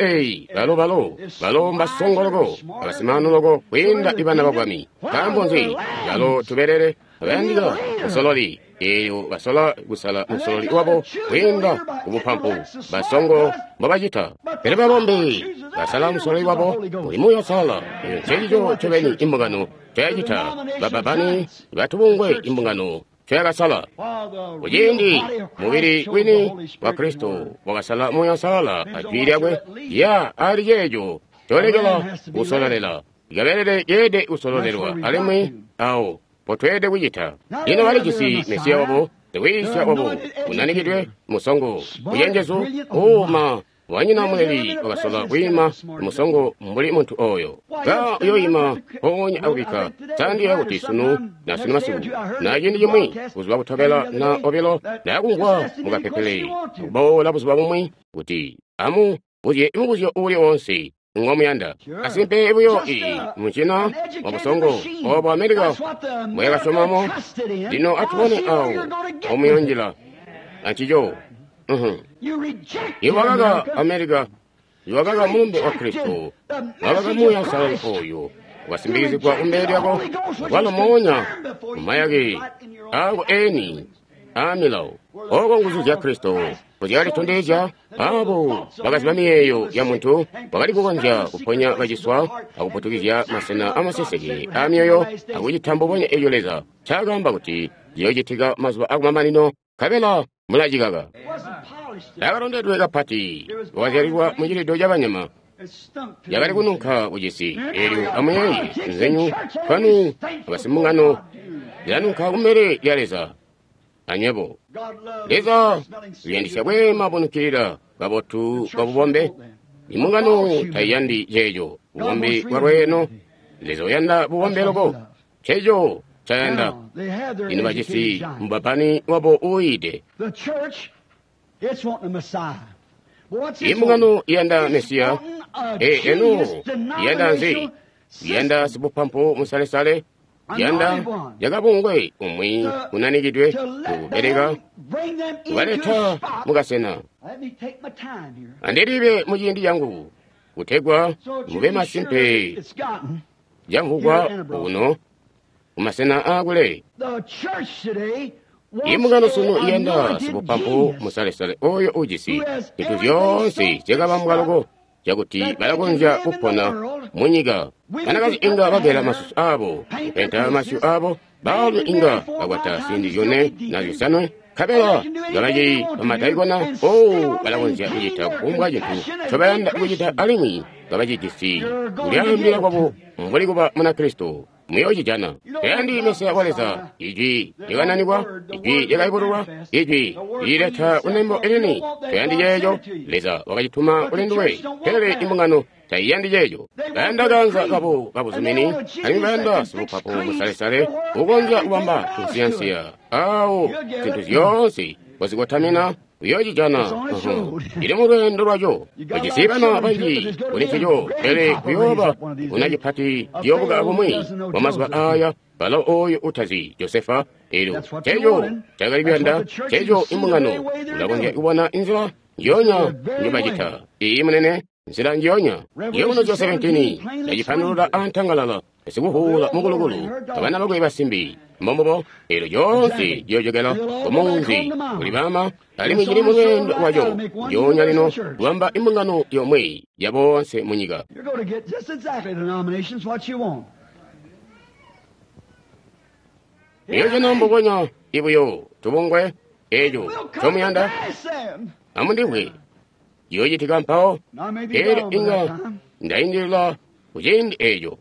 Balo mbasongologo. Abasimanulogo. Wenda ibana bagwami. Kambonzi. Balo tuberere. Abendiga. Musololi. Eyo basola gusala musololi wabo. Wenda ubupampu. Basongo. Babajita. Pereba bombe. Basala musololi wabo. Ulimu ya sala. Chejijo cheveni imbugano. Chejita. Bababani. Batubungwe imbugano. Chegasala. Ujindi. Mubiri wini. Wa Kristo. Wagasala moya sala. Ajwiriagwe. Ya ariyejo. Tolegela. Usolalela. Gaberere yede usololelwa. Alemi. Ao. Potwede wiyita. Ino walijisi Mesiya wabo. Tewisha wabo. Unanigidwe. Musongo. Uyenjezu. Oma. Wanyina mweli. Wagasola wima. Musongo. Mbuli muntu oyo. Ga yoyima. Honya awika. Sandi ya uti sunu. Na sunu masibu. Na yindi yumwi. Uzwa butogela na obilo. Na yagungwa. Mga pepele. Bola buzwa bumwi. Uti. Amu. Uye imuguzyo uli onsi. Ngomuyanda. Asimpe ebuyo mchina. Wabusongo. Oba Amerika. Mwega somamo. Dino atuone au. Omuyonjila. Anchijo. Iwagaga Amerika. iwakaga mulumbe wa Kristo wakaga muyasala oyo wasimbikizibwa kumberi yako walomonya umayage ago eni amilawo oko nguzu ya Kristo kuzyali tondeja abo bakazibamiyeyo ya muntu bakali kukonja kuponya bajiswa akupotukizya masena amasesege amyoyo akujitambo bonya eyoleza chagamba kuti yojitiga mazuwa akumamanino kabela mulajikaga yakarondedweka pati wazyaliwa mujilido jabanyama yakali kununka ujisi elyo amuyeyi nzenyu kwanu abasimungano yanunka kumere yaleza anyebo leza yendisha bwema bonukirira babotu babubombe imungano tayandi jejo bubombe warweno lezo yanda bubombe loko chejo chayanda inibajisi mbapani wabo uide imungano yanda mesia eno yanda nzi yanda sibupampo musale yanda yakabungwe umwi kunanigidwe kubereka kubaleta mugasena anderibe mujindi yangu kutegwa mube masimpe jangugwa uno umasena agule imugano sunu yanda sibupampo musale oyo ujisi itu vyonse jekabamugalogo jakuti balagonja kupona munyiga kanakazi inga bagera masu abo enta masu abo balu inga agwata sindi yone nazo sanwe kabela gabaji pamataigona balagonja ujita kumbwa jitu chobayanda ujita alimi gabaji jisi uliambira kwabo mbali kuba muna Kristo muyoji jana yandi mesa waleza iji yagananibwa iji yagaiburwa iji ileta unembo elini yandi yejo leza wakajituma ulenduwe hele imungano tayandi yejo banda ganza kabo zumini ani banda supapo musale ugonja ubamba kusiansia au kintu yonse wazigwatamina uyoji jana ile murendo rwajo bajisibana banji unikijo ele kuyoba unajipati yobuga abumwi wamazwa aya bala oyo utazi Josefa elo chejo chagalibanda chejo imungano ulagonja ubona inzira yonya nyibajita imunene nzira nyonya yono jo 17 yajifanura antangalala esiguhula mugulugulu abana bagwe basimbi momobo elo yonse yojogela omunzi ulibama alimi jiri mugendo wajo yonya lino wamba imungano yomwe yabonse munyiga ejo nombogonya ibuyo tubungwe ejo tomuyanda amundiwe yojitika mpao ere inga ndaindila ujindi ejo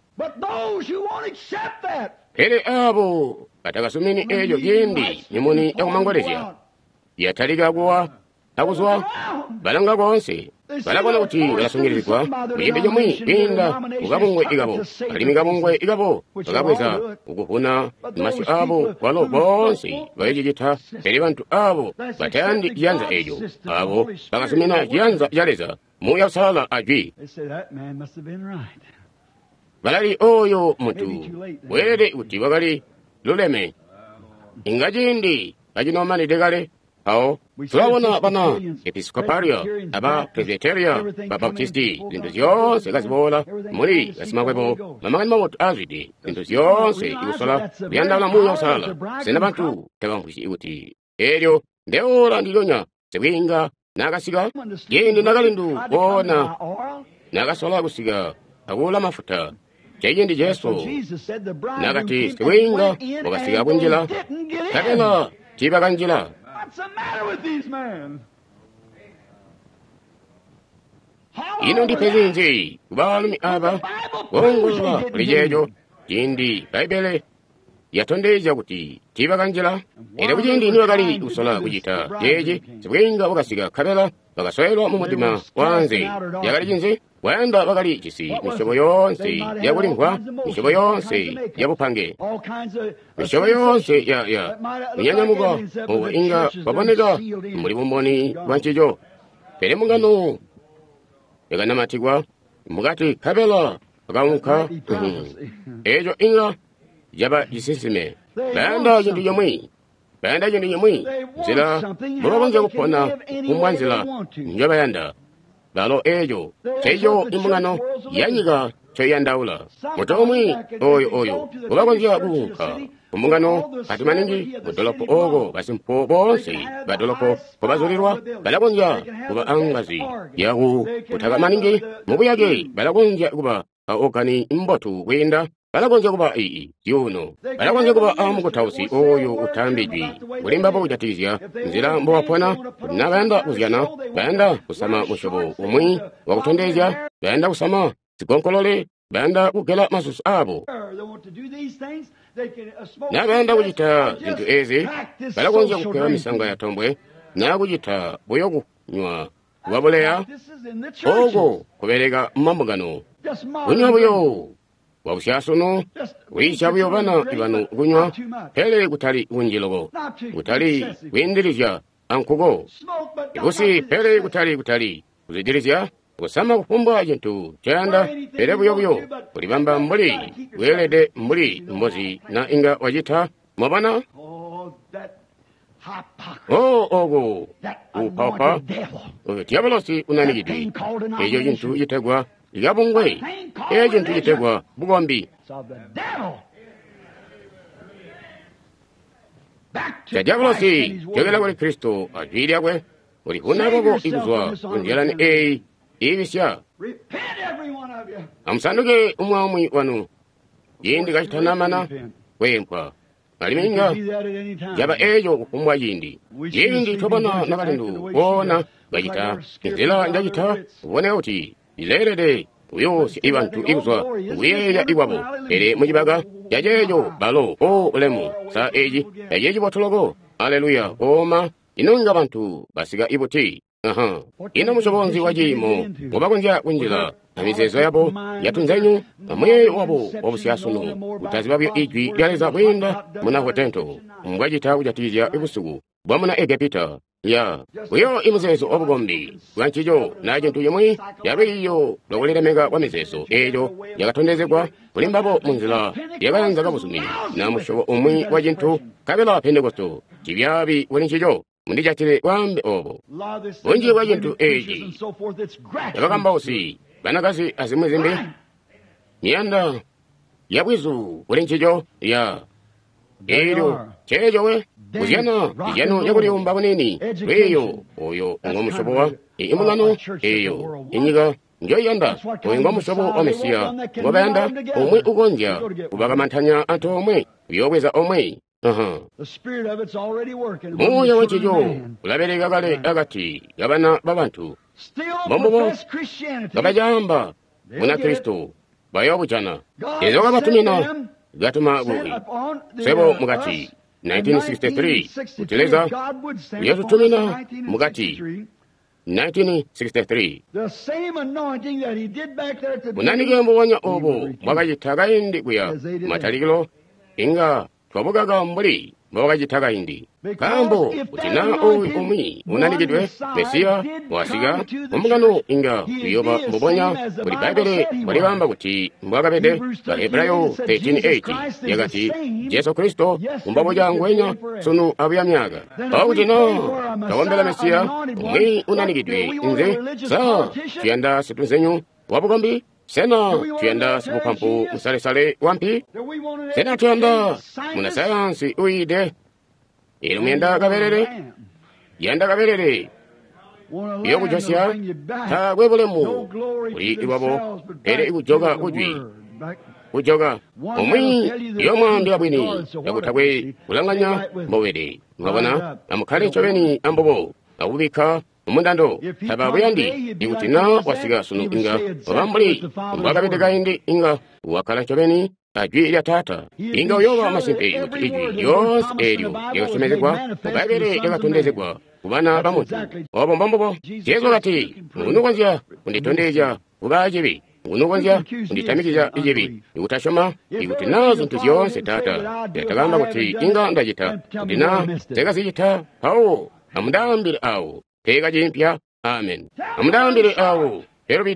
ere abo atakasumini ejo gindi nimuni yakumangolezya yataligagwa akuzwa balanga gonse balabona kuti balasungiririzwa ujindi jomwi inda ugabungwe igabo alimigabungwe igabo bagabweza ukufuna masi abo walo bonse bayijita eri bantu abo batandi yanza ejo abo bakasumina yanza yaleza muyasala ajwi balali oyo mutu were uti bagali luleme ingajindi ajinomani degale ao tulabona bana episkoparia aba presbyteria babaptisti zintu zyonse gazibola muri gasimagwebo mamangani mawotu azwidi zintu zyonse ikusala byandala muyo sala sena bantu tebampushi ikuti eryo ndeora ndilonya sebwinga nagasiga yendi nagalindu bona nagasola gusiga agula mafuta cheyendi Yesu nagati sebwinga bagasiga bunjila kabela chibaganjila. What's the matter with these men? ino ndi pezinzi kubalumi aba wongolwa lijejo jindi baibele yatondeja kuti tibaganjila era kujindi niwe gali usola kujita jeje sibwenga bakasiga kabela bagasoelwa mu mutima wanze yagali jinzi wenda bagali kisi mishobo yonse yabulimbwa mishobo yonse yabupange mishobo yonse ya nyanyamuga oba inga babonega muri bumboni banchijo pere mungano yagana matigwa mugati kabela bagamuka ejo inga yaba jisisime banda jindu yomwi zila murobonze kupona kumwanzila njaba yanda balo ejo chejo imungano yanyiga choyandaula mutomwi oyo ubagonja buka umungano katimaningi mudolopo ogo basimpo bonse badolopo kubazulirwa balagonja kuba angazi yagu utagamaningi mubuyage balagonja kuba okani imbotu wenda balagonja kuba yuno balagonja kuba amukutausi oyo utambijwi bulimbapo ujatizya nzira mbowapona nabanda kuzyana banda kusama mushobo umwi wakutondezya banda kusama sikonkolole banda kukela masusu abo nabanda kujita zintu ezi balagonja kukela misanga ya tombwe na kujita boyo kunywa kubaboleya ogo kubereka mmambugano kunywa buyo wabusyasono wica buyo bana ibanu kunywa hele kutali kunjilogo kutali windirizya ankugo ikusi hele kutali kuzidirizya kusama kufumbwa jintu chanda hele buyo kulibamba mbuli welede mbuli mbozi na inga wajita mabana ogo upapa tiabalosi unanigidwi ejo jintu yitegwa yabungwe ejo jintu yitegwa bugombi diabalosi jogela kuri Kristo ajwiriagwe uri hunagogo iguzwa kunjelani ibisya amusanduke umwamwi wanu yindi gachitanamana wempwa aliminga yaba ejo kukumbwa yindi tobana nakalindu bona gajita nzela njajita ubone uti ilerede uyo si ibantu iguzwa uyeya iwabo ere mujibaga yajejo balo lemu sa eji yajeji botologo aleluya oma inunga bantu basiga ibuti ino musobonzi wajimo mubagonja kunjila amizezo yabo yatunzenyu amwe wabo obusyasono utazibabyo ijwi lyaleza bwenda munaho tento mbwajita ujatizya ibusugu bwamuna egepita ya uyo imuzezo obugombi bwanchijo naje yemwe yabe iyo logoleremega wamizezo ejo yagatondezegwa bulimbabo munzila yaganzaga busumi na mushobo umwi wajintu kabela pentekosto kibyabi weninchijo mundijatire wambe obo bonje wajintu eji yabagamba osi banagazi azimwezembe nyanda yabwizu weninchijo ya ejo chejowe uzyana ijano yakuri umbaboneni weyo oyo ngomushobowa imulano eyo inyiga njoyanda ngomushobo omesiya ngobanda omwe ugonja ubagamantanya anto omwe yobweza omwe moya wachijo ulabereka kale agati yabana babantu bombobo gabajamba muna Kristo bayobujana ezo gabatumina gatuma gugi sebo mugati 1963 uteleza yesu tumina mugati 1963 munanigembo wanya obo mwagajitaga indi kuya mataligilo inga twabugaga mbuli mwagajitaga indi kambo utina umi unanigidwe mesiya wasiga omugano inga kuyoba mbubonya buli baibele balibamba kuti mbwagabede Baheburayo 13:8 yagati Yesu Kristo umbabo jangwenya sunu abuyamyaga utina kawombela mesiya umwi unanigidwe nze sa tuyanda situnzenyu wabugombi sena tuyanda sibukampu musale wampi sena tuyanda muna sayansi uide ilumyenda gaberere yanda gaberere iyo kujosya tagwebulemu uli iwabo ere ikujoga ujwi kujoga umwi iyo mwambi abwini yakutagwe ulanganya mbowere ngabona amukale chobeni ambobo awubika umundando sababu yandi ikutina wasiga sunu inga wabambuli mbagabedega indi inga wakala chobeni ajwi ilya tata inga uyoba masimpe ijwi yos eryo yagasomezegwa mugabere yagatondezegwa kubana bamuntu obo mbombobo yezo gati unugonzya unditondeja ubajibi unugonzya unditamikiza ijibi ikutashoma ikutina zintu zyonse tata yatagamba kuti inga ndajita ndina zegazijita awo amudambire awo tega jimpya amen amudambire awo erobide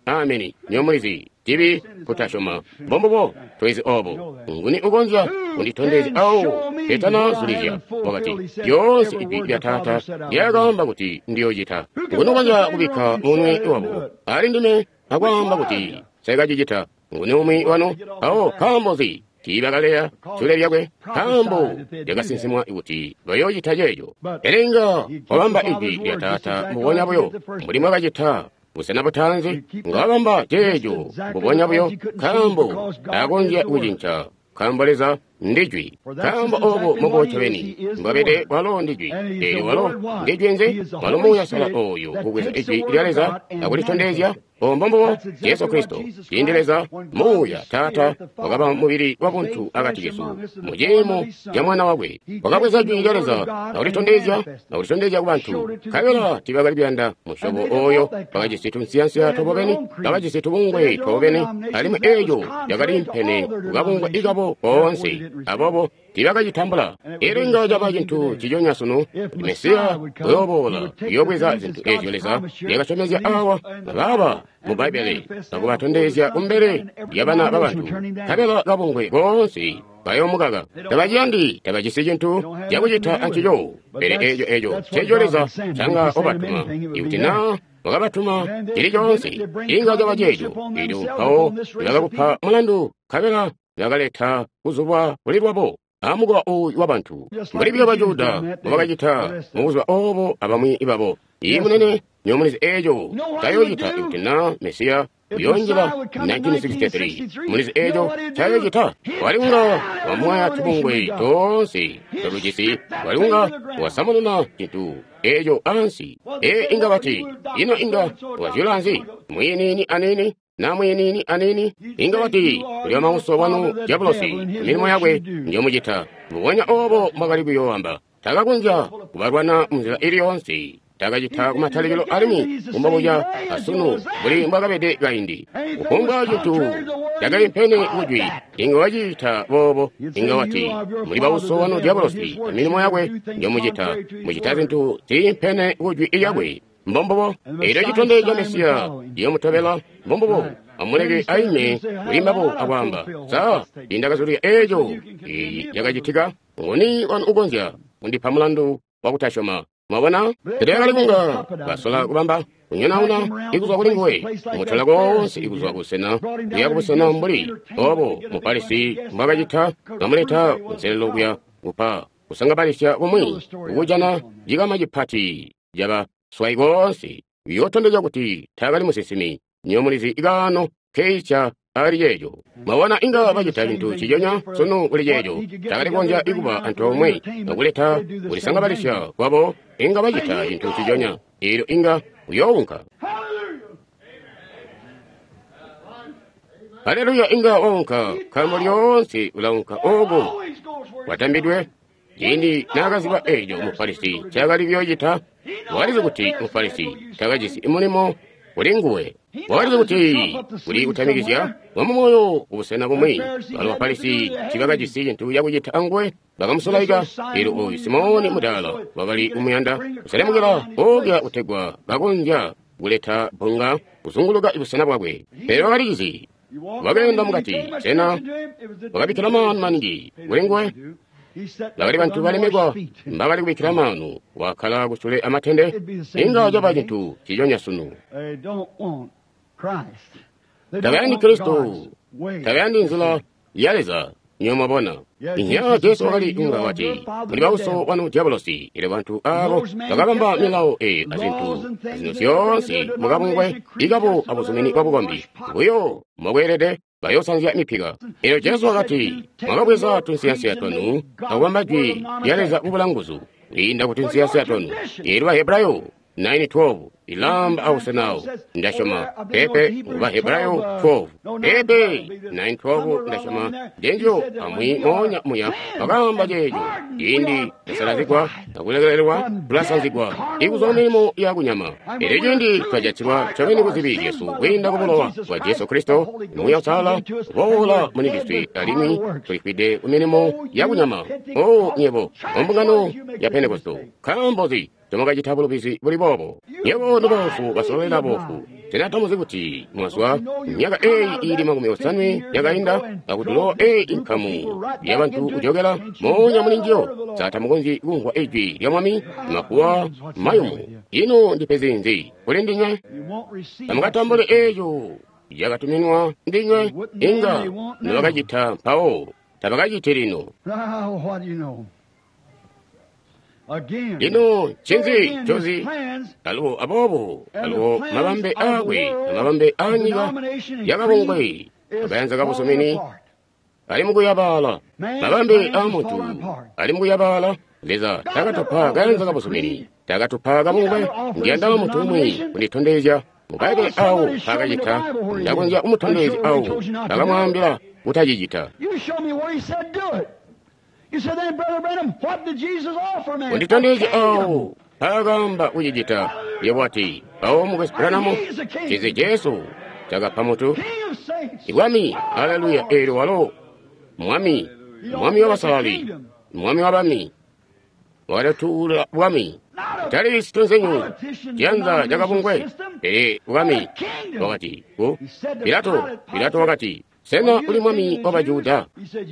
ameni nyomulizi tibi kutashoma bombobo twezi obo nguni ugonja unditondezi awo etana zulizya wakati yonse ibi byatata yagamba kuti ndiyojita nguni ugonja kubika munwe iwabo ali ndime agwamba kuti segajijita nguni umwi wano awo kambozi kibagaleya chule byagwe kambo yagasinsimwa ikuti bayojita jejo erenga obamba ibi byatata mubonya buyo mulimo bagita busena butanzi ngabamba jejo bubonya buyo kambo agonja ujincha kambaleza ndijwi kambo obo mubochabeni mbabede walo ndijwi walo ndijwi nze walo muya sala oyo kugweza ijwi lyaleza agulitondezya ombombo Yesu Kristo yendeleza muya tata wakaba mubiri wabuntu agati Yesu mujemo ya mwana wagwe wakabweza jwi lyaleza agulitondezya kubantu kabela tibagali byanda mushobo oyo bagajisitu nsiyansiya tobobeni bagajisitu bungwe tobobeni alimu ejo yagali mpene ugabungwa igabo onse abobo tibagajitambula erenga jabajintu kijonya sunu mesiya oyobola yobweza zintu ejoleza yagachomezya awa baba mu Baibuli bakubatondezya umbere yabana babantu kabela gabungwe bonse bayomugaga tabajisijintu jabujita antijo bere ejo chejoleza changa obatuma iutina wagabatuma iri jonse inga jabajejo iri umpawo yagagupa mulandu kabela yagaleta kuzubwa bulirwabo amugwa oyo wabantu mbali by'abajuda mubagajita mubuzwa obo abamwi ibabo imunene nyomulizi ejo tayojita iutina mesiya uyonjira 1963 mulizi ejo tayojita walinga wamwaya tubungwe tonsi tolujisi walinga wasamanuna kintu ejo ansi inga bati ino inga wajulanzi mwinini anini namwenini anini inga bati ulya mauso wanu jabulosi milimo yagwe njomujita mubonya obo magalibu yowamba tagagunja kubarwana muzira iri yonsi tagajita kumataligilo alimi umbabuja asunu buli mbagabede gaindi ukumba jitu tagali mpene ujwi inga wajita bobo inga wati muli bauso wanu jabulosi milimo yagwe njomujita mujitazintu ti mpene ujwi iyagwe mbombobo ero jitonde jamesiya yomutobela mbombobo amulege aime ulimbabo agwamba sa indagazuri ejo yagajitiga ngoni wan ugonja undi pamulandu wakutashoma mabona tedegali basola kubamba unyanauna iguzwa kulingwe umutala gonse iguzwa kusena yakubusena mbuli obo mupalisi mbagajita ngamuleta nselelo kuya gupa usanga balisha umwi ugujana jigama jipati jaba swaigonsi yotondeja kuti tagali musisimi nyomulizi igano keicha aliyejo mabona inga bajita bintu kijonya sono uliyejo tagali gonja iguba antomwe naguleta ulisanga balisha kwabo inga bajita bintu kijonya ilo inga uyonka haleluya inga onka kamulyonsi ulaunka ogo watambidwe jindi nagaziba ejo mupalisi chagali byojita walize kuti mupalisi tagajisi imulimo ulinguwe walize kuti uli utamigizya wamumoyo ubusena bumwi balwapalisi chibagajisi ntu yakujita angwe bagamusolaiga ilo oyu simoni mudala bagali umuyanda usalemugera ogya utegwa bagonja guleta bunga uzunguluga ibusena bwagwe pero walizi bagenda mugati sena bagabikira mangi ulinguwe labali bantu balemegwa mbabali kubikira manu wakala gusule amatende inga jabajintu kijonya sunu tagandi Kristo tagandi nzula yaleza nyomabona inya Yesu wali inga wati mulibauso wanu diabolosi ile bantu abo tagagamba milao azintu azinosiyonsi mugabungwe igabo abuzumini babugombi uyo mugwerede bayosanzya mipiga ilo Yesu wakati mwagabweza tunsiyansi ya tonu agwambajwi yaleza ubulanguzu linda kutunsiyansi ya tonu ilwa Hebrayo 9:12 ilamba au senao ndashoma pepe uba Hebrayo 12 pepe 9:12 ndashoma denjo amwi monya muya bagamba jejo indi esalazikwa nakulegelelwa bulasanzikwa ikuzomimo yakunyama erejendi twajachirwa chabeni kuzibiri Yesu wenda kubulowa wa Yesu Kristo muya sala wola munigistwi alimi tulikwide umenemo yakunyama nyebo ombungano ya Pentekosto kambozi tomoka chithabulo pisi buli bobo nyeko nobofu basolera bofu tenatomuzi kuti mwaswa nyaka ili makumi osanwi yakainda akutulo inkamu yabantu kuchokera monya mulinjiyo sata mukonzi kungwa ejwi lya mwami makuwa mayumu ino ndi pezinzi kuli ndinywe amukatambule eyo yakatuminwa ndinywe inga niwakachitha mpawo tabakachithe lino ino chinzi chozi aliwo abobo aliwo mabambe akwe mabambe anyika yakabongwe abayanza kabusomeni ali mukuyabala mabambe amutu ali mukuyabala leza takatopha kayanza kabusomeni takatopha kabongwe ndiyanda mutumwi kundithondeja mukaike awo pakachitha ndakunja umuthondezi awo pakamwambira kutajijitha undithondezi awo pakamba kujijitha yewati awo mukasipiranamo chizi jesu chakaphamutu iwami haleluya ero walo mwami wabasali mwami wabami wadatula bwami tali sitonzenyu chiyanza chakabungwe bwami wakati pilato wakati sena uli mwami wabajuda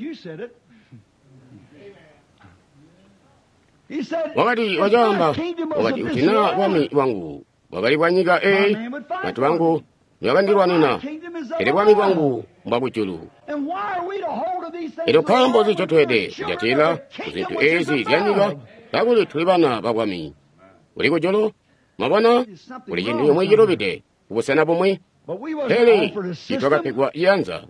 wakati wajamba wakati utina bwami wangu wakati bwanyika watu wangu niwakandirwanina bwami bwangu mbabuchulu ero kambo zichotwede zijatila kuzintu ezi ziyanyika kakuli tuli bana babwami uliko jolo mabwana uli chintu yomwe chilopite kubusana pomwe hele itwakapegwa iyanza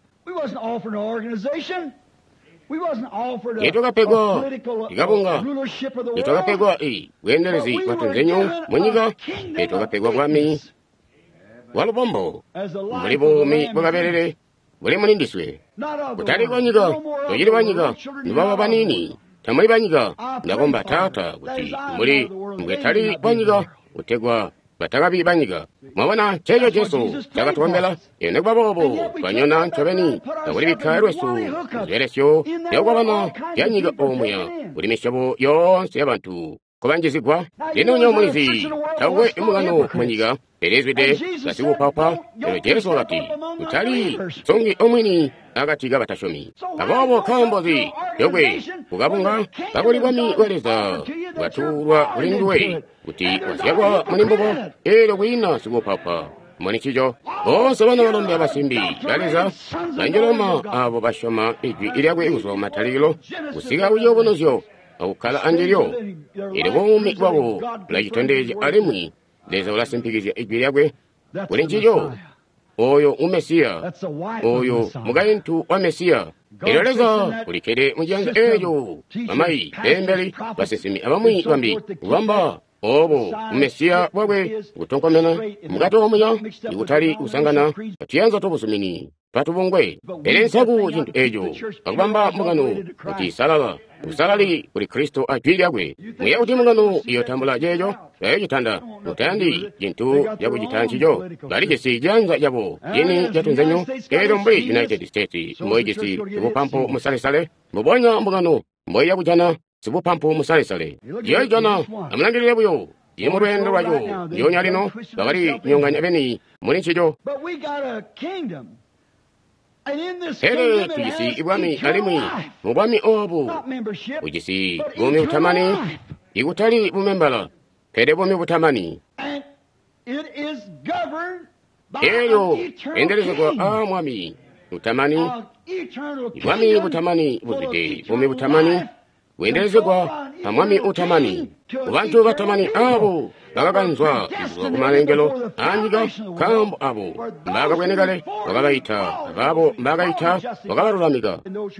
itwakapegwa ikabunga itwakapegwa bwenderezi watunzenyu mwenyika itwakapegwa bwami walupombo muli bomi bwakaperere buli mulindiswe kutali kwanyika tochili kwanyika ndibaba panini tamuli panyika ndakomba tata kuti muli mbwetali panyika kutegwa batakapi panyika mwabona checho chesu chakatombela ene kwabobo panyona nchoveni nakuli bikhalwesu mzeresyo yakwabana yanyika omweya kuli mishobo yonse yabantu kubanjizigwa lino nyomwezi tawe imungano mwanyika perezwide kasikuphapha ero jesu wakati kutali songi omweni akatiga batashomi abobo kambozi yogwe kukabunga kakuli bwami weleza bwatulwa ulinduwe kuti wasiyakwa mulimbobo ero kwina sikuphapha mwanichijo bonse bana balombe abasimbi baleza banjoloma abo bashoma ijwi ilyakwe ikusoma talilo kusika uyobonosyo akukhala andiryo iri bwumi bwabo lachitondezi alimwi leza ulasimpikizya ijwi lyakwe ulinchijo oyo umesiya oyo mugayintu wa mesiya iloleza ulikele mujanza eyo mamayi bembeli basesimi abamwi bambi ubamba obo umesiya bwabwe gutonkomena mugato omuya ikutali usangana patiyanza tobusumini patubungwe elensaku chintu ejo akubamba mugano kuti salala usalali kuli kristo ajwilyakwe muya kuti mugano iyo tambula jejo yayojitanda mutandi chintu yakujitanchijo bali jesi janza yabo yini jatunzenyu ero mbuli united states mboyi jesi sibupampo musalesale mubonya mugano mboyi yakujana sibupampo musalesale yayojana amulangirire buyo yemu lwendo lwayo nyonya lino bakali nyonganya beni mulinchijo hele tujisi ibwami alimwi mubwami obu ujisi bumi butamani ikutali bumembala pede bumi butamani eyo endeleze kwa mwami butamani ibwami butamani buzide bumi butamani wendeleze kwa mwami utamani ubantu batamani abo bakaganzwa izwa kumalengelo anyiga kambo abo mbakabwenekale bakabayita ababo mbakayita bakabalulamika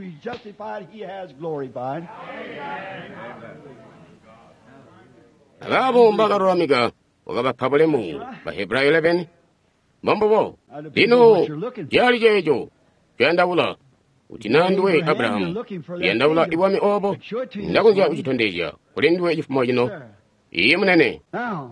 ababo mbakalulamika bakabaphabulemu baheburayo 11 mambobo lino jali jejo jandawula utinanduwe Abrahamu yandawula ibwami obo ndakunja uchitondezya kulinduwe ifumo jino iye munene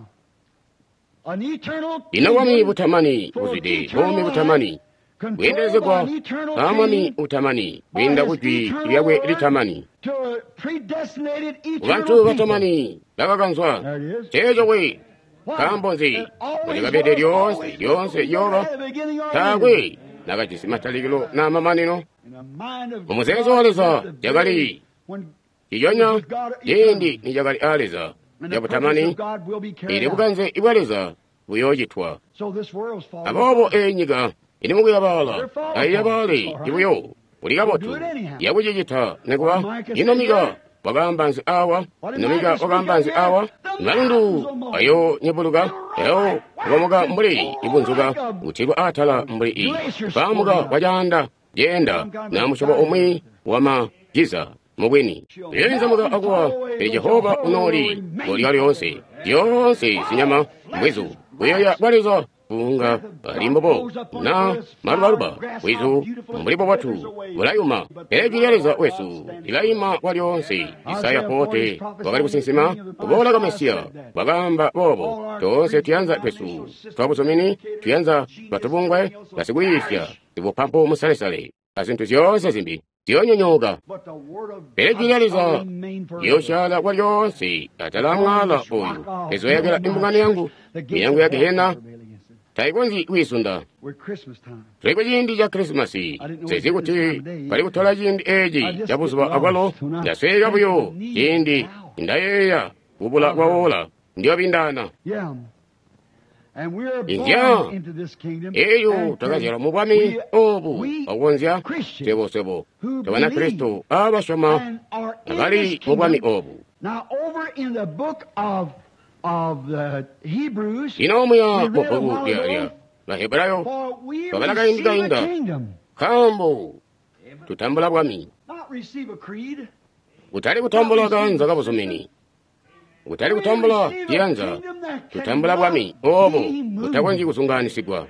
ino bwami butamani buzide bwami butamani bwendeleze kwa amwami utamani bwenda kujwi ibyabwe litamani Bantu batamani lagaganzwa tejo we kambonzi muligabe lyonse yoba tagwe nagakisimataliro n'amamanino omusenzo aleza jagali iyonya yendi ni jagali aleza yabutamani iri buganze ibwaleza buyogitwa abobo enyiga iri mugu yabala ayabale ibuyo uligabotu yabujigita negwa inomiga bagambanzi awa inomiga bagambanzi awa nalundu ayo nyebuluga eyo bamuga mbuli ibunzuga utirwa atala mbuli i bamuga wajanda jenda namushoba omwi wama jiza mubweni yenza muga agwa Jehova unori goli yonse sinyama mwezu weya baliza bunga alimbobo na marubaruba wizu mbulibo watu mulayuma egiyeleza wesu ilayima walyonse Isaya pote wagali businsima ubolaga Mesiya bagamba bobo tonse tuyanza twesu twabusomini tuyanza batubungwe basigwifya ibupampo musalesale azintu zyonse zimbi zyonyonyoga egiyeleza yoshala walyonse atalamwala oyu ezoyagala imbungane yangu miyangu yagehena taigonzi wisunda twego jindi ja Krismasi sezi kuti pali kutola jindi eji jabuzuba agwalo jaswega buyo jindi indayeya ubula wawola ndiyo bindana inja eyo tagazira mubami obu awonzya sebo tabana Kristo abashama abali mubami obu inomuya bobu ya la Hebrayo babalaga inda kambo tutambula bwami utali kutambula ganza gabusomeni utali kutambula yanza tutambula bwami obo utakwanji kusunganisigwa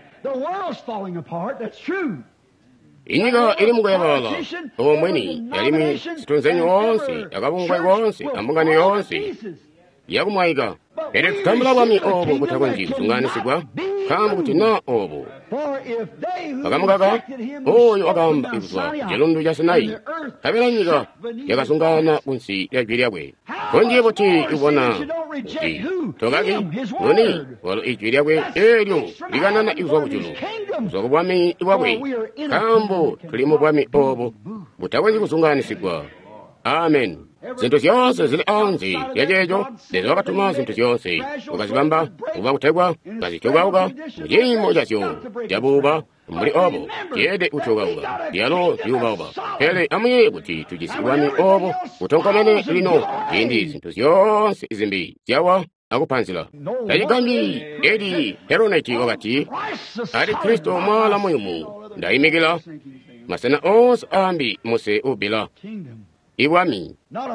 inyiga iri mugo yabala omweni yalimi situnzenyu wonse akabungwe wonse ambungani yonse yakumwayiga ere tutambula bwami obo butakwanji kusunganisigwa kambu kuti na obo bakamugaga oyo agamba ibuzwa jelundu ja Sinai kabela nyiga yakasungana kunsi yajwiryabwe konje buti ubona togagi noni walo ijwiryabwe eryo liganana ibuzwa bujulu zo bwami ibwabwe kambu tulimo bwami obo butakwanji kusunganisigwa amen zintu zyonse zili anzi yajejo lezo bakatuma zintu zyonse ukazibamba uba kutegwa ngazicogauga mujimo jasyo jabuba muri obo jede ucogauga dialo yubaoba hele amuye buti tujisibwami obo utonkamene lino jindi zintu zyonse izimbi jawa akupanzila ayigambi edi heroneti ogati ari Kristo mwala muyumu ndaimigila masana onse ambi muse ubila iwami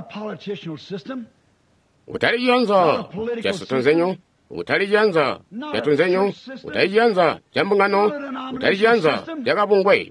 utalijanza jasutunzenyu utalijanza jatunzenyu utalijanza jambungano utalijanza jakabungwe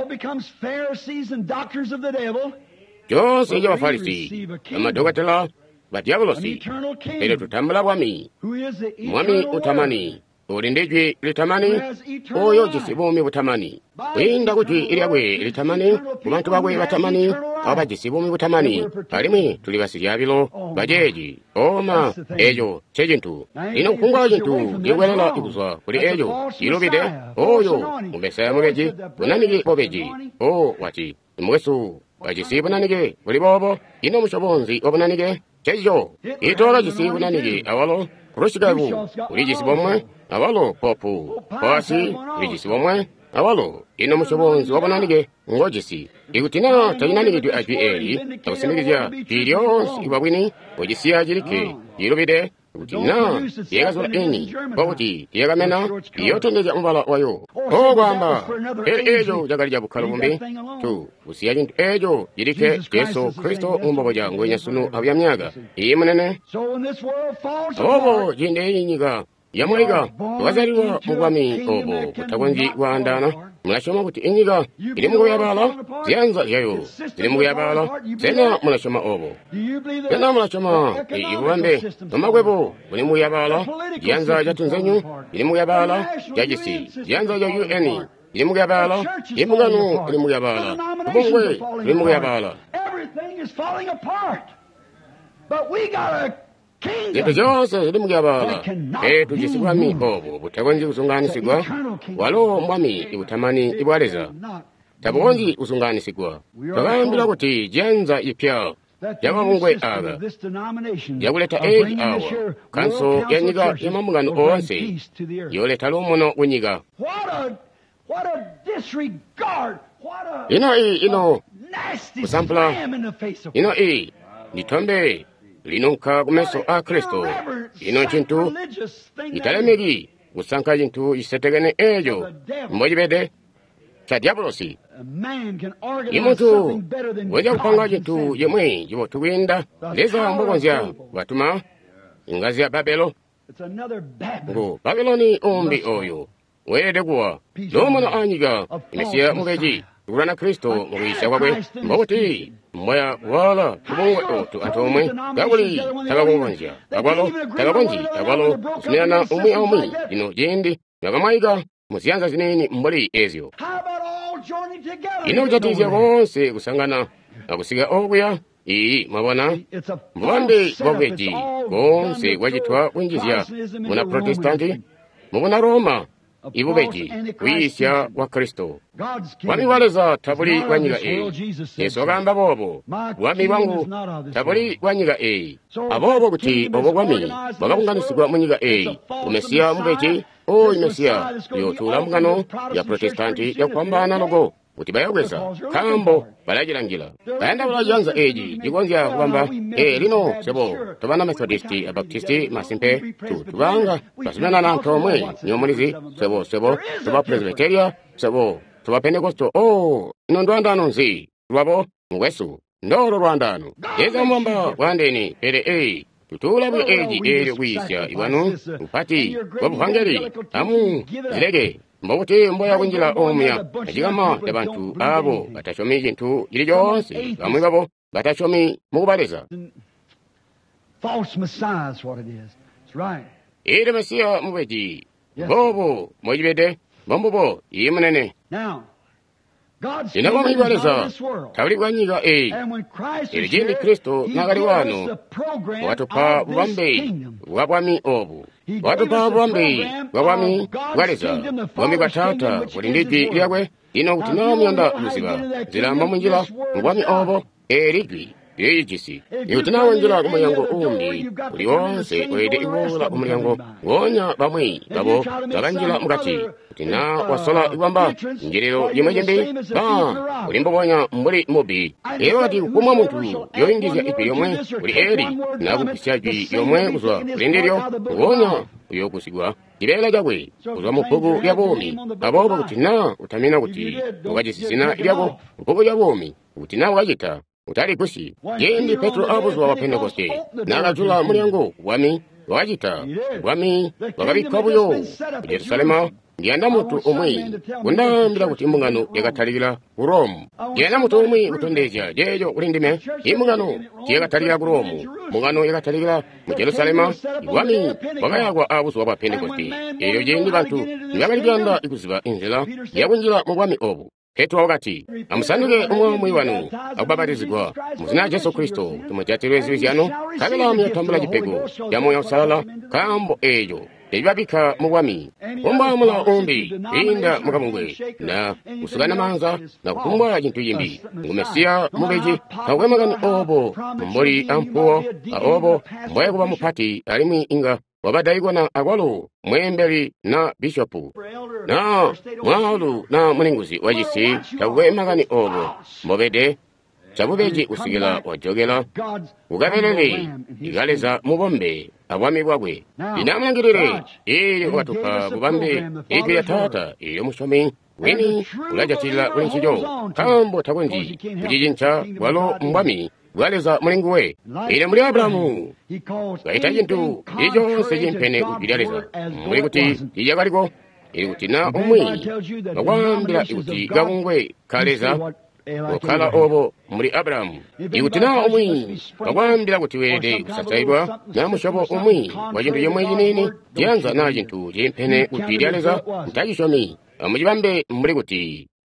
jose jabafarisi amadogatela badiabolosi ere tutambula bwami mwami utamani ulindijwi litamani oyo jisibumi butamani winda kuti iliabwe litamani kubantu bagwe batamani abajisibumi butamani alimi tulibasiryabilo bajeji oma ejo chejintu ino kunga jintu iwelela ibuzwa kuli ejo ilubide oyo umesaya mubeji bunanigi bobeji o wati mwesu bajisibunanige kuli bobo ino mushobonzi obunanige chejo itola jisibunanige awalo kurushigabu ulijisibomwe awalo popu pasi ulijisibomwe awalo ino mushobonzi wabonanige ngojisi igutina tayinanige du ajwi eri tabusimigizya bilyonsi ibabwini ojisiya jirike yirubide utina yegazula eni babuti yegamena yotendeja umbala wayo ogwamba ejo jagali jabukalumbi tu usiya jintu ejo jirike Yesu Kristo umbaboja ngwenya sunu abyamyaga imunene obo jinde yinyiga yamwiga wazaliwa mugwami obo kutagwanji wandana munashoma kuti inyiga iri mugo yabala zianza yayo iri mugo yabala tena munashoma obo tena munashoma ibwambe tomagwebo iri mugo yabala zianza jatunzenyu iri mugo yabala jajisi zianza ya UN iri mugo yabala imugano iri mugo yabala ubungwe iri mugo yabala is falling apart. But we got a zinthu zonse zili mukyabala tuchisi bwami obwo butakonzi kusunganisigwa walo mbwami ibutamani ibwaleza tabukonzi kusunganisigwa takayambira kuti jenza ipya yamabungwe aga yakuleta eri awa kanso yanyiga yamamungano onse yoleta lumuno wenyiga ino kusampula ino nitombe linunka kumeso a Kristo ino chintu italemegi kusanka chintu isetegene ejo mbojibede cha diabolosi imuntu weja kupanga chintu yemwe jibo tuwinda leza mbogonzya watuma ingazi ya Babelo ngo Babeloni ombi oyo wede kuwa lomono anyiga imesiya mugeji urana Kristo mugisha kwabwe mboti mboya wala tubongwe otu atomwe gabuli tagagonzya tagagonzi sinana umwi dino jendi yagamaiga musiyanza zineni mboli ezyo ino jatizya konse kusangana akusiga okuya mabona mbwande bwabeji konse wajitwa winjizya muna protestanti mubuna Roma ibubeji kuyisya wa Kristo wamiwaleza tabuli wanyiga yesu agamba bobo bwami bwangu tabuli wanyiga abobo kuti obo bwami bwagakunganisigwa munyiga umesiya mubeji imesiya yotula mungano ya protestanti yakwambana logo kuti bayagweza kambo balajirangira bayanda balajanza jigonzya kubamba lino sebo tobana methodisti abaptisti masimpe tubanga basimana nantomwe nyomunizi sebo toba presbyteria sebo toba pentekosto ino ndwandano nzi lwabo mwesu ndoro lwandano yeza mwamba wandeni pere tutula bwe eryo kuyisya iwanu upati wabuhangeri amu zilege mbote mboya kunjila omya ajigama yabantu abo batashomi jintu jili jonse bamwe babo batashomi mukubaleza false messiah is what it is. It's right. Mesiya mubeji bobo mojibede bombobo yimunene Now God's inakomwibaleza tabuli bwanyiga jindi Kristo nagali wano watupa bwambe wabwami obu watupa bwambe wabwami bwaleza bwami bwatata bulindiji lyabwe ino kuti namyanda musiba zilamba munjila bwami obo erigwi yeyijisi yutinawo njila kumulyango umbi buli wonse wede iwola umulyango wonya bamwe babo babanjila mukati tina wasola ibamba njililo yimwejembe ulimbo wonya mbuli mubi wati kumwa muntu yoingizya ipi yomwe buli eri nakupisyaji yomwe kuzwa kulindiryo wonya uyokusigwa jibela jagwe kuzwa mupugu yabomi abobo kutina utamina kuti ukajisisina ilyabo mupugu yabomi kutina wajita utali kusi jendi Petro abuzwa wa Pentekoste nagazula mulyango wami wajita wami wakabikabuyo ku Yerusalema ndiyanda mutu omwe kundambira kuti imbungano yakatalira ku Rome ndiyanda mutu omwe kutondezya jejo kulindime imbungano yakatalira ku Rome mungano yakatalira mu Yerusalema wami wakayagwa abuzwa wa Pentekoste eyo jendi bantu ngabalibyanda ikuziba inzira yakunjira mu bwami obu Petro wakati amusanduke umwamwi wanu akubabatizibwa muzina Yesu Kristo tumujatirwe zibizyano kabela myatambula jipego yamoya usalala kambo ejo ebibabika mu bwami ombamula ombi inda mukabungwe na kusugana manza na kukumbwa jintu yimbi ngumesiya mubeji kawemagani obo mboli ampuo obo mboya kuba mupati alimwi inga wabadaigwa na agwalo mwemberi na bishopu na mwalu na muninguzi wajisi kawemagani obo mbobede chabubeji usigila wajogela ugabelele igaleza mubombe abwami bwabwe inamulangirire watupa bubambe ya tata mushomi weni ulajatila ulinchijo kambo tagonji kujijincha walo mbwami gwaleza mulinguwe muli Abrahamu gaita jintu ijo sejimpene ubilyaleza muli kuti ijagaliko ili kuti na omwi bagwambira ikuti gabungwe kaleza okala obo muri Abrahamu ikutina omwi bagwambira kuti wede kusasaibwa na mushobo omwi wajintu yomwe jinini janza na jintu jimpene ubilyaleza ntajishomi amujibambe muli kuti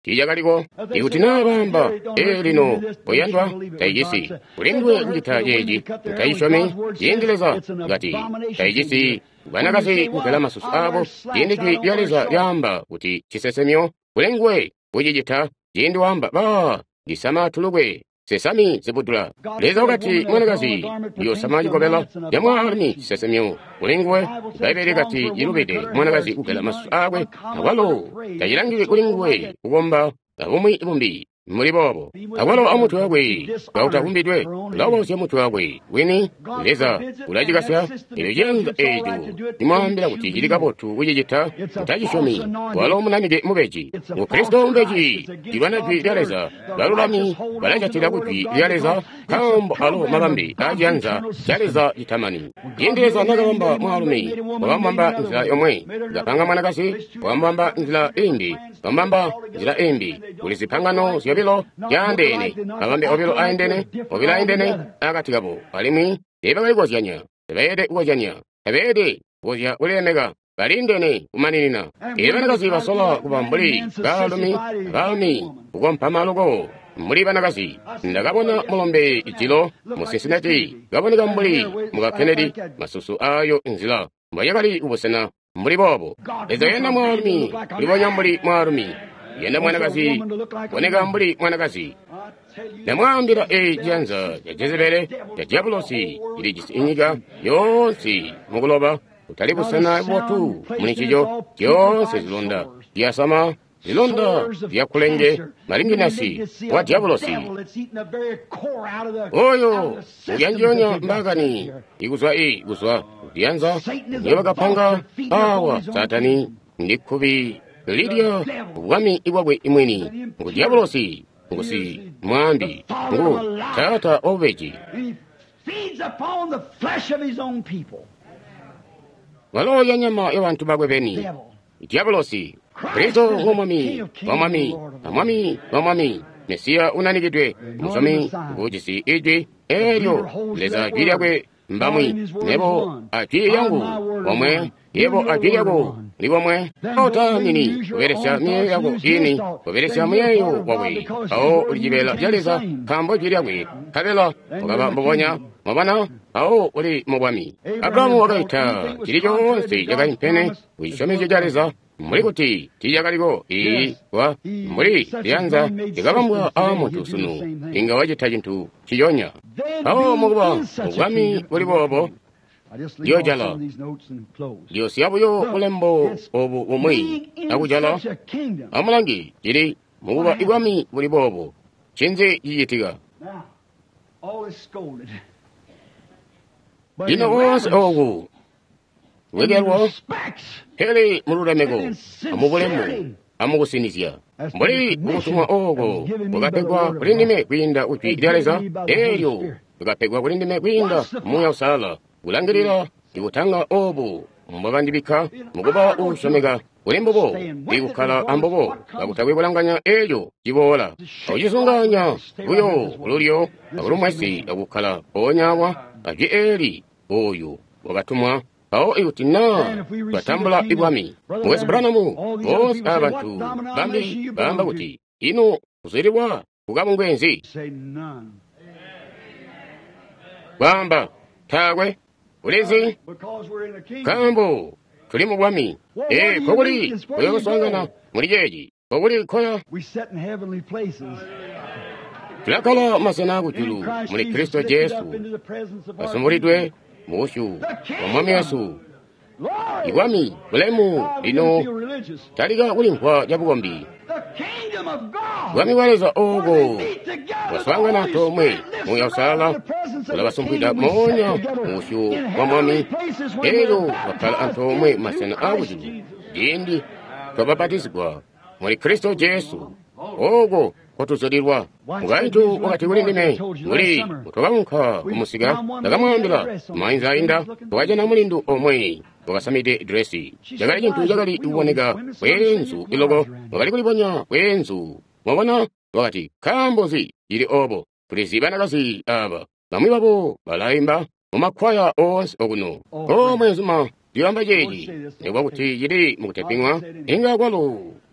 tijagaliko ikuti nabamba lino poyandwa taijisi kulengwe kuchita jeji taishomi yendeleza ngati taijisi banakasi kukela masusu abo yendiki yaleza yamba kuti chisesemyo kulengwe kujijita yendi wamba ba disama tulugwe sesami zebudula leza wakati mwanakazi yo samaji kobela yamwalimi chisesemyo kulengwe baibeli kati yilubede mwanakazi kukela masusu abwe awalo tajilangi kulengwe kugomba abumwi ibumbi muri bobo awalo amutu wabwe gautakumbidwe lawo si amutu wabwe wini leza ulajigasya ilejenza ejo imwambira kuti chilikapotu kujijita utajishomi walo omunamide mubeji mukristo mubeji ibanajwi lyaleza balulami balajatira kuti lyaleza kambo alo mabambi ajanza lyaleza itamani yendeleza nagawamba mwalumi wabambamba nzila yomwe gapanga mwanakasi wabambamba nzila indi wabamba nzila embi ulizipangano ziyobilo yandene abambe obilo aendene obilo aendene akatigabo alimwi ebagali goziyanya ebede goziyanya ebede gozya ulemega balindene kumaninina ebanakazi basola kubambuli galumi kugompamalugo muri banakazi ndagabona mulombe ichilo mu Cincinnati gaboneka mbuli muga Kennedy masusu ayo nzila mbayagali ubusena muri bobo ezo yenda mwalumi libonya mbuli mwalumi yenda mwanakazi boneka mbuli mwanakazi namwambira ejanza ya Jezebele ya Diabolosi ili jisinyiga yonsi muguloba utali busana botu munichijo yonsi zilonda yasama zilonda yakulenge malinginasi wa Diabolosi oyo uyanjonya mbagani iguswa dianza yabagapanga awa satani ndikubi Lydia wami iwagwe imweni ngu Diabolosi ngusi mwambi ngu tata oveji walo ya nyama ya wantu bagwe beni Diabolosi Kristo wamami Mesia unanigidwe musomi ngujisi iji elyo leza jiriagwe mbamwi nebo ajiri yangu wamwe yebo ajiri yago ni wamwe otamini kuberesha miye yago ini kuberesha miyeyo wawe ao ulijibela jaleza kambo jiri yagwe kabela ukaba mbogonya mabana ao uli mwami Abrahamu wagaita jirijo onsi yagai mpene uishomeje jaleza muri kuti tijagaligo wa muri lianza igabambwa amuntu sunu inga wajitajintu chiyonya ao muguba mwami uli bobo yo jala yo siabuyo ulembo obu umui akujala amulangi jiri muguba igwami buli bobo chenze yiyitiga dino wonse ogu wegerwo hele mululamego amubulemu amugusinizya mbuli ubutumwa ogo bugapegwa kulindime kwinda uti lyaleza elyo bugapegwa kulindime kwinda muya usala ulangirira ibutanga obu mbabandibika mugoba ushomega ulembobo igukala ambobo bagutagwe bulanganya elyo jibola ojisunganya uyo ululyo abulumwesi agukala onyawa aje eli oyo bagatumwa ao iutina batambula igwami mwezi branamu bose abantu bamba kuti ino kuziribwa kugaba ngwenzi bamba tagwe ulezi kambo tuli mu bwami koguli oyo sangana muri jeji koguli koya tulakala masena gutulu muri Kristo Yesu basumuridwe mushu wamwami Yesu igwami bulemu lino taliga ulinkwa jabugombi gwami waleza ogo wasangana tomwe muya usala ulabasumpida monya mushu wamwami ero wakala antomwe masena awujulu dindi twababatizibwa muri Kristo Yesu ogo kotuzalirwa ngaitu wakati ulindime uli utobamuka umusiga dagamwambira mainza inda wajana mulindu omwe wakasamide dresi jagali jintu jagali ubonega wenzu ilogo wakali kulibonya wenzu mwabona wakati kambozi ili obo tulizibanagazi aba bamwe babo balaimba mumakwaya onse oguno omwezuma diwamba jeji negwa kuti yili mukutepingwa inga gwalo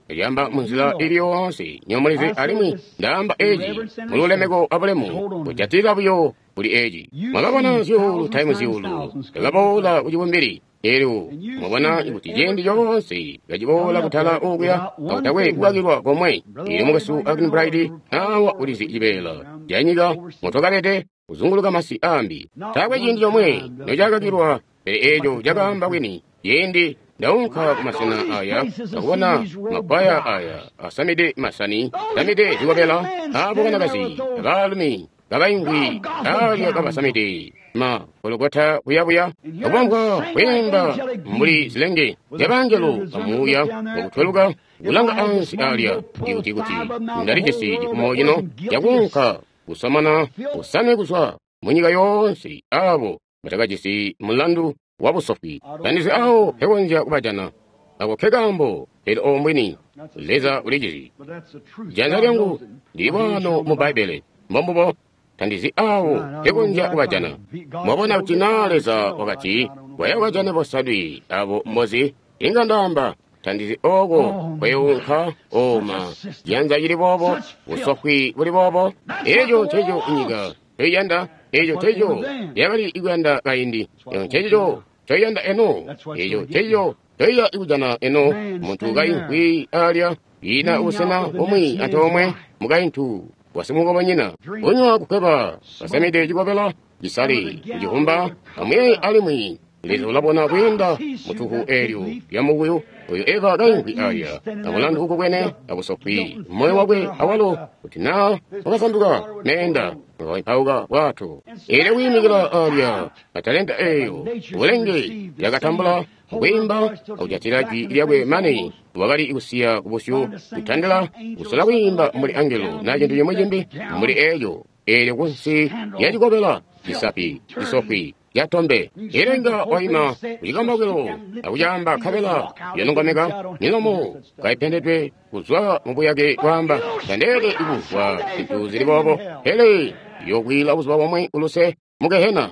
yamba munzira iliyonse nyomolezi alimi ndamba eji mululemeko abulemu kucatira buyo buli eji mwakabona ziyulu taimu ziyulu tagabola kucibumbiri ero mwabona ikuti jendi yonse gajibola kutala okuya kautawe kuwagirwa komwe ili mukasu agni bride awa ulizi ijibela janyiga motokalete kuzunguluka masi ambi takwe jindi yomwe nojakagirwa pere ejo jakamba bwini jendi ndaunka kumasana aya kakubona mapaya aya asamide masani samide zikobela abukana kasi akalumi kabaingwi alya kabasamide ma kolokota buyabuya kabwanga kwemba muri zilenge yabangelo amuya okutweluka ulanga ansi alya ikuti ndarijesi jikumojino yakunka kusamana kusane kuswa munyiga yonse abo batakajisi mulandu wabusofi kanise aho hewonja kubajana abo kegambo el omwini leza ulijiri jana lyangu ndibano mu Bible mbombo tandizi awo hewonja kubajana mwabona utinaleza wakati wayawajane bosadwi abo mozi ingandamba tandizi ogo kweyunka oma yanza yiri bobo usofi buli bobo ejo tejo inyiga eyanda ejo tejo yabali iganda kaindi tejo toyanda eno ejo tejo toya igudana eno muntu gayinkwi alya ina usena omwi atomwe mugayintu wasimugo banyina onyo kukeba basemede jigobela gisali jihumba amwe alimwi lezo labona kwenda mutuhu eryo yamuguyo oyo eva gayinkwi alya amulandu huko kwene abusofi moyo wagwe awalo utina wakasanduka nenda waimpauga watu ile wimigila alya atalenta eyo ulenge yakatambula wimba aujatiraji ilyagwe mani wagali ikusiya kubusyu utandela usala wimba muri angelo najendu yomujimbi muri eyo ile wonsi yajigobela isapi isofi yatombe irenga waima ujigamagelo aujamba kabela yanongomega nilomo kaipendetwe kuzwa mubuyage kwamba tandele ibufwa intuziri bobo hele yokwila uzwa wamwe uluse mugehena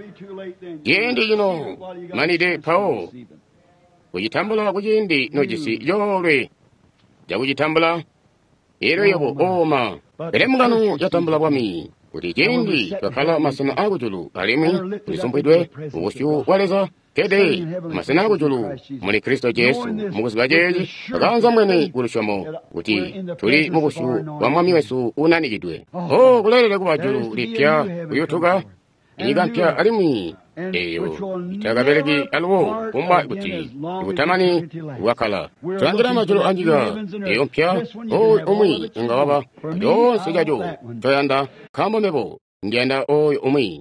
yendi yino manide pao kujitambula kujindi nojisi yolwe jakujitambula ero yobo oma elemugano yatambula bwami kuti jendi kakhala masana akujulu alimi kulisombwedwe ubusyu waleza kede masana akujulu muli Kristo Yesu mukuziba jeji kakanza mwene kulushomo kuti tuli mubusyu wa mwami wesu unanikidwe kulelele kubajulu lipya kuyutuka inyiga mpya alimi eyo itagabelegi alwo kumba kuti ikutamani wakala tulangira majulu anjiga eyo mpya umwi ingawaba yonse jajo toyanda kamba mebo ndianda oyo umwi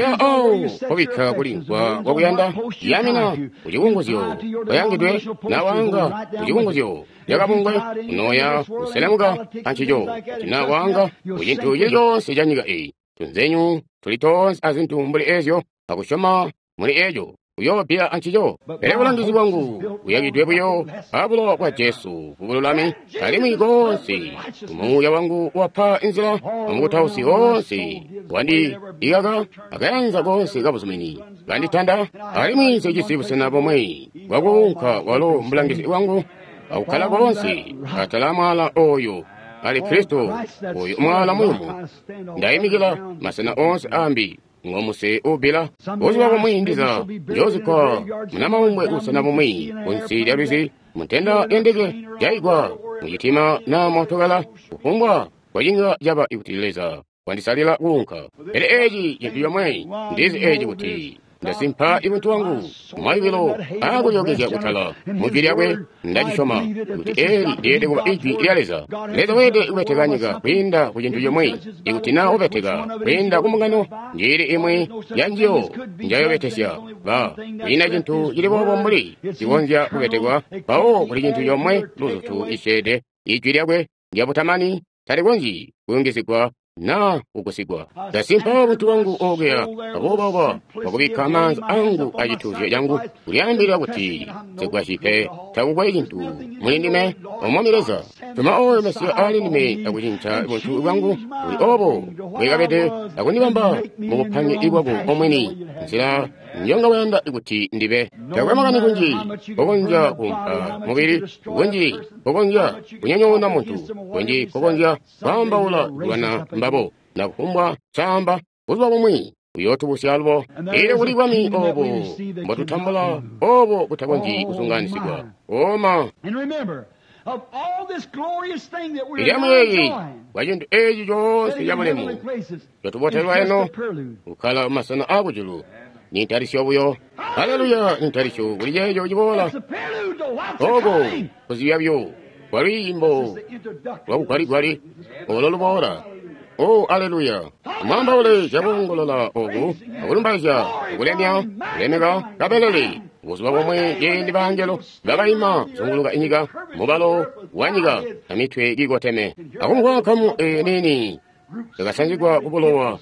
kobika kulinkwa wakuyanda yamina kujiwunguzyo bayangidwe nawanga kujiwunguzyo yakabungwe unoya uselemuga anchijo tinawanga kujintu yeyonse janyiga tunzenyu tulitonse azintu mbuli ezyo akushoma muri ejo uyo pia anchijo elebulangizi bwangu uyagidwe buyo abulo kwa Yesu ubululami alimu igonsi umuya wangu wapa inzira omugutausi onsi wandi igaga akayanza gonsi gabuzumini kandi tanda alimu inse jisibusena bomwe wagunka walo mbulangizi wangu awukala gonsi atalamala oyo ali Kristo oyo mwala mumu ndaimigila masana onse ambi ngomuse ubila oziwa bamwindiza njozika munamawumbwe usana bumwi unsirya bizi mutenda endege yaigwa muyitima na motogala ufumbwa kwajinga jaba ikutileza wandisalila unka ele eji yepiyomwe ndizi eji kuti ndasimpa ibuntu wangu mwaibilo akuyogeza kutala mujiryagwe ndajishoma kuti eli dede kuba iki ilyaleza leza wede ubeteganyiga kwinda kujintu yomwe ikutina ubetega kwinda kumungano njiri imwe yanjiyo njayobetesya ba ina jintu jiri bobo mbuli jiwonja ubetegwa bao kuli jintu yomwe luzutu ishede ijiryagwe njabutamani taligonji kuingisigwa na ukusigwa ndasimpa buntu wangu ogea aboba bakubika amanzi angu ajituje yangu uliambira kuti segwashipe tagugwa ikintu mulindime omwamireza tuma oyo mesiya alinime akujinta buntu wangu uli obo wegabede akunibamba mubupanye ibwabu omweni nsila nyonga wenda ikuti ndibe takwemagani kunji kokonja mubiri kunji kokonja kunyanyona muntu kunji kokonja kwambaula wana mbabo na kumbwa chamba kuzwa bumwi uyotu busyalbo ile uli bwami obo mbotutambula obo butakonji usunganisigwa oma of all this glorious thing that we're enjoying. Wajintu eji jonsi yabulemu. Yotubotelwa eno. Ukala masana abujulu. Nintarisho obuyo. Hallelujah. Nintarisho. Ulijejo jibola. Ogo. Kuziyabyo. Kwari imbo. Kwari. Ololubora. Oh, hallelujah. Mamba ule jabongolola ogu. Agulumbaja. Ugulemya. Ulemega. Kabelele. Wosubabo mwe yendi bangelo gabayima zunguluka inyiga mubalo wanyiga amitwe gigoteme akumwa kamu nini gasanjigwa kubulowa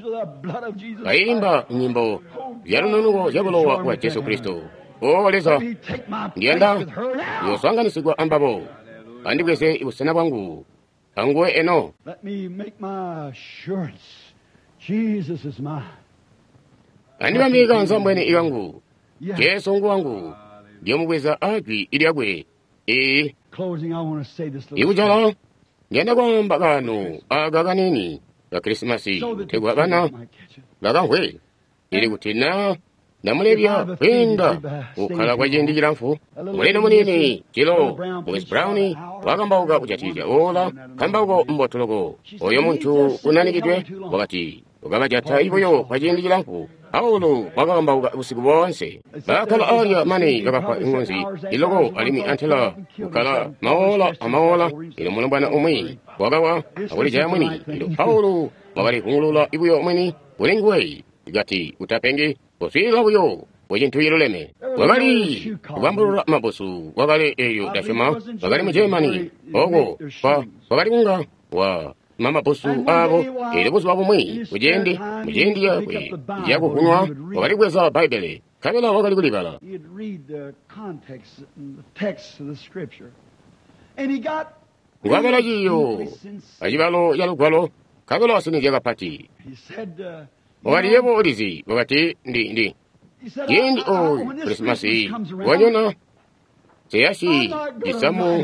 bayimba nyimbo yarununugo yabulowa wa Yesu Kristo oleza ndienda yosanganisigwa ambabo kandi bwese ibusena bwangu angwe eno let me make my assurance Jesus is mine kandi bamiga nzambwene iwangu Yesu wangu ndiyo mugweza agwi iliagwe closing I want to say this little ngenda kwamba kano agaganini ya Krismasi tegwa bana gagahwe ili kutina namulebya wenda ukala kwajendigira mfu muleno munini kilo West Browni wagambauga kuchatiza ola kambaugo mbotologo oyo muntu unanikidwe wakati ugabajata iboyo kwajendigira mfu Aulo wagambauga usiku bonse bakala arya mani gagapa ingonzi ilogo alimi antela ukala maola ilo mulambana umwi wagawa awuli jamuni ilo Paulo wabali kungulula ibuyo umini ulingwe igati utapengi osila buyo wajintu yiloleme wabali kubambulula mabosu wabali eyo dashema wabali mjemani ogo wabali kunga wa mama bosu abo ile bosu abo mwi ujendi yakwe yago kunwa wabali kweza Bible kabela wakali kulibala he'd read the context and the text of the scripture and he got wabala jiyo ajibalo yalukwalo kabela wasini jaga pati he said wabali yebo orizi wakati ndi yendi Christmasi wanyona seyashi isamu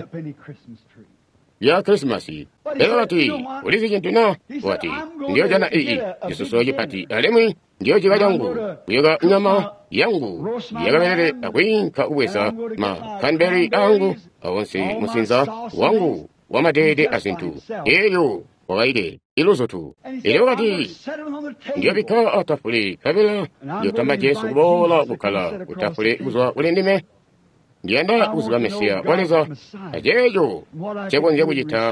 ya Krismasi wakati ulizi jintuna wakati ndiyo jana jisusoji pati alemwi ndiyo jiga jangu uyoga nyama yangu yaga melele akwinka uwesa ma kanberi yangu awonsi musinza wangu wamadede asintu eyo wawaide iluzotu ile wakati ndiyo bika atafuli kabila yotamba Jesu kubola bukala utafuli uzwa ulendime ndienda uzuga Mesia waleza ajejo chego nje kujita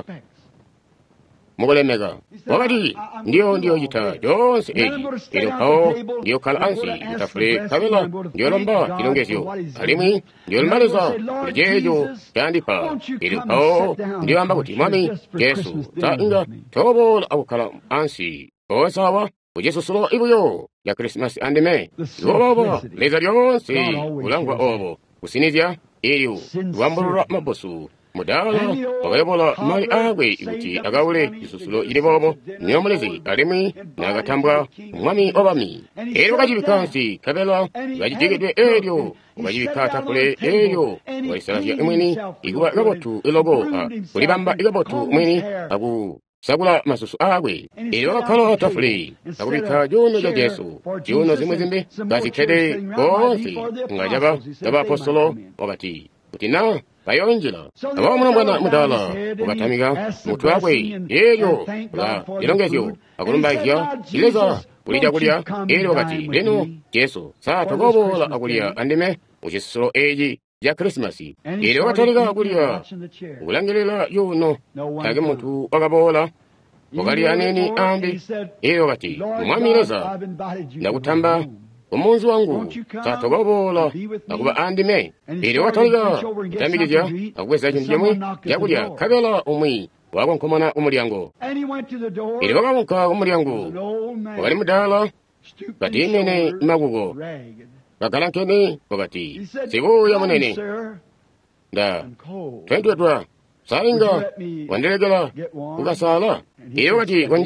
mugolemega wakati ndiyo jita jonse eji ilo kao ndiyo kala ansi utafule kabila ndiyo lomba ilongesyo alimi ndiyo lmaleza ajejo yandipa ilo kao ndiyo amba kuti mami Yesu sa inga tobola abukala ansi osawa Yesu solo ibuyo ya Krismasi andeme yobobo leza lyonse ulangwa obo usinizya iyo wambulula mabosu mudala wabalabola mali agwe ikuti agawule isusulo ilibobo nyomulezi alimi nagatambwa umwami obami ero gajibikansi kabela gajijigidwe eryo gajibikata kule eryo waisalafya imwini iguba gabotu ilogo ulibamba igabotu umwini agu sagula masusu agwe ero wakalo tafuli agubika juno ja Yesu juno zimwe zimbe gazikede bonsi ngajaba gaba apostolo wakati utina bayonjila abamuna mwana mudala ugatamiga mutu agwe eyo la ilongesyo agulumbaikya ileza ulija kulia eri wakati leno Yesu saa togobola agulia andime uchisolo eji ya Krismasi eri wakataliga agulia ulangilila yuno kage mutu wagabola wakali aneni ambi eri wakati umwamireza ndakutamba umunzi wangu satogobola akuba andime eri wataliga itamigija akubesa kintu jemwe jakulya kabela umwi wakonkomana umulyango eri wakamuka umulyango wakali mudala katimene magugo kakalankene wakati sibuya munene nda twentwetwa salinga wandelegela ukasala eri wakati wanjila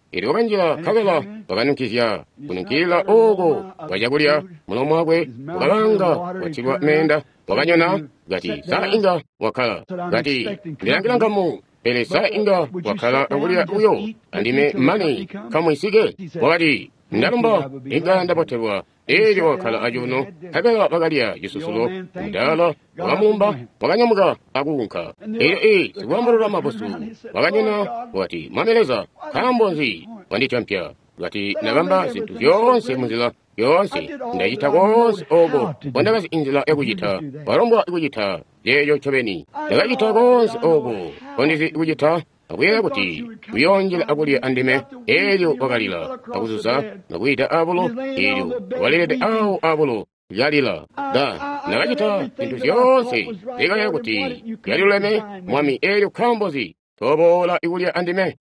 iliwakanjira kabela wakanukizya kunikila ogo wajakulya mulomo wakwe wakalanga wachibwa menda wakanyona gati saa inga wakala gati ndilangilangamu pele saa inga wakala akulya uyo andime mani kamwisike wakati ndalumba inga ndapotelwa ejo wakala ajuno kabela wakalya yususulo mdala wakamumba wakanyamuka akunka siwambalula maposu wakanyona wati mameleza kambonzi wandichampya gati nagamba sintu vyonse munzila yonse ndayita konse ogo wandakazi inzila yakuyita walombwa ikuyita yeyo chobeni ndakayita konse ogo wandizi ikuyita akuyera kuti kuyonjela akulya andime elyo wakalila akuzuza nakuyita abulo elyo walilede awo abulo yalila da nakachita sintu vyonse ikayera kuti yalileme mwami elyo kambozi tobola ikulya andime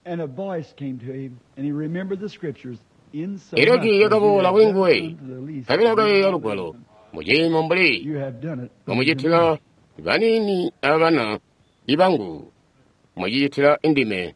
eroji yakabola wingwe kabilogaye yalugwalo mujima mbuli omujitila banini abana ibangu mujitila indime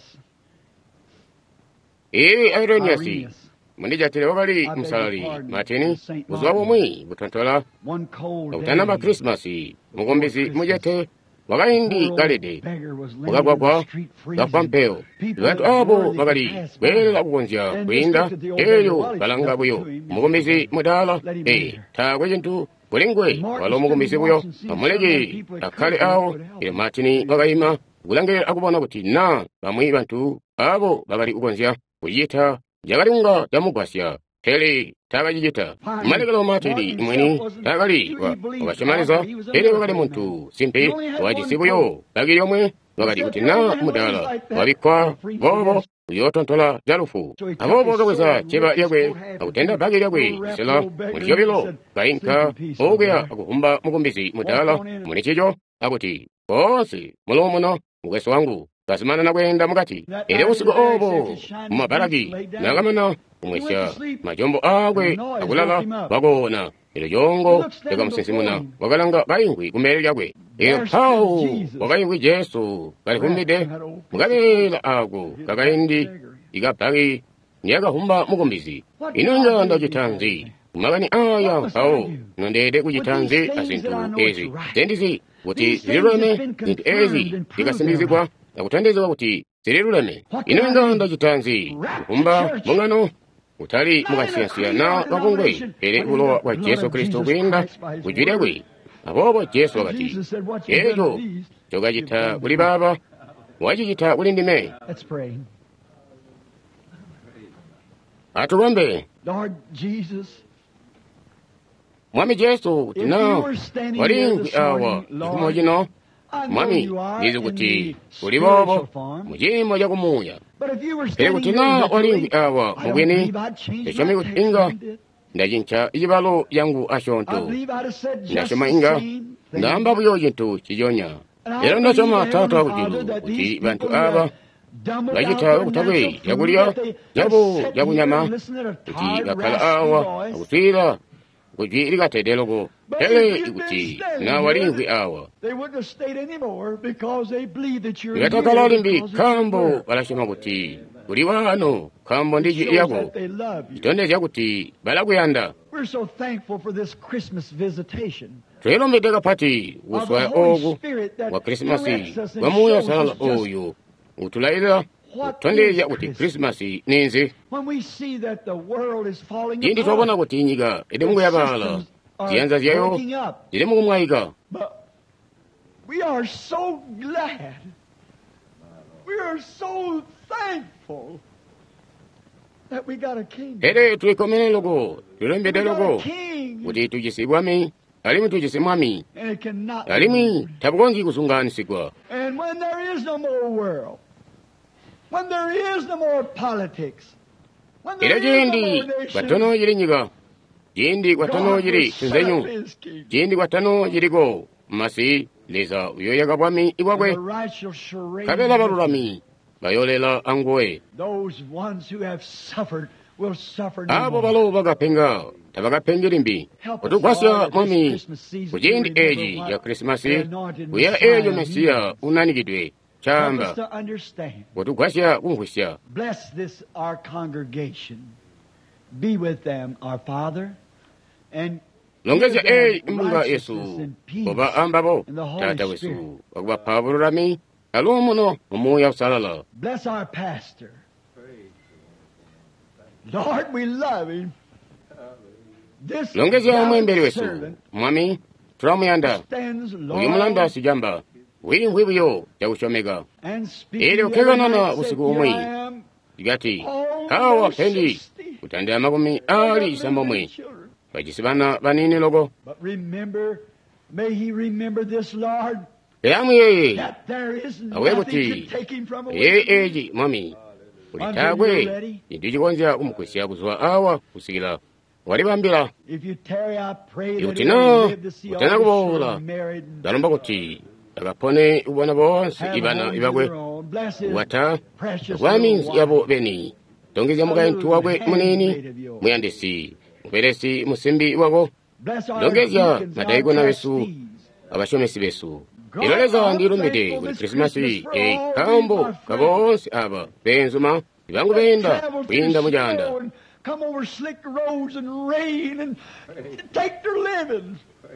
aironiasi mundijatile wakali msalali matini uzwawo mwi butontola utanamba krismasi mugombezi mujate wakayindi galede mukagwagwa gakwampeo bantu abo bakali bwelela kukonzya kuyinda eyo balanga buyo mugombezi mudala tagwe cintu bulingwe wala omugombezi buyo amulege akhale awo ile matini bakayima kulange akubona kuti na bamwi bantu abo bakali kukonzya kuyita jagalinga jamugwasya tele tagajijita malekelo matili imweni tagali wakashimaliza ele wakali muntu simpi wajisibuyo lagi yomwe wakati utina mudala wabikwa bobo uyotontola jalufu abobo kaweza cheba yagwe akutenda bagi yagwe isela mulikyobilo kainka ogea akuhumba mugombezi mudala munichijo akuti bonse mulomono mugweso wangu kasimana nakwenda mukati ele usiku obo mumabaraki nakamana umwesya majombo agwe akulala bagona ilo jongo lekamusinsimuna wakalanga bayingwi kumele lyagwe iyo phawu wakayingwi jesu kalikumbide mukabela ako kakayindi ikapaki niyakahumba mugombezi inonjanda citanzi kumakani aya phawu nondede kucitanzi asintu ezi zendizi kuti zililweme zintu ezi ikasimbizibwa nakuthandizibwa kuti zililuleme inonjanda citanzi kukumba mungano utali mukasiyansiya wakongwe ele ulo wa Yesu Kristo kwinda kujwirekwe abobo Yesu wakati ejo chokachita kuli baba wachikita kuli ndime atukombe mwami Yesu tina walingwi awa ikumojino mwami izo kuti kuli bobo mujimo jakumuya ele kutina walingwi awa mugwini echomi kutinga ndajincha ijibalo yangu ashonto ndashoma inga ndamba buyo jintu chijonya era ndashoma tata kujilu kuti bantu aba bajita kutabwe yakulya jabunyama kuti bakala awa akutira kujiri katedeloko ele ikuti na walingwi awa yatakalalindi kambo balashoma kuti kuli wano kambo ndiji yako itondeza kuti balakuyanda twelombedeka pati uswa ogu wa krismasi wamuya salala oyo utulaila utondeza kuti krismasi ninzi jindi twabona kuti nyiga edemungu yabala ziyanza zyayo zidemungu mwaiga we are so glad. We are so thankful that we got a king. Ere tuikomene logo, tulembede logo. Kuti tujisibwami, alimu tujisimwami. Alimu tabukongi kusunganisigwa. And when there is no more world, when there is no more politics, when there is no more nation, batono yiri nyiga. Jindi kwatono yiri tunzenyu. Jindi kwatono yirigo. Masi leza uyoyaga bwami iwagwe kabela barulami bayolela angoe abo balo bagapenga tabagapengerimbi otukwasya mwami kujindi eji ya krismasi uya ejo mesiya unanikidwe chamba us to understand. kutugwasya kunkhwisya. Bless this our congregation. Be with them, our Father, and longeza give them imbunga righteousness yesu and peace oba ambabo and the Holy tata Spirit. wesu okubapha bululami alumuno omuya usalala. Bless our pastor. Lord, we love him. This longeza mwemberi wesu servant mwami tulamuyanda stands, uyu Lord, mulanda sijamba wimbwibuyo jakushomega and speaking ili the other ukeganana night, said, usiku "Here umwi I am, igati all hawa those pendi 60 kutandira makumi ali samomwe children." bajisi bana banini logo But remember, may he remember this, Lord, elamu yeye that there is Awe nothing kuti, can take him from away ye from you. eji mwami Until ulitagwe you're ready. indichikonza umukwesya kuzwa awa kusikila walibambira If you tarry, I pray that Yuti he no, will live to see utana all his kubola. children married and dalomba kuti agapone ubwana bonse have ibana homes of ibagwe their own. Bless his wata precious bwami little yabo wife. beni tongeza mugaintu wagwe munini muyandesi muperesi musimbi wago Bless our longeza deacons, madaigo our na besu trustees. abashomesi besu God, iloleza I'm wandirumide thankful kuli this krisimasi Christmas for e all kambo these, my friends. kabonse aba benzuma ibangu benda Travel through kwinda snow mujanda and come over slick roads and rain and take their living.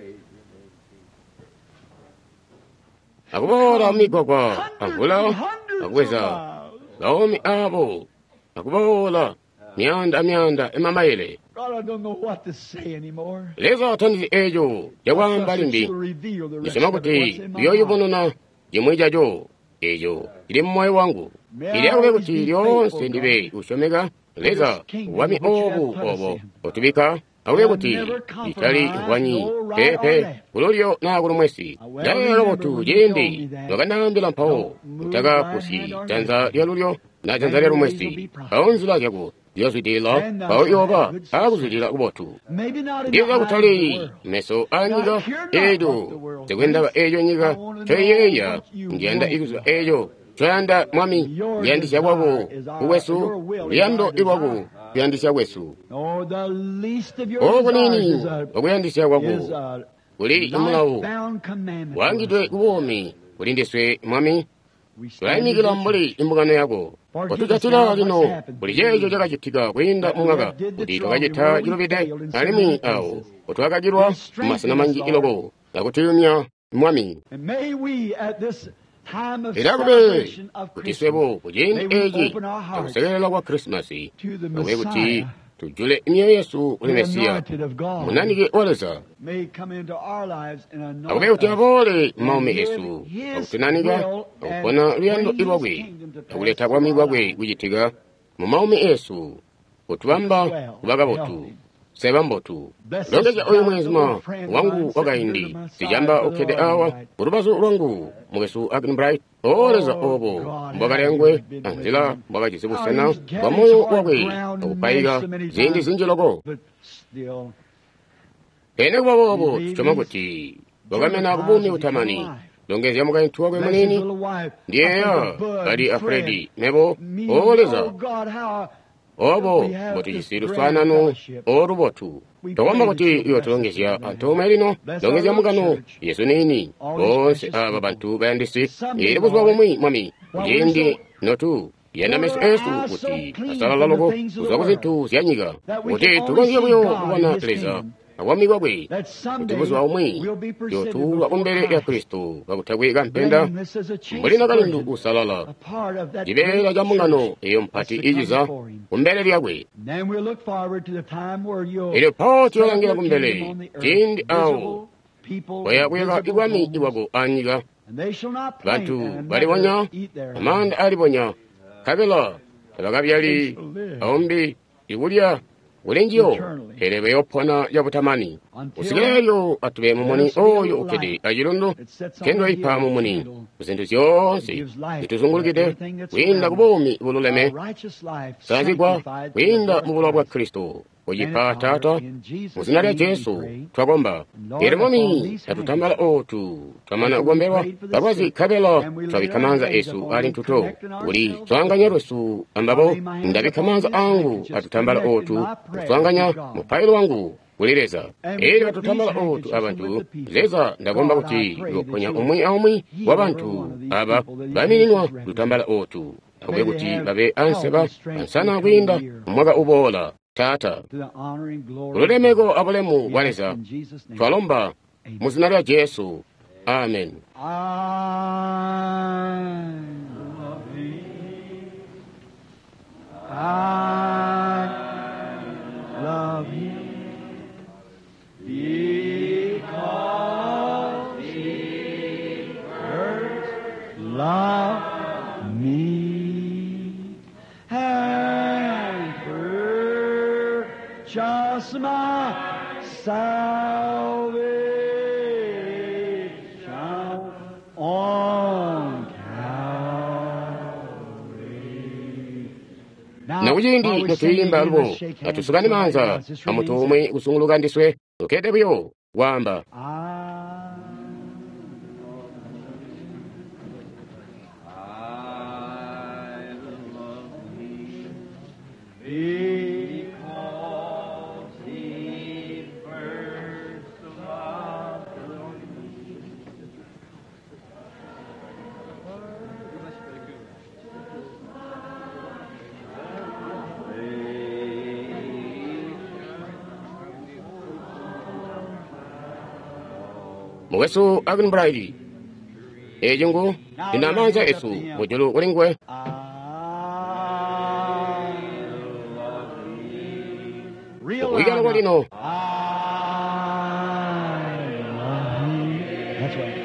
akubola migogwa Hundreds akula and hundreds of akweza miles. baomi abo akubola myanda emamayele God, I don't know what to say anymore. leza atandisi ejo jagwamba limbi You'll reveal the rest nisema of it, kuti what's in my byoyo heart. bonona jimwijajo ejo ili mmoyo wangu ili akube kuti lyonse ndibe ushomega leza wami obu otubika akube kuti itali wanyi pepe kulolyo nagulu mwesi lero botu jindi lwakanambila mpawo utaga kusi tanza lyalulyo na tanza lyalo mwesi aonzila jago lyoswitila pawo yoba akuzilila kubotu Maybe not in the ndiza eyes of the kutali world. meso anyiga ejo tekwendaba ejo nyiga tweyeya ndyanda ikuzwa ejo twanda mwami lyandisya bwabu uwesu lyando ibwabu lyandisya wesu Oh, the least of your obunini desires is obuyandisya bwabu a buli imulawu life-bound commandment. wangitwe kubomi bulindiswe mwami We stand tulayimikila in mbuli imbugano yago otujatila lino buli jejo jakacitiga kwinda mung'aga kuti twakacita jilubide alimi awo otwakajilwa mumasana manji ilogo nakutuyumya mwami And may we at this time of era kube celebration of kuti Christmas, swebo kujindi may we eji open our hearts akusegelela kwa krismasi to the awe kuti Messiah, tujule imyoyo yesu uli the mesiya anointed of God, munanike waleza may come into our lives and anoint akube kuti us. abole maume yesu akutinaniga akupona luyando ilwagwe akuleta bwami bwagwe bwijitiga mu maume yesu otubamba kubaga botu seba mbotu longeza oyo mwezima wangu wagaindi sijamba okede awa urubazo lwangu mugesu agnibright oleza obo mbagalengwe anzila mbagajisibusena bamoyo wagwe okupayiga zindi zinjilogo But still, ene kubabobo tucoma kuti bagamena kubumi utamani longeza yamugaintu wagwe bless his munini little wife, ndiyeya Uncle Bud, ali Fred, afredi nebo me, oleza oh God, how obo we have botijisiru this swanano great fellowship. orubotu togomba kuti iyo tulongezya antoma elino longezya mugano yesu nini bonse aba bantu bayandisi eri buzwa bumwi mwami jindi notu yenda mesu esu kuti asalala logo uzwa kuzintu zyanyiga kuti tulongezya buyo kubona leza awami gwagwe that kuti someday buzwa bumwi we'll be presented yotulwa before kumbere ya Christ, kristu bakutagwiga mpenda blameless as a chaste mbulina kalindu virgin, usalala a part of that libera great lya mungano church eyo that's mpati to come ijiza before him. kumbere lyagwe Then we'll look forward to the time where you'll ili poti set up yolangira your kumbele kingdom on the earth, tindi awo visible people, oyakwega visible igwami homes, iwago anyiga and they shall not plant bantu and balibonya never eat thereof. amanda alibonya kabela abaga byali They shall live aombi ibulya bulenjiyo eternally. erebe yopona yabutamani Until usigeyo atube mumuni there shall be a oyo little ukede light ajilondo that sets on kendo the ipa hill mumuni candle kuzintu zyonse gives light ituzungulukide to everything that's winda around kubomi us. bululeme A righteous life sanzigwa sanctified through the winda blood of mu bulwa bwa Christ. kristo And ojipa it's tata our- in Jesus' mu zina lya name we jesu pray. twagomba Lord, ere upon momi these atutambala hands, otu twamana we ugomberwa prayed for the babwazi sick, kabela and we laid twabikamanza our hands esu upon ali them, ntuto connecting uli ourselves twanganya with lwesu ambabo I lay my hands ndabikamanza upon these angu handkerchiefs, atutambala connected otu my prayer twanganya with God. mupayilo wangu kulireza eri batutambala otu abantu leza ndagomba kuti loponya omwi w'abantu aba bamininwa lutambala otu akube kuti babe anseba ansana kwinda omwaga ubola tata ululemeko abulemu bwaleza twalomba mu zina lya Yesu, amen. I love you because He first loved me and purchased my salvation on Calvary. Nawuyindi notuyimba alwo atusugani manza amutumwe usungulugandiswe okedebyo wamba Mwesu agun braidi ejungu inamanza esu mujulu ulingwe uyala walino That's right.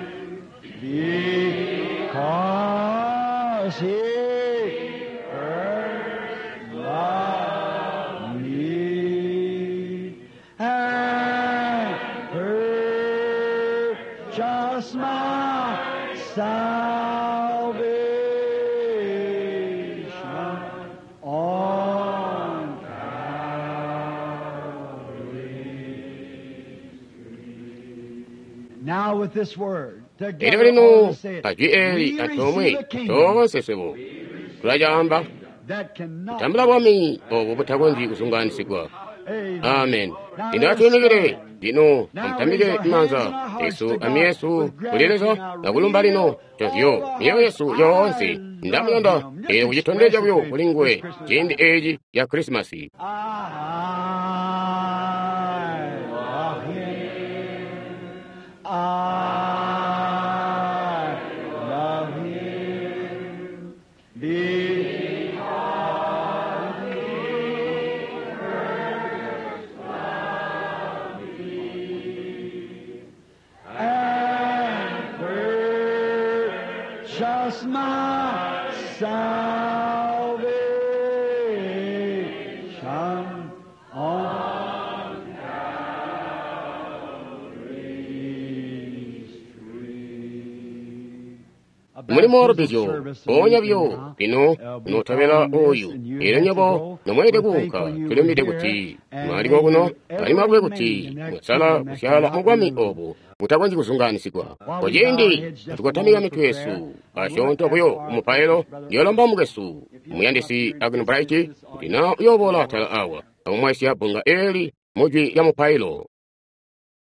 Because He first loved me and purchased my salvation on Calvary. Now with this word, together all edebelino to say it. ajueri We atomwe receive a kingdom tosesebo tulajamba that cannot tambula bwami obwo butagonzi kusunganisigwa. Amen. Indatwimigire dino amtamige manza Yesu amyesu kulireza nagulumba lino tevyo niyo Yesu yonsi ndamuyonda uyitondeja byo kulingwe jindi eji ya Krismasi. I love Him. I love Him. Because He first loved me and purchased my salvation on Calvary's tree. Mulimo orbijo onya byo bino notabela oyu era nyobo nomwede guka tulemide guti mali goguno ali mabwe guti musala kusyala mugwami obo mutagonzi kusunganisigwa ojendi tukotamiga mitwesu ashonto kuyo umupayelo yolomba mugesu muyandisi agno bright dina yobola tala awa omwesi abunga eli moji ya mupayelo